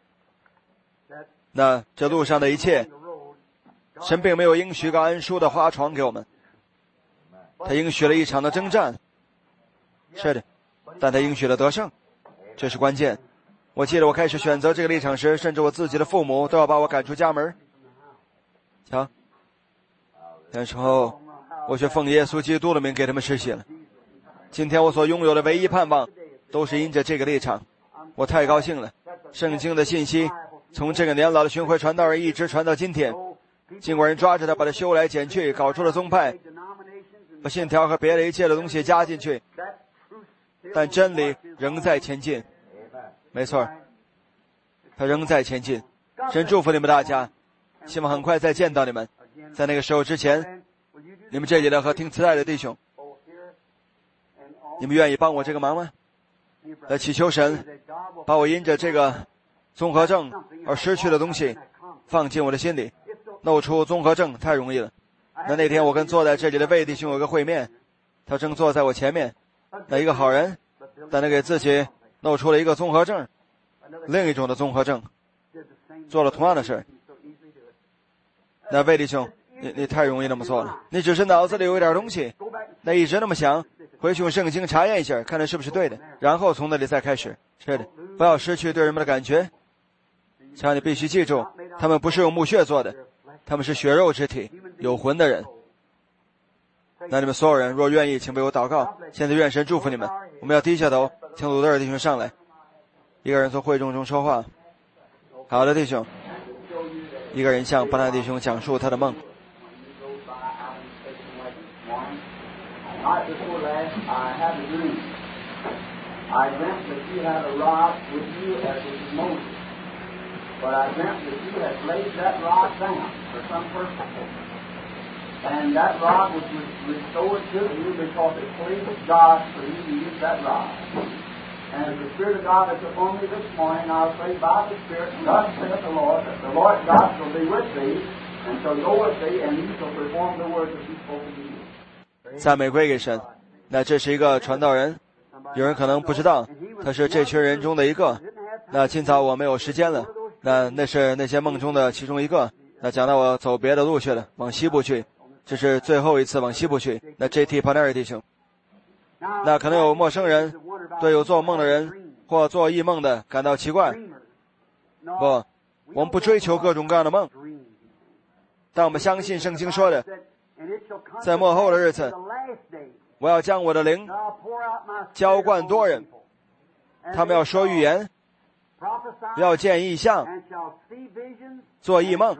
那这路上的一切，神并没有应许个安舒的花床给我们，他应许了一场的征战，是的，但他应许了得胜，这是关键。我记得我开始选择这个立场时，甚至我自己的父母都要把我赶出家门。瞧，那时候我却奉耶稣基督的名给他们施洗了。今天我所拥有的唯一盼望都是因着这个立场，我太高兴了。圣经的信息从这个年老的巡回传道人一直传到今天，尽管人抓着他把他修来剪去，搞出了宗派，把信条和别的一切的东西加进去，但真理仍在前进。没错，他仍在前进。神祝福你们大家，希望很快再见到你们。在那个时候之前，你们这里的和听磁带的弟兄，你们愿意帮我这个忙吗？来祈求神把我因着这个综合症而失去的东西放进我的心里。弄出综合症太容易了。那天我跟坐在这里的魏弟兄有个会面，他正坐在我前面，那一个好人，但他给自己弄出了一个综合症，另一种的综合症，做了同样的事。那魏弟兄，你太容易那么做了，你只是脑子里有一点东西，那一直那么想， 回去用圣经查验一下，看看是不是对的，然后从那里再开始。是的，不要失去对人们的感觉。这样你必须记住，他们不是用木屑做的，他们是血肉之体，有魂的人。那你们所有人若愿意，请为我祷告。现在愿神祝福你们。我们要低下头，请鲁德尔弟兄上来，一个人从会众中说话。好的，弟兄。一个人向巴拿弟兄讲述他的梦。 Night before last, I had a dream. I dreamt that you had a rod with you as with Moses. But I dreamt that you had laid that rod down for some purpose. And that rod was restored to you because it pleased God for you to use that rod. And as the Spirit of God is upon me this morning, I'll say by the Spirit, thus saith the Lord, that the Lord God shall be with thee, and shall go with thee, and he shall perform the words that he spoke to you. 赞美归给神。那这是一个传道人，有人可能不知道，他是这群人中的一个。那今早我没有时间了，那是那些梦中的其中一个。那讲到我走别的路去了，往西部去，这是最后一次往西部去。那 J.T. 帕内尔弟兄，那可能有陌生人对有做梦的人或做异梦的感到奇怪。不，我们不追求各种各样的梦，但我们相信圣经说的，在末后的日子，我要将我的灵浇灌多人，他们要说预言，要见异象，做异梦。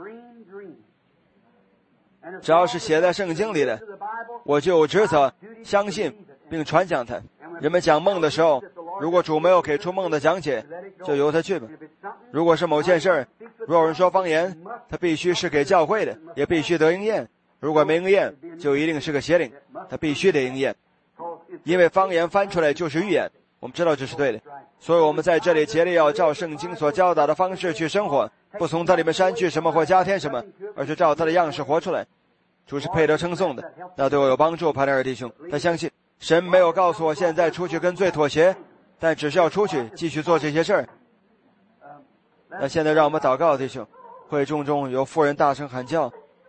只要是写在圣经里的，我就有职责相信并传讲它。人们讲梦的时候，如果主没有给出梦的讲解，就由他去吧。如果是某件事，若有人说方言，他必须是给教会的，也必须得应验。如果没应验，就一定是个邪灵，他必须得应验。因为方言翻出来就是预言，我们知道这是对的。所以我们在这里竭力要照圣经所教导的方式去生活，不从它里面删去什么或加添什么，而是照它的样式活出来。主是配得称颂的，那对我有帮助。帕内尔弟兄，他相信神没有告诉我现在出去跟罪妥协，但只是要出去继续做这些事儿。那现在让我们祷告，弟兄。会众中有妇人大声喊叫。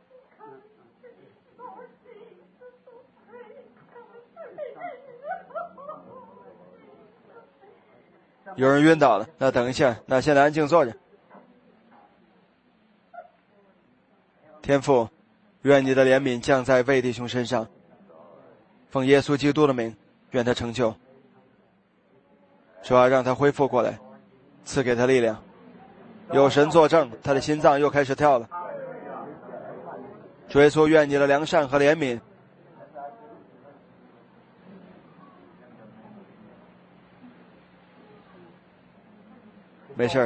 有人晕倒了，那等一下，那现在安静坐着。天父，愿你的怜悯降在魏弟兄身上，奉耶稣基督的名，愿他成就。主啊，让他恢复过来，赐给他力量。有神作证，他的心脏又开始跳了。主耶稣，愿你的良善和怜悯没事了。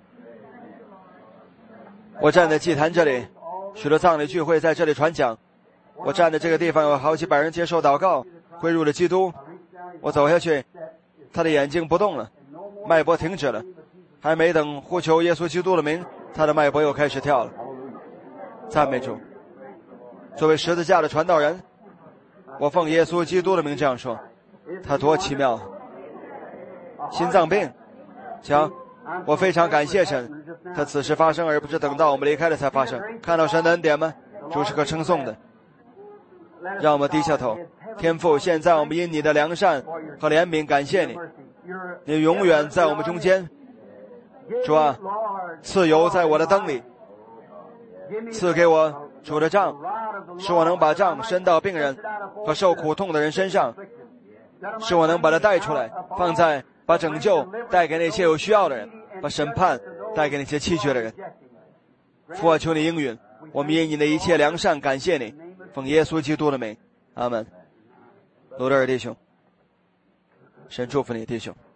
我站在祭坛这里，许多葬礼聚会在这里传讲。我站在这个地方，有好几百人接受祷告，归入了基督。我走下去，他的眼睛不动了，脉搏停止了，还没等呼求耶稣基督的名，他的脉搏又开始跳了。赞美主！作为十字架的传道人，我奉耶稣基督的名这样说，他多奇妙！心脏病，瞧。我非常感谢神，他此时发生，而不是等到我们离开了才发生。看到神的恩典吗？主是可称颂的。让我们低下头。天父，现在我们因你的良善和怜悯感谢你，你永远在我们中间。主啊，赐油在我的灯里，赐给我主的杖，使我能把杖伸到病人和受苦痛的人身上，使我能把它带出来，放在把拯救带给那些有需要的人，把审判带给那些弃绝的人。父啊，求你应允，我们因你的一切良善感谢你，奉耶稣基督的名，阿门。罗德尔弟兄，神祝福你，弟兄。